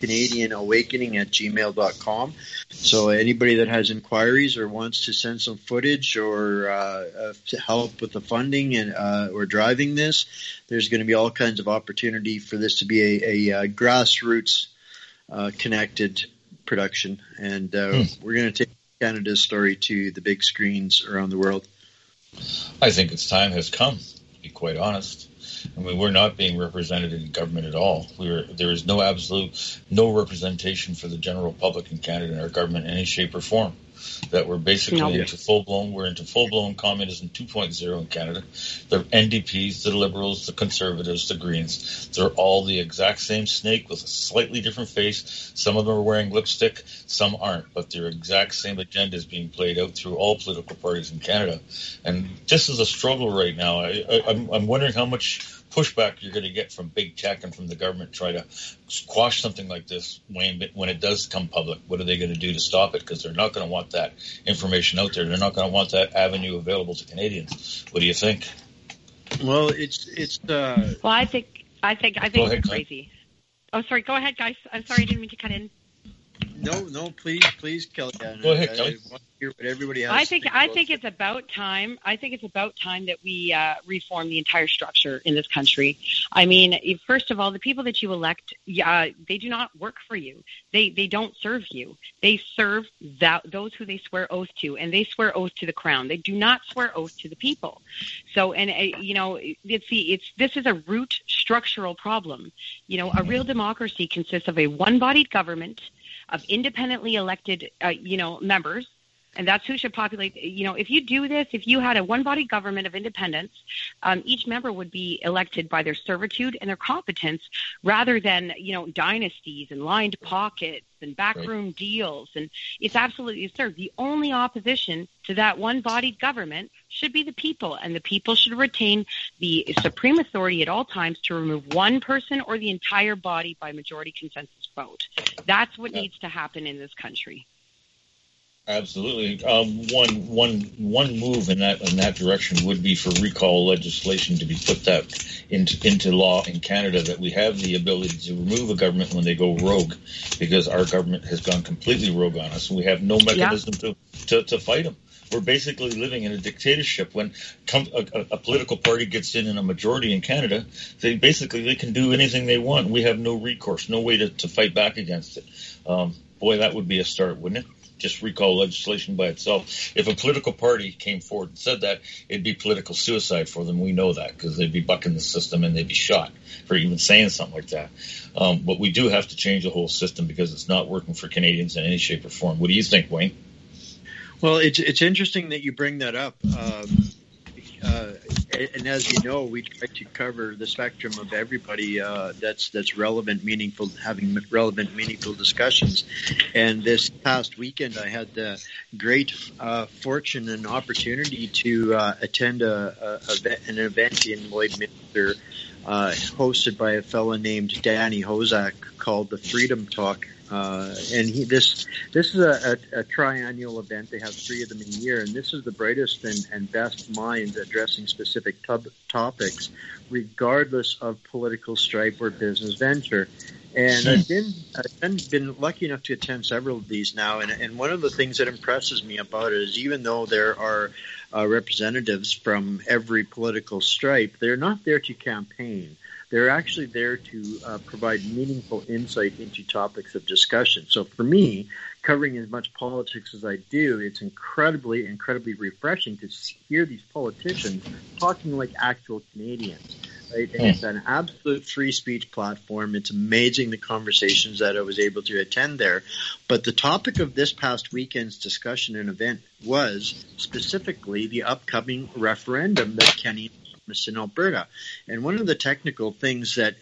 thecanadianawakening@gmail.com. So anybody that has inquiries or wants to send some footage or to help with the funding and or driving this, there's going to be all kinds of opportunity for this to be a grassroots connected production. And we're going to take Canada's story to the big screens around the world. I think its time has come, to be quite honest. I mean, we're not being represented in government at all. There is no representation for the general public in Canada in our government in any shape or form. That we're basically into full-blown communism 2.0 in Canada. The NDPs, the Liberals, the Conservatives, the Greens, they're all the exact same snake with a slightly different face. Some of them are wearing lipstick, some aren't, but their exact same agenda is being played out through all political parties in Canada. And this is a struggle right now. I'm wondering how much pushback you're going to get from big tech and from the government try to squash something like this when it does come public. What are they going to do to stop it? Because they're not going to want that information out there. They're not going to want that avenue available to Canadians. What do you think? Well, Well, I think it's crazy. Oh, sorry. Go ahead, guys. I'm sorry, I didn't mean to cut in. No, please, Kelly. Go ahead, Kelly. I want to hear what everybody has. I think it's about time. I think it's about time that we reform the entire structure in this country. I mean, first of all, the people that you elect, they do not work for you. They don't serve you. They serve those who they swear oath to, and they swear oath to the crown. They do not swear oath to the people. So, and this is a root structural problem. You know, a real democracy consists of a one-bodied government, of independently elected, members And that's who should populate. If you do this, if you had a one-body government of independence, each member would be elected by their servitude and their competence rather than, dynasties and lined pockets and backroom deals. And it's absolutely absurd. The only opposition to that one-bodied government should be the people, and the people should retain the supreme authority at all times to remove one person or the entire body by majority consensus vote. That's what needs to happen in this country. Absolutely. One move in that direction would be for recall legislation to be put that into law in Canada, that we have the ability to remove a government when they go rogue, because our government has gone completely rogue on us. We have no mechanism to fight them. We're basically living in a dictatorship. When a political party gets in a majority in Canada, they can do anything they want. We have no recourse, no way to fight back against it. Boy, that would be a start, wouldn't it? Just recall legislation by itself. If a political party came forward and said that, it'd be political suicide for them. We know that, because they'd be bucking the system and they'd be shot for even saying something like that. But we do have to change the whole system, because it's not working for Canadians in any shape or form. What do you think, Wayne? Well, it's interesting that you bring that up. And as you know, we try to cover the spectrum of everybody that's relevant, meaningful, having relevant, meaningful discussions. And this past weekend, I had the great fortune and opportunity to attend an event in Lloydminster, hosted by a fellow named Danny Hozak, called the Freedom Talk. And this is a triennial event. They have 3 of them a year, and this is the brightest and best minds addressing specific topics, regardless of political stripe or business venture. And I've been lucky enough to attend several of these now, and one of the things that impresses me about it is, even though there are representatives from every political stripe, they're not there to campaign. They're actually there to provide meaningful insight into topics of discussion. So for me, covering as much politics as I do, it's incredibly, incredibly refreshing to hear these politicians talking like actual Canadians. Right? And it's an absolute free speech platform. It's amazing the conversations that I was able to attend there. But the topic of this past weekend's discussion and event was specifically the upcoming referendum that Kenny in Alberta. And one of the technical things that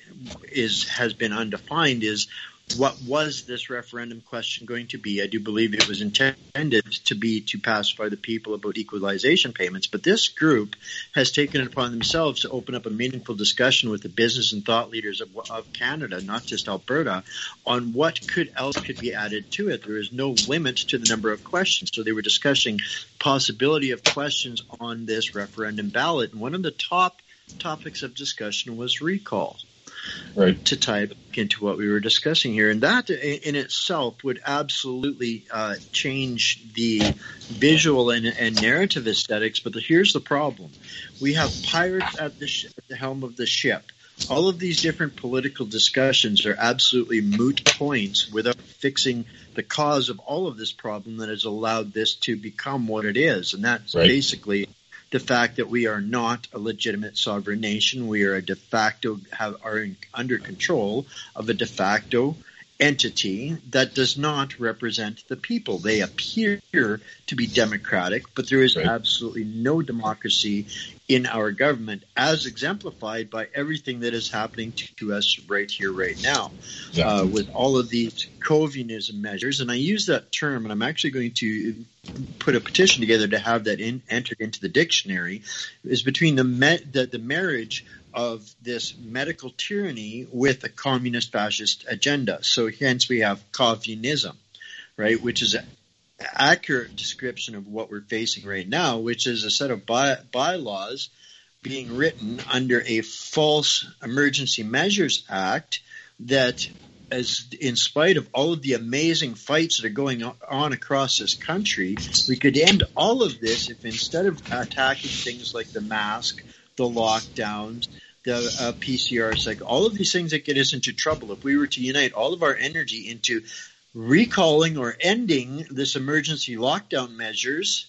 has been undefined is, what was this referendum question going to be? I do believe it was intended to pacify the people about equalization payments, but this group has taken it upon themselves to open up a meaningful discussion with the business and thought leaders of Canada, not just Alberta, on what else could be added to it. There is no limit to the number of questions. So they were discussing possibility of questions on this referendum ballot. And one of the top topics of discussion was recall. Right. To tie into what we were discussing here. And that in itself would absolutely change the visual and narrative aesthetics. But here's the problem. We have pirates at the helm of the ship. All of these different political discussions are absolutely moot points without fixing the cause of all of this problem that has allowed this to become what it is. And that's basically the fact that we are not a legitimate sovereign nation. We are a de facto, are under control of a de facto entity that does not represent the people. They appear to be democratic, but there is absolutely no democracy in our government, as exemplified by everything that is happening to us right here, right now, with all of these Covianism measures. And I use that term, and I'm actually going to put a petition together to have that entered into the dictionary, is between the marriage of this medical tyranny with a communist fascist agenda. So hence we have Covianism, right, which is an accurate description of what we're facing right now, which is a set of bylaws being written under a false Emergency Measures Act that, as in spite of all of the amazing fights that are going on across this country, we could end all of this if, instead of attacking things like the mask, the lockdowns, the PCR cycle, all of these things that get us into trouble, if we were to unite all of our energy into recalling or ending this emergency lockdown measures,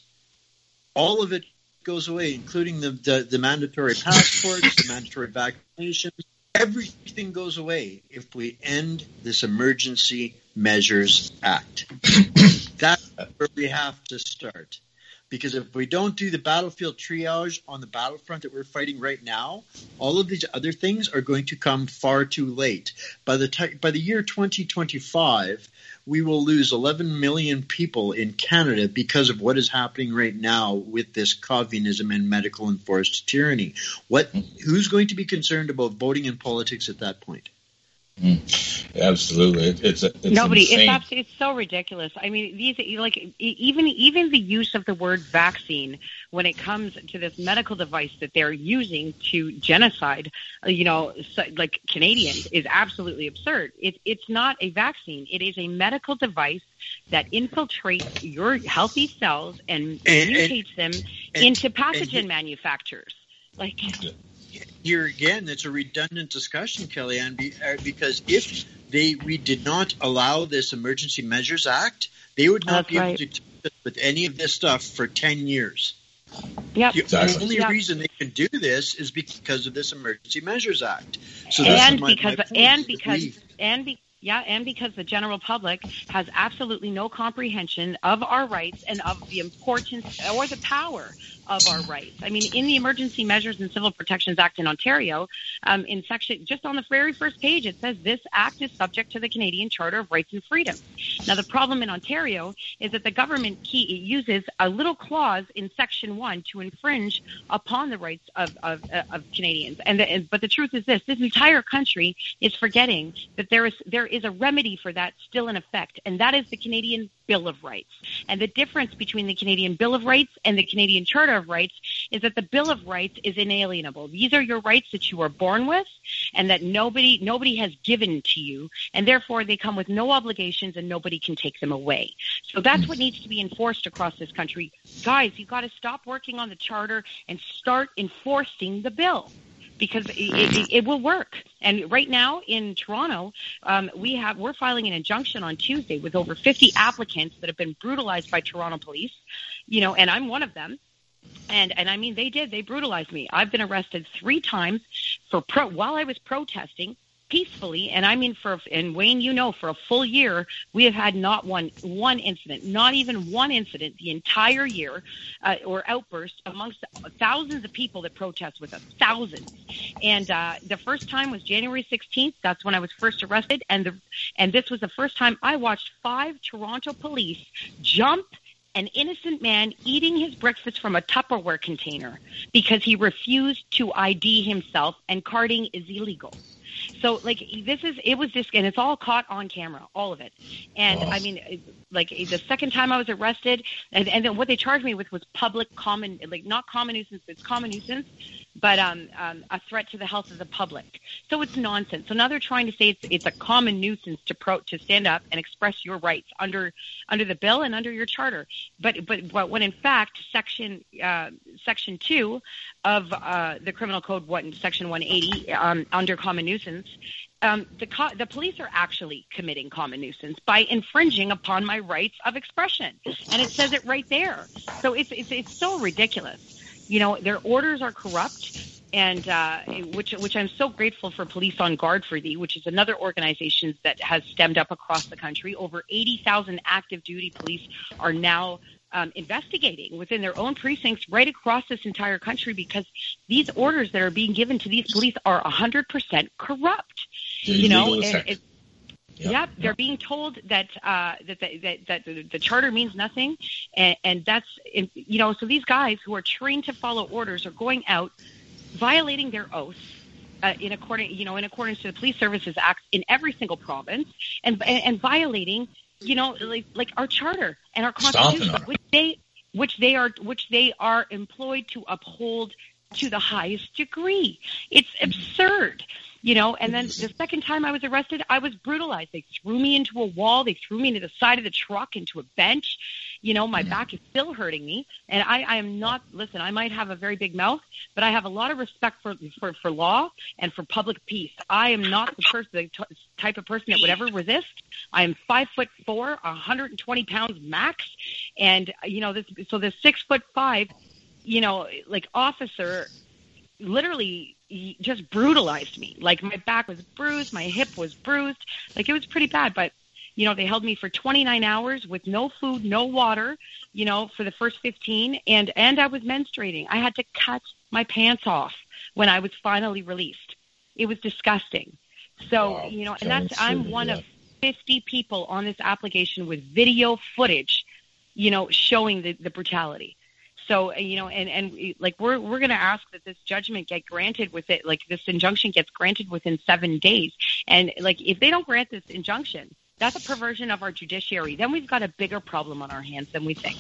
all of it goes away, including the mandatory passports, the mandatory vaccinations. Everything goes away if we end this Emergency Measures Act. That's where we have to start. Because if we don't do the battlefield triage on the battlefront that we're fighting right now, all of these other things are going to come far too late. By the year 2025, we will lose 11 million people in Canada because of what is happening right now with this communism and medical enforced tyranny. Who's going to be concerned about voting in politics at that point? Absolutely, it's nobody. insane. It's so ridiculous. I mean, these even the use of the word vaccine when it comes to this medical device that they're using to genocide, like Canadians, is absolutely absurd. It's not a vaccine. It is a medical device that infiltrates your healthy cells and mutates them into pathogen manufacturers. Like. Here again, it's a redundant discussion, Kellyanne, because if we did not allow this Emergency Measures Act, they would not be able to do with any of this stuff for 10 years. Yep. The only reason they can do this is because of this Emergency Measures Act. So because the general public has absolutely no comprehension of our rights and of the importance or the power of our rights. I mean, in the Emergency Measures and Civil Protections Act in Ontario, in section, just on the very first page, it says this act is subject to the Canadian Charter of Rights and Freedoms. Now, the problem in Ontario is that the government uses a little clause in Section 1 to infringe upon the rights of Canadians. But the truth is this entire country is forgetting that there is a remedy for that still in effect, and that is the Canadian Bill of Rights. And the difference between the Canadian Bill of Rights and the Canadian Charter of Rights is that the Bill of Rights is inalienable. These are your rights that you are born with and that nobody has given to you, and therefore they come with no obligations and nobody can take them away. So that's what needs to be enforced across this country. Guys, you've got to stop working on the Charter and start enforcing the bill, because it will work. And right now in Toronto, we're filing an injunction on Tuesday with over 50 applicants that have been brutalized by Toronto police, and I'm one of them. And I mean, they brutalized me. I've been arrested 3 times while I was protesting peacefully. And I mean, and Wayne, for a full year, we have had not one incident, not even one incident the entire year, or outburst amongst thousands of people that protest with us, thousands. And the first time was January 16th. That's when I was first arrested. And this was the first time I watched 5 Toronto police jump an innocent man eating his breakfast from a Tupperware container because he refused to ID himself, and carding is illegal. So, and it's all caught on camera, all of it. And I mean, the second time I was arrested, and then what they charged me with was public not common nuisance, it's common nuisance, but a threat to the health of the public. So it's nonsense. So now they're trying to say it's a common nuisance to stand up and express your rights under the bill and under your charter. But when in fact Section 2 of the Criminal Code, Section 180, under common nuisance, the police are actually committing common nuisance by infringing upon my rights of expression, and it says it right there. So it's so ridiculous. Their orders are corrupt, and which I'm so grateful for Police on Guard for Thee, which is another organization that has stemmed up across the country. Over 80,000 active duty police are now investigating within their own precincts right across this entire country, because these orders that are being given to these police are 100% corrupt. They're being told that the charter means nothing, and that's so these guys who are trained to follow orders are going out violating their oath in accordance to the Police Services Act in every single province, and violating our charter and our Constitution, which they are employed to uphold to the highest degree. It's absurd. And then the second time I was arrested, I was brutalized. They threw me into a wall. They threw me into the side of the truck, into a bench. My back is still hurting me. And I am not, listen, I might have a very big mouth, but I have a lot of respect for law and for public peace. I am not the type of person that would ever resist. I am 5'4", 120 pounds max. And, this 6'5", officer literally just brutalized me. My back was bruised, my hip was bruised. It was pretty bad. But They held me for 29 hours with no food, no water, for the first 15, and I was menstruating. I had to cut my pants off when I was finally released. It was disgusting. So, Wow. and I'm one of 50 people on this application with video footage, showing the brutality. So, and like we're going to ask that this judgment get granted with it, like this injunction gets granted within 7 days. And like, if they don't grant this injunction, that's a perversion of our judiciary. Then we've got a bigger problem on our hands than we think.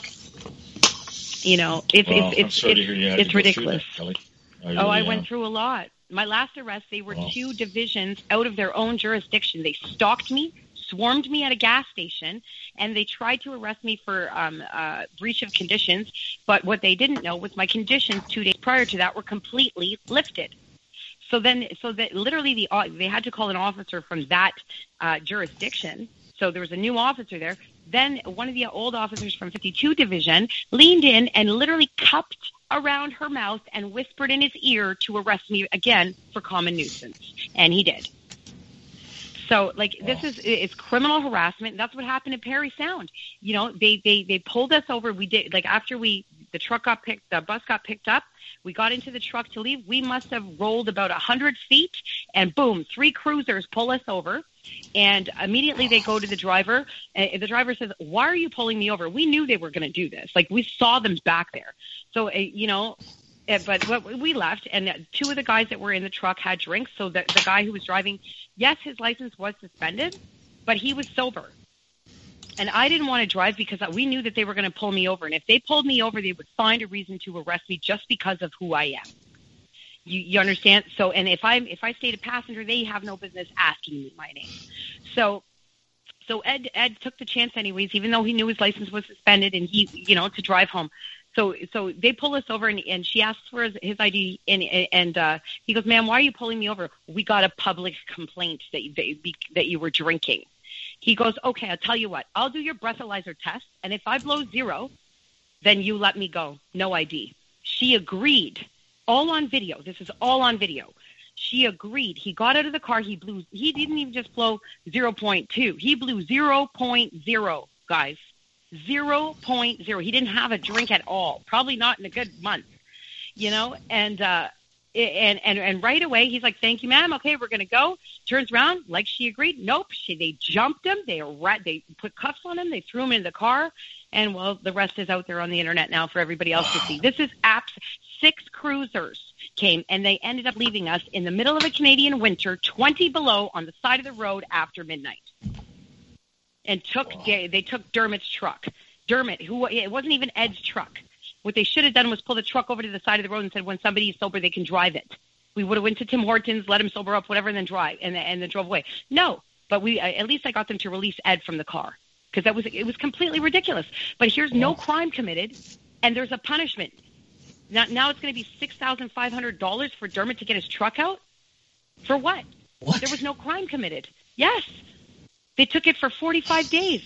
It's ridiculous. I went through a lot. My last arrest, they were 2 divisions out of their own jurisdiction. They stalked me, swarmed me at a gas station, and they tried to arrest me for breach of conditions. But what they didn't know was my conditions 2 days prior to that were completely lifted. So that literally they had to call an officer from that jurisdiction. So there was a new officer there. Then one of the old officers from 52 Division leaned in and literally cupped around her mouth and whispered in his ear to arrest me again for common nuisance. And he did. So, it's criminal harassment. That's what happened in Parry Sound. They pulled us over. We did, after the bus got picked up, we got into the truck to leave. We must have rolled about 100 feet, and boom, 3 cruisers pull us over. And immediately they go to the driver. And the driver says, "Why are you pulling me over?" We knew they were going to do this. We saw them back there. So, but we left, and 2 of the guys that were in the truck had drinks. So the guy who was driving, yes, his license was suspended, but he was sober. And I didn't want to drive because we knew that they were going to pull me over. And if they pulled me over, they would find a reason to arrest me just because of who I am. You understand? So, and if I stayed a passenger, they have no business asking me my name. So Ed took the chance anyways, even though he knew his license was suspended, and he, to drive home. So they pull us over, and she asks for his ID, and he goes, "Ma'am, why are you pulling me over?" "We got a public complaint that you were drinking." He goes, "Okay, I'll tell you what. I'll do your breathalyzer test, and if I blow 0, then you let me go. No ID." She agreed. All on video. This is all on video. She agreed. He got out of the car. He didn't even just blow 0.2. He blew 0.0, guys. 0.0. He didn't have a drink at all. Probably not in a good month, and right away he's like, "Thank you, ma'am. Okay, we're going to go." Turns around, like she agreed. Nope. They jumped him. They put cuffs on him. They threw him in the car. And, well, the rest is out there on the internet now for everybody else to see. This is 6 cruisers came, and they ended up leaving us in the middle of a Canadian winter, 20 below, on the side of the road after midnight. And they took Dermot's truck. Dermot, it wasn't even Ed's truck. What they should have done was pull the truck over to the side of the road and said, when somebody is sober, they can drive it. We would have went to Tim Hortons, let him sober up, whatever, and then drive, and then drove away. No, but at least I got them to release Ed from the car. Because it was completely ridiculous. But here's no crime committed, and there's a punishment. Now it's going to be $6,500 for Dermot to get his truck out? For what? There was no crime committed. Yes. They took it for 45 days.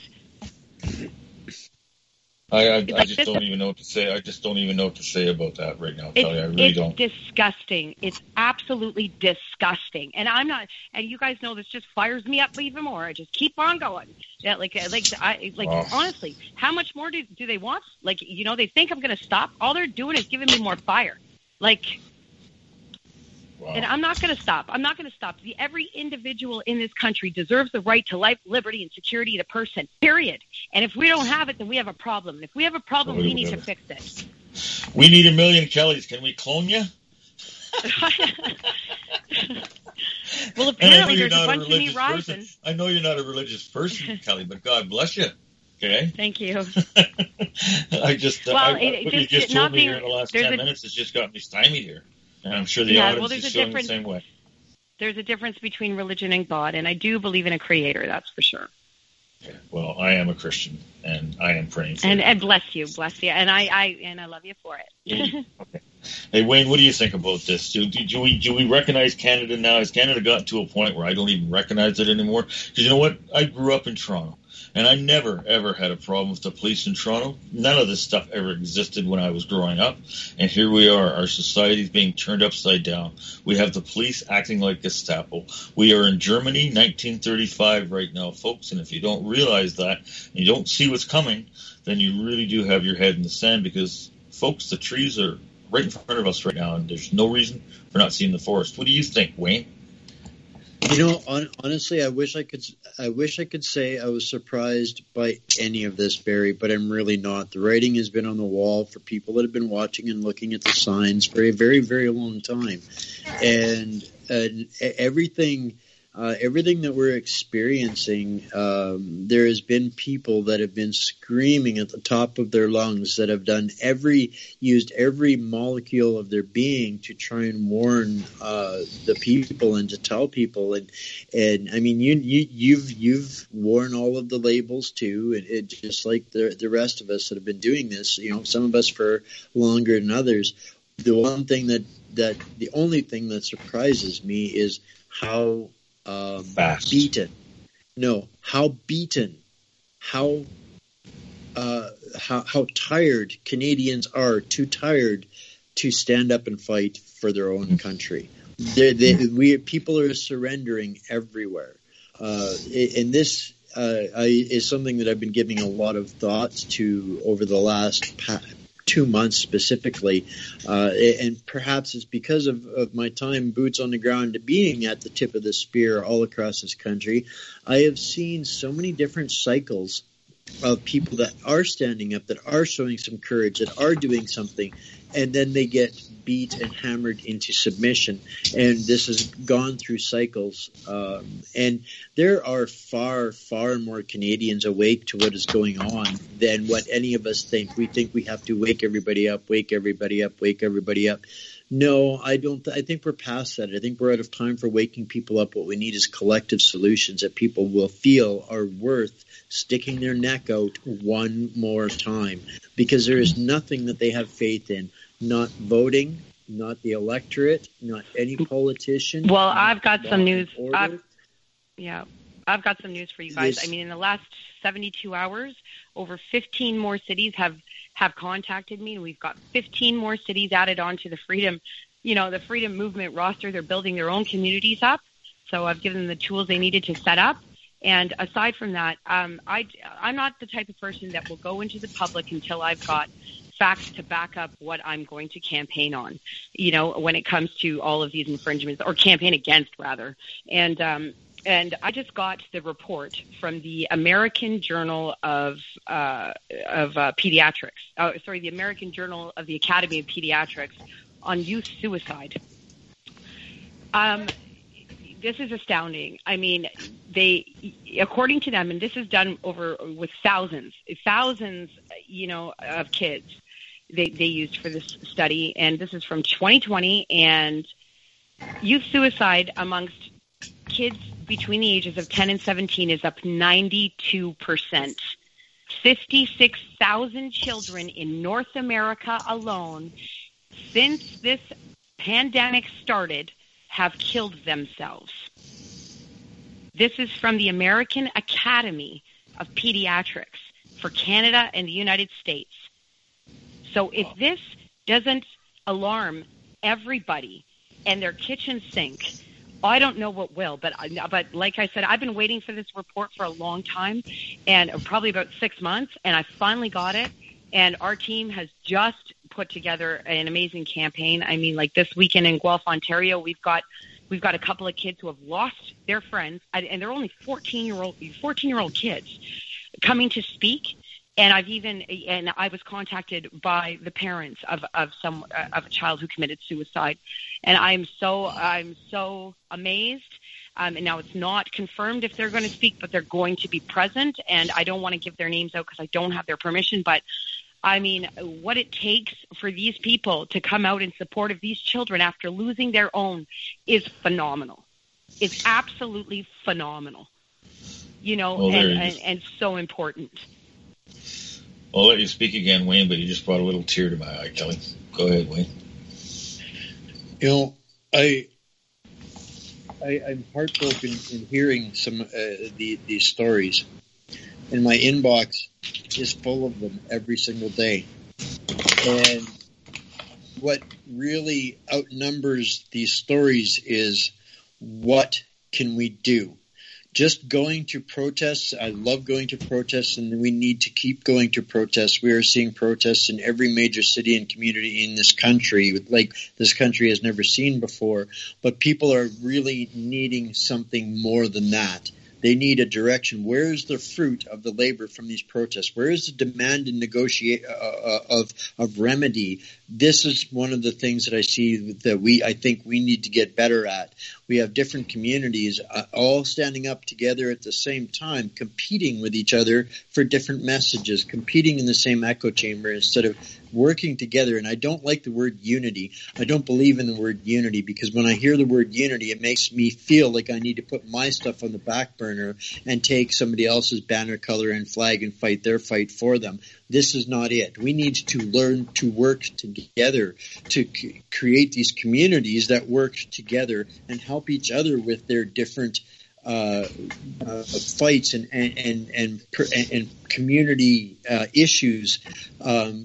I just don't even know what to say. I just don't even know what to say about that right now, Kelly. I really don't. It's disgusting. It's absolutely disgusting. And I'm not. And you guys know this just fires me up even more. I just keep on going. Yeah, honestly, how much more do they want? They think I'm going to stop. All they're doing is giving me more fire. And I'm not going to stop. I'm not going to stop. Every individual in this country deserves the right to life, liberty, and security of the person, period. And if we don't have it, then we have a problem. And if we have a problem, we need to fix it. We need 1 million Kellys. Can we clone you? Well, apparently there's a bunch of me rising. I know you're not a religious person, Kelly, but God bless you. Okay? Thank you. What you just told me here in the last 10 minutes has just got me stymied here. And I'm sure the audience is feeling the same way. There's a difference between religion and God, and I do believe in a creator, that's for sure. Okay. Well, I am a Christian, and I am praying for you. And bless you. And I love you for it. Okay. Hey, Wayne, what do you think about this? Do we recognize Canada now? Has Canada gotten to a point where I don't even recognize it anymore? Because you know what? I grew up in Toronto, and I never, ever had a problem with the police in Toronto. None of this stuff ever existed when I was growing up. And here we are. Our society is being turned upside down. We have the police acting like Gestapo. We are in Germany, 1935 right now, folks. And if you don't realize that, and you don't see what's coming, then you really do have your head in the sand because, folks, the trees are right in front of us right now, and there's no reason for not seeing the forest. What do you think, Wayne? You know, honestly, I wish I could say I was surprised by any of this, Barry, but I'm really not. The writing has been on the wall for people that have been watching and looking at the signs for a very, very long time, and everything that we're experiencing, there has been people that have been screaming at the top of their lungs that have used every molecule of their being to try and warn the people and to tell people. And I mean, you've worn all of the labels too, and it just like the rest of us that have been doing this. You know, some of us for longer than others. The one thing that the only thing that surprises me is how beaten, how tired Canadians are, too tired to stand up and fight for their own country. People are surrendering everywhere, and this is something that I've been giving a lot of thought to over the last 2 months specifically, and perhaps it's because of my time boots on the ground being at the tip of the spear all across this country. I have seen so many different cycles of people that are standing up, that are showing some courage, that are doing something, and then they get beat and hammered into submission. And this has gone through cycles. And there are far, far more Canadians awake to what is going on than what any of us think. We think we have to wake everybody up, wake everybody up, wake everybody up. No, I don't. I think we're past that. I think we're out of time for waking people up. What we need is collective solutions that people will feel are worth sticking their neck out one more time, because there is nothing that they have faith in. Not voting, not the electorate, not any politician. Well, I've got some news. I've got some news for you guys. Yes. I mean, in the last 72 hours, over 15 more cities have contacted me, and we've got 15 more cities added on to the Freedom Movement roster. They're building their own communities up. So I've given them the tools they needed to set up. And aside from that, I'm not the type of person that will go into the public until I've got facts to back up what I'm going to campaign on, when it comes to all of these infringements, or campaign against, rather. And I just got the report from the American Journal of Pediatrics. The American Journal of the Academy of Pediatrics on youth suicide. This is astounding. I mean, according to them, and this is done with thousands, of kids they used for this study, and this is from 2020, and youth suicide amongst kids between the ages of 10 and 17 is up 92%. 56,000 children in North America alone, since this pandemic started, have killed themselves. This is from the American Academy of Pediatrics for Canada and the United States. So if this doesn't alarm everybody and their kitchen sink, I don't know what will. But like I said, I've been waiting for this report for a long time, and probably about 6 months, and I finally got it. And our team has just put together an amazing campaign. I mean, like this weekend in Guelph, Ontario, we've got a couple of kids who have lost their friends, and they're only 14-year-old kids coming to speak. And I was contacted by the parents of a child who committed suicide, and I'm so amazed. And now it's not confirmed if they're going to speak, but they're going to be present. And I don't want to give their names out because I don't have their permission. But I mean, what it takes for these people to come out in support of these children after losing their own is phenomenal. It's absolutely phenomenal, and so important. I'll let you speak again, Wayne, but you just brought a little tear to my eye, Kelly. Go ahead, Wayne. You know, I'm heartbroken in hearing some these stories, and my inbox is full of them every single day. And what really outnumbers these stories is, what can we do? Just going to protests, I love going to protests, and we need to keep going to protests. We are seeing protests in every major city and community in this country, like this country has never seen before. But people are really needing something more than that. They need a direction. Where is the fruit of the labor from these protests? Where is the demand and negotiate of remedy? This is one of the things that I see that I think we need to get better at. We have different communities all standing up together at the same time, competing with each other for different messages, competing in the same echo chamber instead of working together. And I don't like the word unity. I don't believe in the word unity, because when I hear the word unity, it makes me feel like I need to put my stuff on the back burner and take somebody else's banner color and flag and fight their fight for them. This is not it. We need to learn to work together to create these communities that work together and help each other with their different fights and community issues, and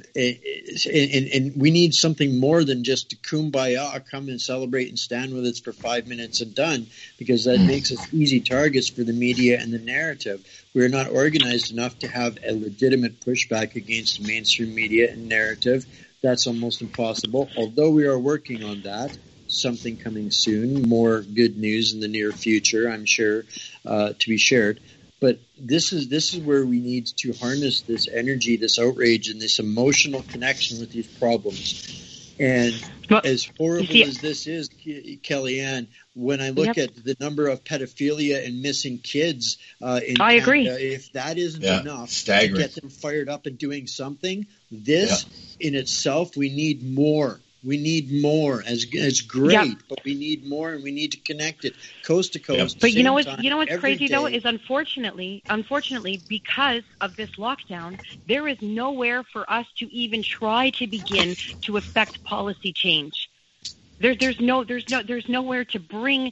we need something more than just to kumbaya, come and celebrate and stand with us for 5 minutes and done, because that makes us easy targets for the media and the narrative. We're not organized enough to have a legitimate pushback against the mainstream media and narrative. That's almost impossible, although we are working on that. Something coming soon, more good news in the near future, I'm sure, to be shared. But this is where we need to harness this energy, this outrage, and this emotional connection with these problems. And as horrible as this is, Kellyanne, when I look at the number of pedophilia and missing kids in I agree. Canada, if that isn't enough to get them fired up and doing something, this in itself, we need more. We need more. As great, but we need more, and we need to connect it coast to coast. But you know what's crazy though is unfortunately, because of this lockdown, there is nowhere for us to even try to begin to affect policy change. There's nowhere to bring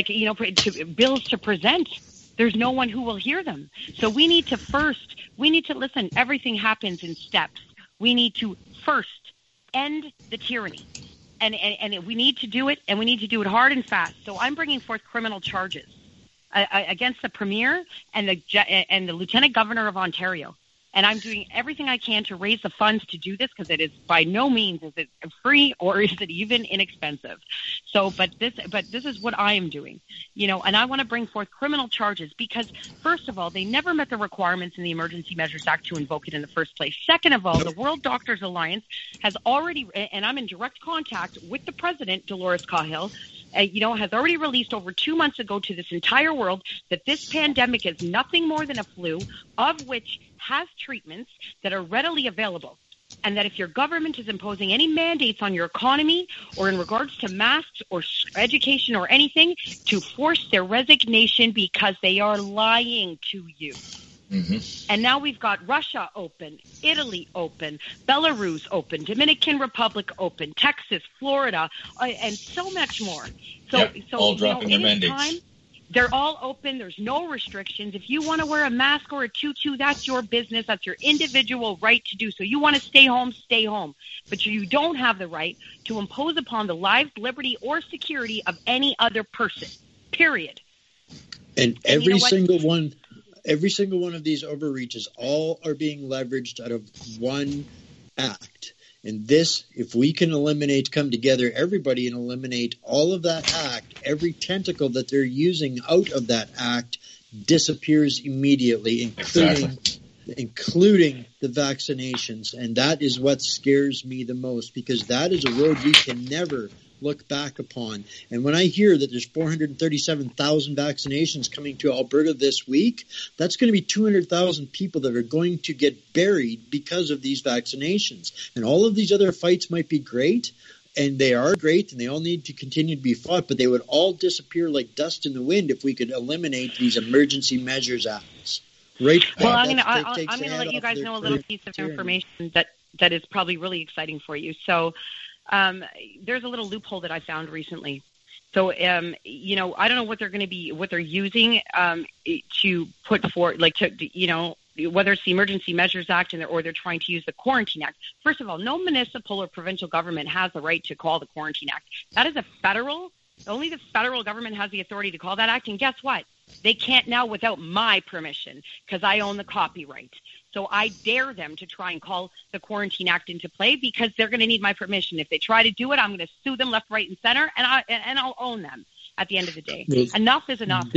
bills to present. There's no one who will hear them. So we need to listen. Everything happens in steps. We need to first end the tyranny, and we need to do it, and we need to do it hard and fast. So I'm bringing forth criminal charges against the Premier and the Lieutenant Governor of Ontario, and I'm doing everything I can to raise the funds to do this, because it is by no means is it free or is it even inexpensive. So, but this is what I am doing, and I want to bring forth criminal charges because, first of all, they never met the requirements in the Emergency Measures Act to invoke it in the first place. Second of all, the World Doctors Alliance has already, and I'm in direct contact with the president, Dolores Cahill, has already released over 2 months ago to this entire world that this pandemic is nothing more than a flu, of which has treatments that are readily available. And that if your government is imposing any mandates on your economy or in regards to masks or education or anything, to force their resignation because they are lying to you. Mm-hmm. And now we've got Russia open, Italy open, Belarus open, Dominican Republic open, Texas, Florida, and so much more. So all dropping their mandates. Time, they're all open. There's no restrictions. If you want to wear a mask or a tutu, that's your business. That's your individual right to do so. You want to stay home, stay home. But you don't have the right to impose upon the lives, liberty, or security of any other person, period. And every single one of these overreaches, all are being leveraged out of one act. And this, if we can come together, everybody, and eliminate all of that act, every tentacle that they're using out of that act disappears immediately, including the vaccinations. And that is what scares me the most, because that is a road we can never look back upon. And when I hear that there's 437,000 vaccinations coming to Alberta this week, that's going to be 200,000 people that are going to get buried because of these vaccinations. And all of these other fights might be great, and they are great, and they all need to continue to be fought, but they would all disappear like dust in the wind if we could eliminate these emergency measures acts. Right? Well, I'm going to let you guys know a little piece of information that is probably really exciting for you. So there's a little loophole that I found recently. So, I don't know what they're using to put forward, whether it's the Emergency Measures Act or they're trying to use the Quarantine Act. First of all, no municipal or provincial government has the right to call the Quarantine Act. That is only the federal government has the authority to call that act. And guess what? They can't now without my permission because I own the copyright. So I dare them to try and call the Quarantine Act into play because they're going to need my permission. If they try to do it, I'm going to sue them left, right, and center, and I'll own them at the end of the day. Enough is enough.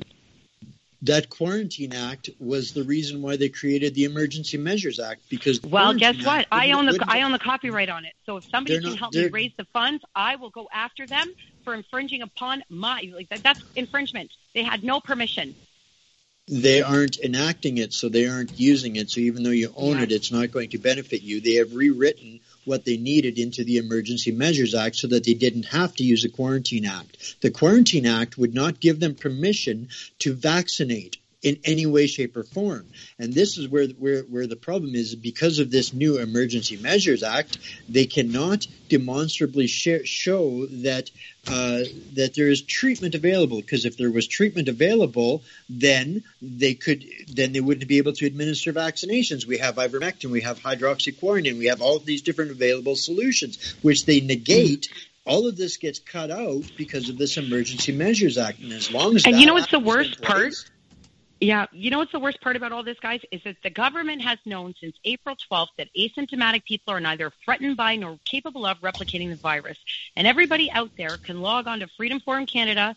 That Quarantine Act was the reason why they created the Emergency Measures Act because. Well, guess what? I own the copyright on it. So if somebody can help me raise the funds, I will go after them for infringing upon that's infringement. They had no permission. They aren't enacting it, so they aren't using it. So even though you own it, it's not going to benefit you. They have rewritten what they needed into the Emergency Measures Act so that they didn't have to use the Quarantine Act. The Quarantine Act would not give them permission to vaccinate in any way, shape, or form. And this is where the problem is. Because of this new Emergency Measures Act, they cannot demonstrably show that there is treatment available. Because if there was treatment available, then they wouldn't be able to administer vaccinations. We have ivermectin, we have hydroxychloroquine, we have all of these different available solutions, which they negate. All of this gets cut out because of this Emergency Measures Act. And as long as you know what's the worst part? Yeah, you know what's the worst part about all this, guys, is that the government has known since April 12th that asymptomatic people are neither threatened by nor capable of replicating the virus. And everybody out there can log on to Freedom Forum Canada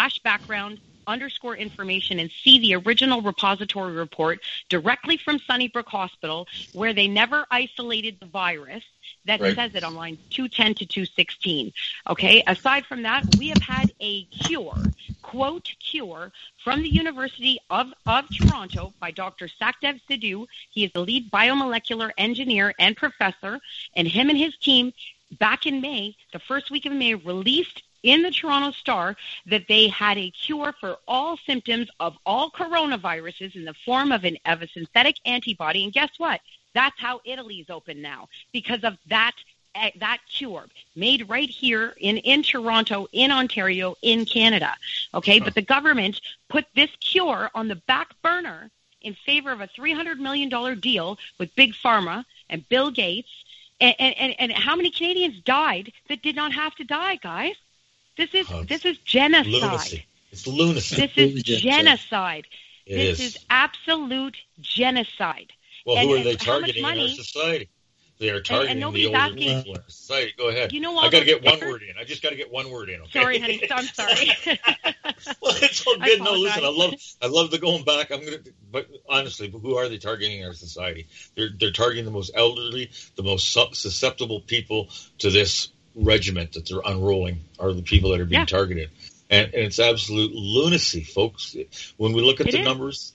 /background_information and see the original repository report directly from Sunnybrook Hospital where they never isolated the virus. That says it on line 210 to 216. Okay, aside from that, we have had a cure, quote, cure, from the University of Toronto by Dr. Sakdev Sidhu. He is the lead biomolecular engineer and professor, and him and his team back in May, the first week of May, released in the Toronto Star that they had a cure for all symptoms of all coronaviruses in the form of a synthetic antibody. And guess what? That's how Italy's open now, because of that cure made right here in Toronto, in Ontario, in Canada. Okay, but the government put this cure on the back burner in favor of a $300 million deal with Big Pharma and Bill Gates. And how many Canadians died that did not have to die, guys? This is genocide. Lunacy. It's lunacy. This is genocide. This is absolute genocide. Well, who are they targeting in our society? They are targeting the older people in our society. Go ahead. You know, I got to get one word in. I just got to get one word in. Okay? Sorry, honey. I'm sorry. Well, it's all good. No, listen. I love the going back. But honestly, who are they targeting in our society? They're targeting the most elderly, the most susceptible people to this regiment that they're unrolling are the people that are being targeted, and it's absolute lunacy, folks. When we look at the numbers.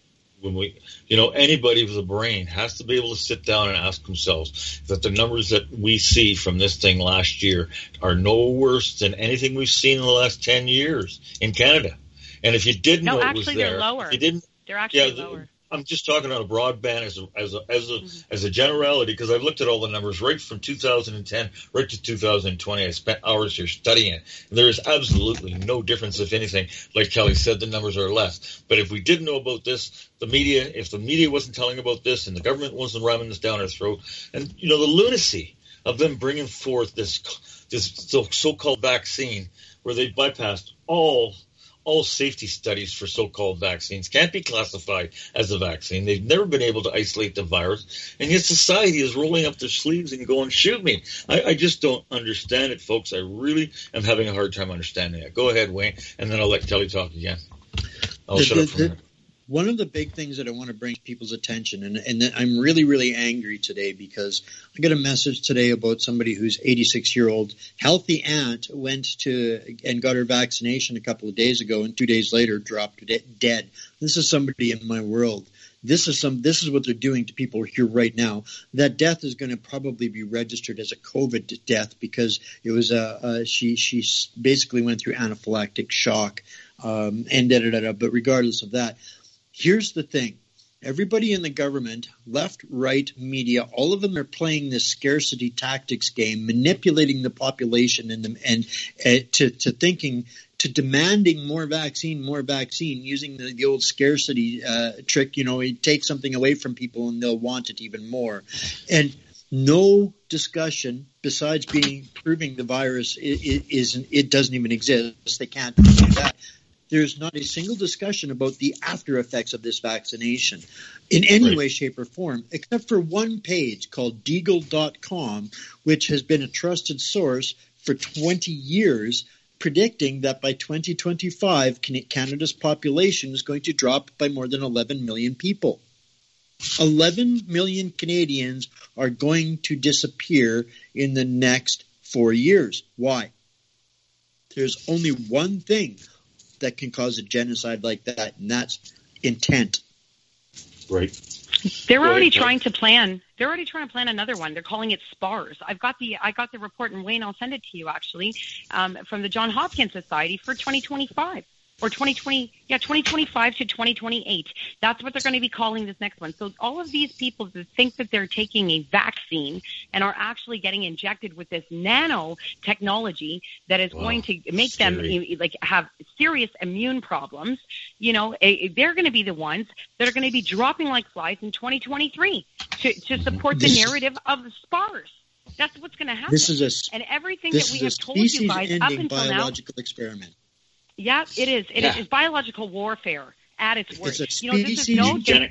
Anybody with a brain has to be able to sit down and ask themselves that the numbers that we see from this thing last year are no worse than anything we've seen in the last 10 years in Canada. And if you didn't know it was there, they're lower. They're actually lower. I'm just talking on a broadband as a generality, because I've looked at all the numbers right from 2010 right to 2020. I spent hours here studying it. And there is absolutely no difference, if anything. Like Kelly said, the numbers are less. But if we didn't know about this, if the media wasn't telling about this and the government wasn't ramming this down our throat, and the lunacy of them bringing forth this so-called vaccine where they bypassed all safety studies for so-called vaccines, can't be classified as a vaccine. They've never been able to isolate the virus, and yet society is rolling up their sleeves and going, shoot me. I just don't understand it, folks. I really am having a hard time understanding it. Go ahead, Wayne, and then I'll let Kelly talk again. I'll shut up from there. One of the big things that I want to bring to people's attention, and I'm really, really angry today because I got a message today about somebody whose 86-year-old healthy aunt went and got her vaccination a couple of days ago, and 2 days later dropped dead. This is somebody in my world. This is what they're doing to people here right now. That death is going to probably be registered as a COVID death because it was she basically went through anaphylactic shock, But regardless of that. Here's the thing, Everybody in the government, left, right, media, all of them are playing this scarcity tactics game, manipulating the population to thinking, to demanding more vaccine, using the old scarcity trick. You take something away from people and they'll want it even more. And no discussion besides proving the virus it doesn't even exist. They can't do that. There's not a single discussion about the after effects of this vaccination in any way, shape, or form, except for one page called Deagle.com, which has been a trusted source for 20 years, predicting that by 2025, Canada's population is going to drop by more than 11 million people. 11 million Canadians are going to disappear in the next 4 years. Why? There's only one thing that can cause a genocide like that, and that's intent. Right. They're already trying to plan. They're already trying to plan another one. They're calling it SPARS. I got the report, and Wayne, I'll send it to you actually, from the Johns Hopkins Society for 2025 or 2025 to 2028. That's what they're going to be calling this next one. So all of these people that think that they're taking a vaccine and are actually getting injected with this nanotechnology that is going to make them have serious immune problems, they're going to be the ones that are going to be dropping like flies in 2023 to support the narrative of the SPARS. That's what's going to happen. And everything that we have told you guys up until now. Biological experiment. Yeah, it is. It is biological warfare at its worst. It's a species ending.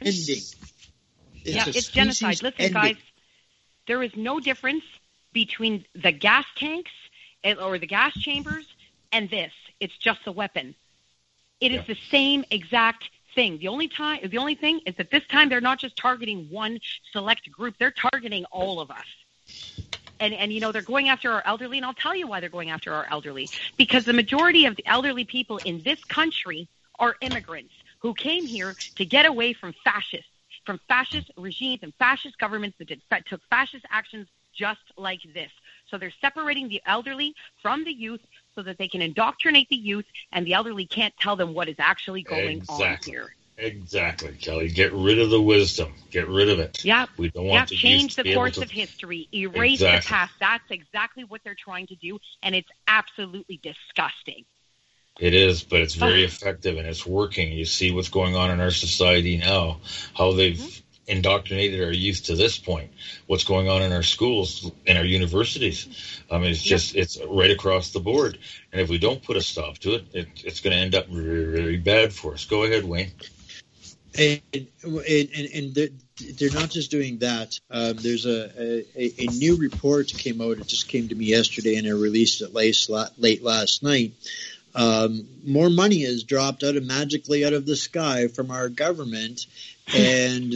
It's genocide. Listen, guys, there is no difference between the gas tanks or the gas chambers and this. It's just the weapon. It is the same exact thing. The only thing is that this time they're not just targeting one select group. They're targeting all of us. And they're going after our elderly, and I'll tell you why they're going after our elderly. Because the majority of the elderly people in this country are immigrants who came here to get away from fascist regimes and fascist governments that took fascist actions just like this. So they're separating the elderly from the youth so that they can indoctrinate the youth, and the elderly can't tell them what is actually going on here. Exactly, Kelly. Get rid of the wisdom. Get rid of it. Yeah. We don't want to change the course of history. Erase the past. That's exactly what they're trying to do, and it's absolutely disgusting. It is, but it's very effective, and it's working. You see what's going on in our society now, how they've indoctrinated our youth to this point, what's going on in our schools, in our universities. It's right across the board. And if we don't put a stop to it, it's going to end up really, really bad for us. Go ahead, Wayne. And they're not just doing that. There's a new report came out. It just came to me yesterday, and I released it late last night. More money is dropped magically out of the sky from our government, and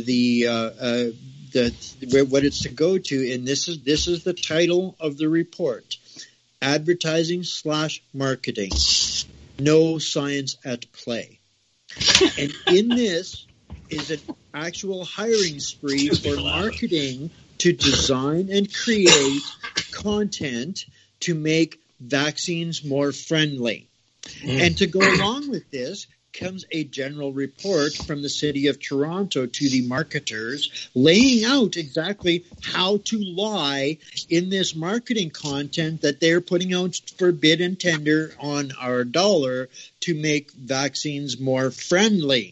what it's to go to. And this is the title of the report: advertising/marketing, no science at play. And in this is an actual hiring spree for marketing to design and create content to make vaccines more friendly. And to go along with this comes a general report from the city of Toronto to the marketers, laying out exactly how to lie in this marketing content that they're putting out for bid and tender on our dollar to make vaccines more friendly.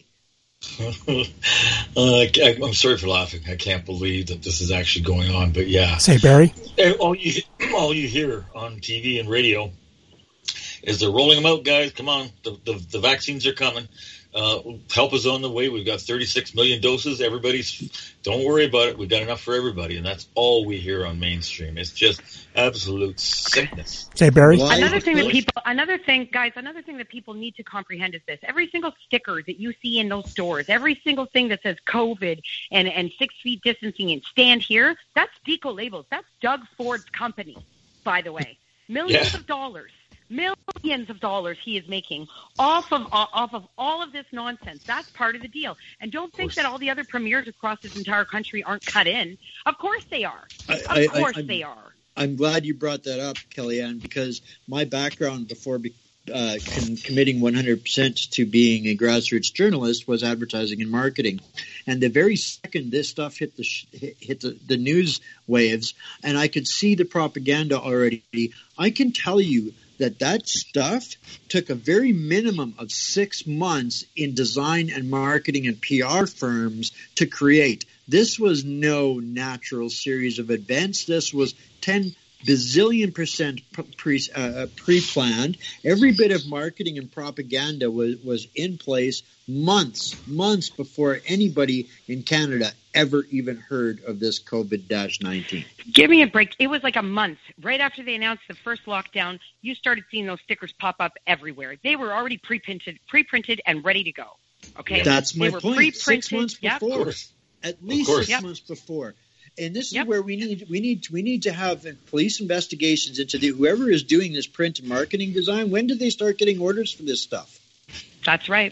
I'm sorry for laughing. I can't believe that this is actually going on, but yeah. Say, Barry? All you hear on TV and radio is they're rolling them out, guys. Come on, the vaccines are coming. Help is on the way. We've got 36 million doses. Don't worry about it. We've got enough for everybody, and that's all we hear on mainstream. It's just absolute sickness. Say, Barry. Another thing that people need to comprehend is this: every single sticker that you see in those stores, every single thing that says COVID and 6 feet distancing and stand here, that's Deco Labels. That's Doug Ford's company, by the way. Millions of dollars he is making off of all of this nonsense. That's part of the deal. And don't think that all the other premiers across this entire country aren't cut in. Of course they are. They are. I'm glad you brought that up, Kellyanne, because my background before committing 100% to being a grassroots journalist was advertising and marketing. And the very second this stuff hit the news waves, and I could see the propaganda already, I can tell you that stuff took a very minimum of 6 months in design and marketing and PR firms to create. This was no natural series of events. This was 10 bazillion percent pre-planned. Every bit of marketing and propaganda was in place months before anybody in Canada ever even heard of this COVID-19. Give me a break. It was like a month. Right after they announced the first lockdown, you started seeing those stickers pop up everywhere. They were already pre-printed and ready to go. Okay? That's my they were point. Pre-printed. 6 months before. At least 6 months before. And this is where we need to have police investigations into whoever is doing this print and marketing design. When did they start getting orders for this stuff? That's right.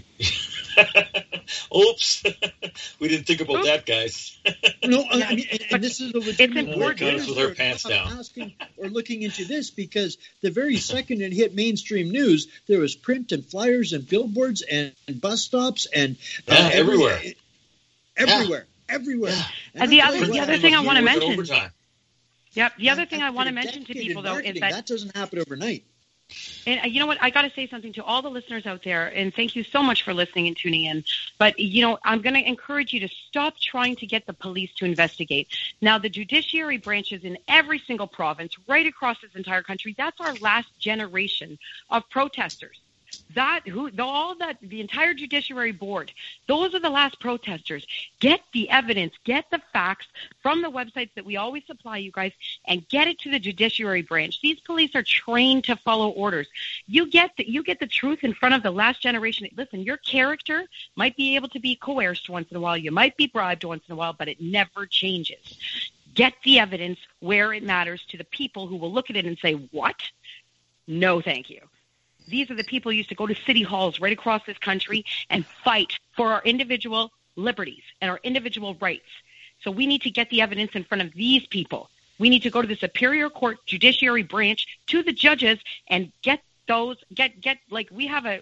Oops. We didn't think about that, guys. No, I mean, and this is a legitimate word. We're with our pants down. Asking or looking into this because the very second it hit mainstream news, there was print and flyers and billboards and bus stops and everywhere. Everywhere. Yeah. And the other thing I want to mention. The other thing I want to mention to people though is that doesn't happen overnight. And you know what? I got to say something to all the listeners out there, and thank you so much for listening and tuning in. But, I'm going to encourage you to stop trying to get the police to investigate. Now, the judiciary branches in every single province, right across this entire country, that's our last generation of protesters. The entire judiciary board, those are the last protesters. Get the evidence, get the facts from the websites that we always supply you guys, and get it to the judiciary branch. These police are trained to follow orders. You get the truth in front of the last generation. Listen, your character might be able to be coerced once in a while. You might be bribed once in a while, but it never changes. Get the evidence where it matters to the people who will look at it and say, what? No, thank you. These are the people who used to go to city halls right across this country and fight for our individual liberties and our individual rights. So we need to get the evidence in front of these people. We need to go to the Superior Court Judiciary Branch, to the judges, and get those, we have a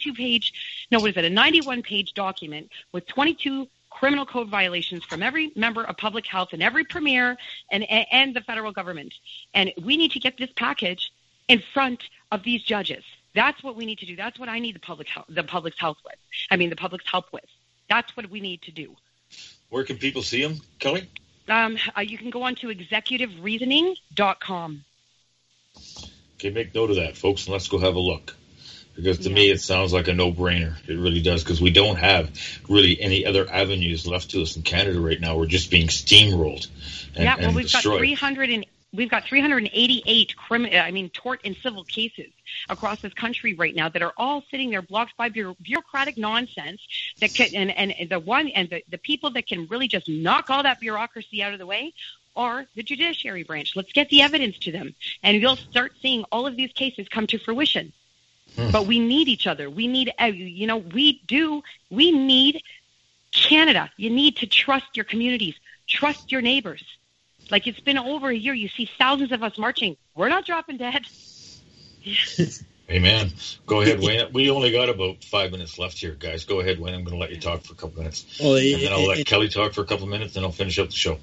91-page document with 22 criminal code violations from every member of public health and every premier and the federal government. And we need to get this package in front of these judges. That's what we need to do. That's what I need the public's help with. That's what we need to do. Where can people see them, Kelly? You can go on to executivereasoning.com. Okay, make note of that, folks, and let's go have a look. Because to me, it sounds like a no-brainer. It really does, because we don't have really any other avenues left to us in Canada right now. We're just being steamrolled and we've destroyed. We've got 388 tort and civil cases across this country right now that are all sitting there blocked by bureaucratic nonsense that can, and the people that can really just knock all that bureaucracy out of the way are the judiciary branch. Let's get the evidence to them, and you'll start seeing all of these cases come to fruition. But we need each other. We need, we need Canada. You need to trust your communities, trust your neighbors. Like, it's been over a year. You see thousands of us marching. We're not dropping dead. Amen. Go ahead, Wayne. We only got about 5 minutes left here, guys. Go ahead, Wayne. I'm going to let you talk for a couple minutes. And then I'll let Kelly talk for a couple minutes, then I'll finish up the show.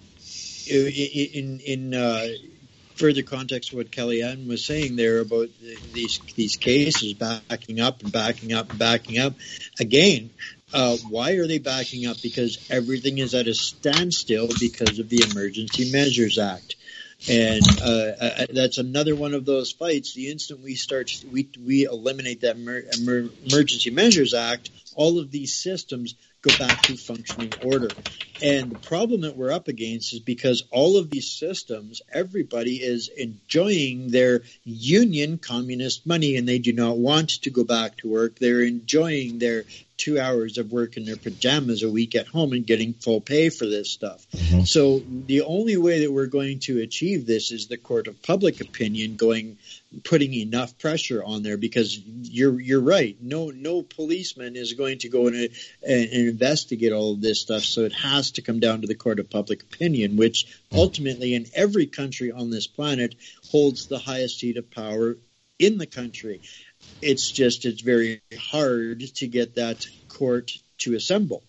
In further context of what Kellyanne was saying there about these cases backing up. Again, why are they backing up? Because everything is at a standstill because of the Emergency Measures Act. And that's another one of those fights. The instant we eliminate that Emergency Measures Act, all of these systems go back to functioning order. And the problem that we're up against is because all of these systems, everybody is enjoying their union communist money, and they do not want to go back to work. They're enjoying their 2 hours of work in their pajamas a week at home and getting full pay for this stuff. Mm-hmm. So the only way that we're going to achieve this is the court of public opinion putting enough pressure on there, because you're right. No policeman is going to go and investigate all of this stuff. So it has to come down to the court of public opinion, which ultimately in every country on this planet holds the highest seat of power in the country. It's very hard to get that court to assemble.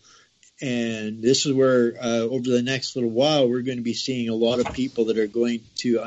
And this is where, over the next little while, we're going to be seeing a lot of people that are going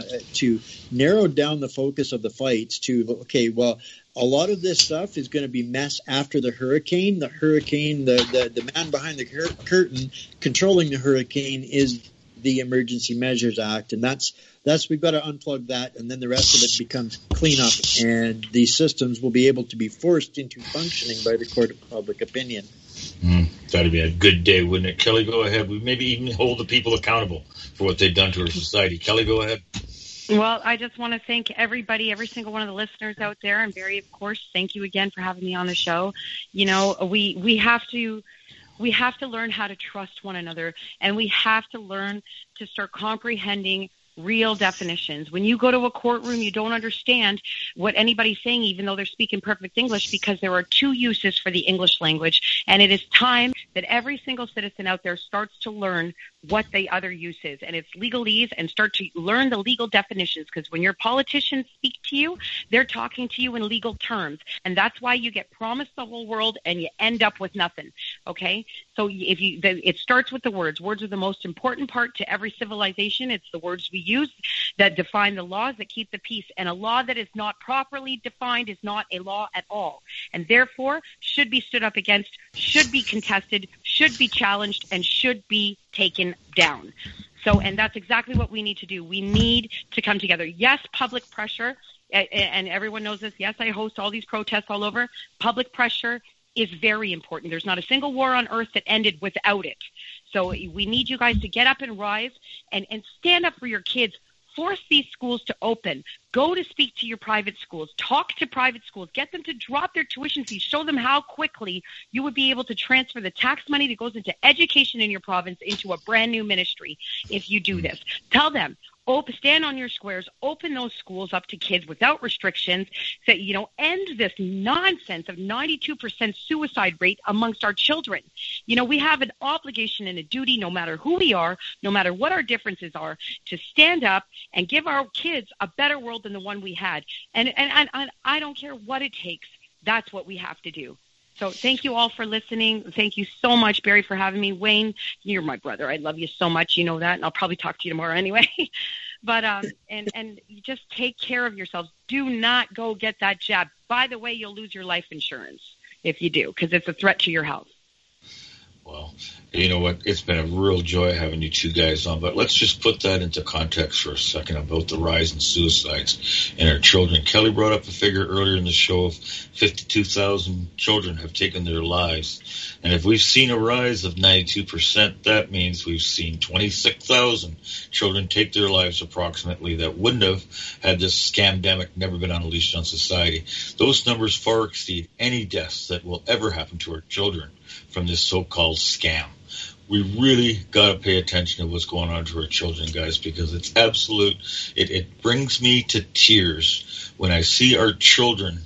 to narrow down the focus of the fights to, okay, well, a lot of this stuff is going to be mess after the hurricane. The hurricane, the man behind the curtain controlling the hurricane is the Emergency Measures Act, and that's we've got to unplug that, and then the rest of it becomes cleanup, and these systems will be able to be forced into functioning by the court of public opinion. That'd be a good day, wouldn't it? Kelly, go ahead. We maybe even hold the people accountable for what they've done to our society. Kelly, go ahead. Well, I just want to thank everybody, every single one of the listeners out there, and Barry, of course, thank you again for having me on the show. You know, we have to learn how to trust one another, and we have to learn to start comprehending real definitions. When you go to a courtroom, you don't understand what anybody's saying, even though they're speaking perfect English, because there are two uses for the English language, and it is time that every single citizen out there starts to learn what the other use is, and it's legalese, and start to learn the legal definitions, because when your politicians speak to you, they're talking to you in legal terms, and that's why you get promised the whole world and you end up with nothing. Okay, so it starts with the words. Words are the most important part to every civilization. It's the words we use that define the laws that keep the peace, and a law that is not properly defined is not a law at all, and therefore should be stood up against, should be contested, should be challenged, and should be taken down. So, and that's exactly what we need to do. We need to come together. Yes, public pressure, and everyone knows this. Yes, I host all these protests all over. Public pressure is very important. There's not a single war on earth that ended without it. So we need you guys to get up and rise and stand up for your kids. Force these schools to open. Go to speak to your private schools. Talk to private schools. Get them to drop their tuition fees. Show them how quickly you would be able to transfer the tax money that goes into education in your province into a brand new ministry if you do this. Tell them, stand on your squares, open those schools up to kids without restrictions, that, you know, end this nonsense of 92% suicide rate amongst our children. You know, we have an obligation and a duty, no matter who we are, no matter what our differences are, to stand up and give our kids a better world than the one we had. And I don't care what it takes. That's what we have to do. So thank you all for listening. Thank you so much, Barry, for having me. Wayne, you're my brother. I love you so much. You know that, and I'll probably talk to you tomorrow anyway. But and just take care of yourselves. Do not go get that jab. By the way, you'll lose your life insurance if you do, because it's a threat to your health. Well, you know what? It's been a real joy having you two guys on, but let's just put that into context for a second about the rise in suicides in our children. Kelly brought up a figure earlier in the show of 52,000 children have taken their lives. And if we've seen a rise of 92%, that means we've seen 26,000 children take their lives approximately that wouldn't have had this scamdemic never been unleashed on society. Those numbers far exceed any deaths that will ever happen to our children from this so-called scam. We really got to pay attention to what's going on to our children, guys, because it's absolute. It brings me to tears when I see our children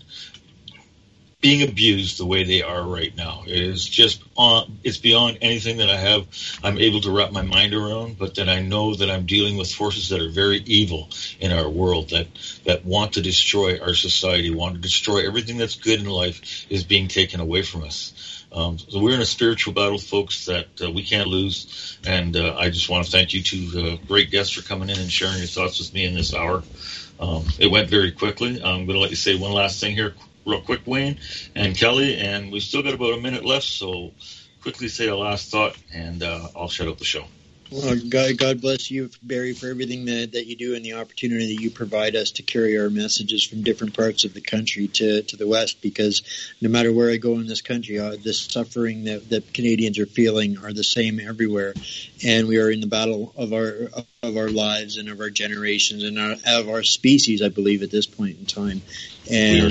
being abused the way they are right now. It is just it's beyond anything that I'm able to wrap my mind around, but then I know that I'm dealing with forces that are very evil in our world, that want to destroy our society, want to destroy everything that's good in life is being taken away from us. So we're in a spiritual battle, folks, that we can't lose. And I just want to thank you two great guests for coming in and sharing your thoughts with me in this hour. It went very quickly. I'm going to let you say one last thing here real quick, Wayne and Kelly, and we've still got about a minute left, so quickly say a last thought, and I'll shut up the show. Well, God bless you, Barry, for everything that you do and the opportunity that you provide us to carry our messages from different parts of the country to the West, because no matter where I go in this country, the suffering that Canadians are feeling are the same everywhere. And we are in the battle of our lives and of our generations and of our species, I believe, at this point in time. And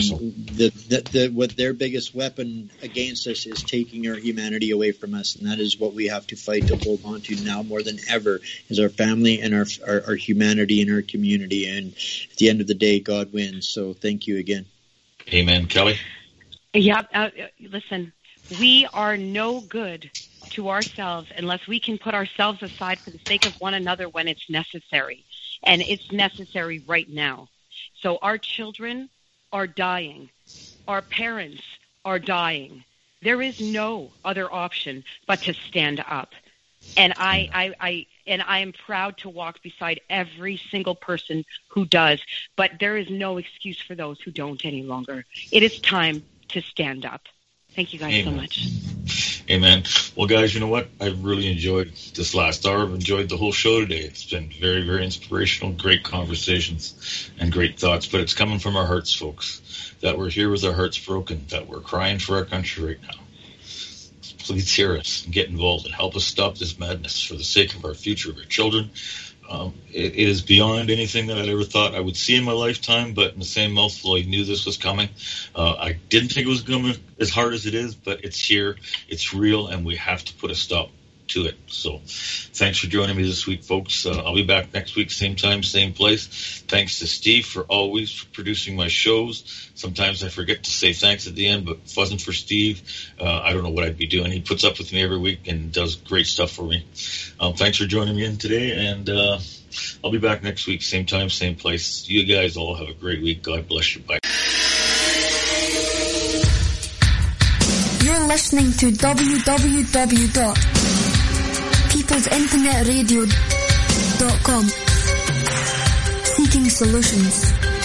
what their biggest weapon against us is taking our humanity away from us, and that is what we have to fight to hold on to now more than ever, is our family and our humanity and our community. And at the end of the day, God wins. So thank you again. Amen. Kelly? Yeah, listen, we are no good to ourselves unless we can put ourselves aside for the sake of one another when it's necessary. And it's necessary right now. So our children are dying Our parents are dying. There is no other option but to stand up. And I am proud to walk beside every single person who does, but there is no excuse for those who don't any longer. It is time to stand up. Thank you guys so much. Amen. Well, guys, you know what? I've really enjoyed this last hour. I've enjoyed the whole show today. It's been very, very inspirational, great conversations and great thoughts, but it's coming from our hearts, folks, that we're here with our hearts broken, that we're crying for our country right now. Please hear us and get involved and help us stop this madness for the sake of our future, of our children. It is beyond anything that I'd ever thought I would see in my lifetime, but in the same mouthful, I knew this was coming. I didn't think it was coming as hard as it is, but it's here, it's real, and we have to put a stop to it. So thanks for joining me this week, folks. I'll be back next week, same time, same place. Thanks to Steve for always producing my shows. Sometimes I forget to say thanks at the end, but if it wasn't for Steve, I don't know what I'd be doing. He puts up with me every week and does great stuff for me. Thanks for joining me in today, and I'll be back next week, same time, same place. You guys all have a great week. God bless you. Bye. You're listening to www.peoplesinternetradio.com. Seeking solutions.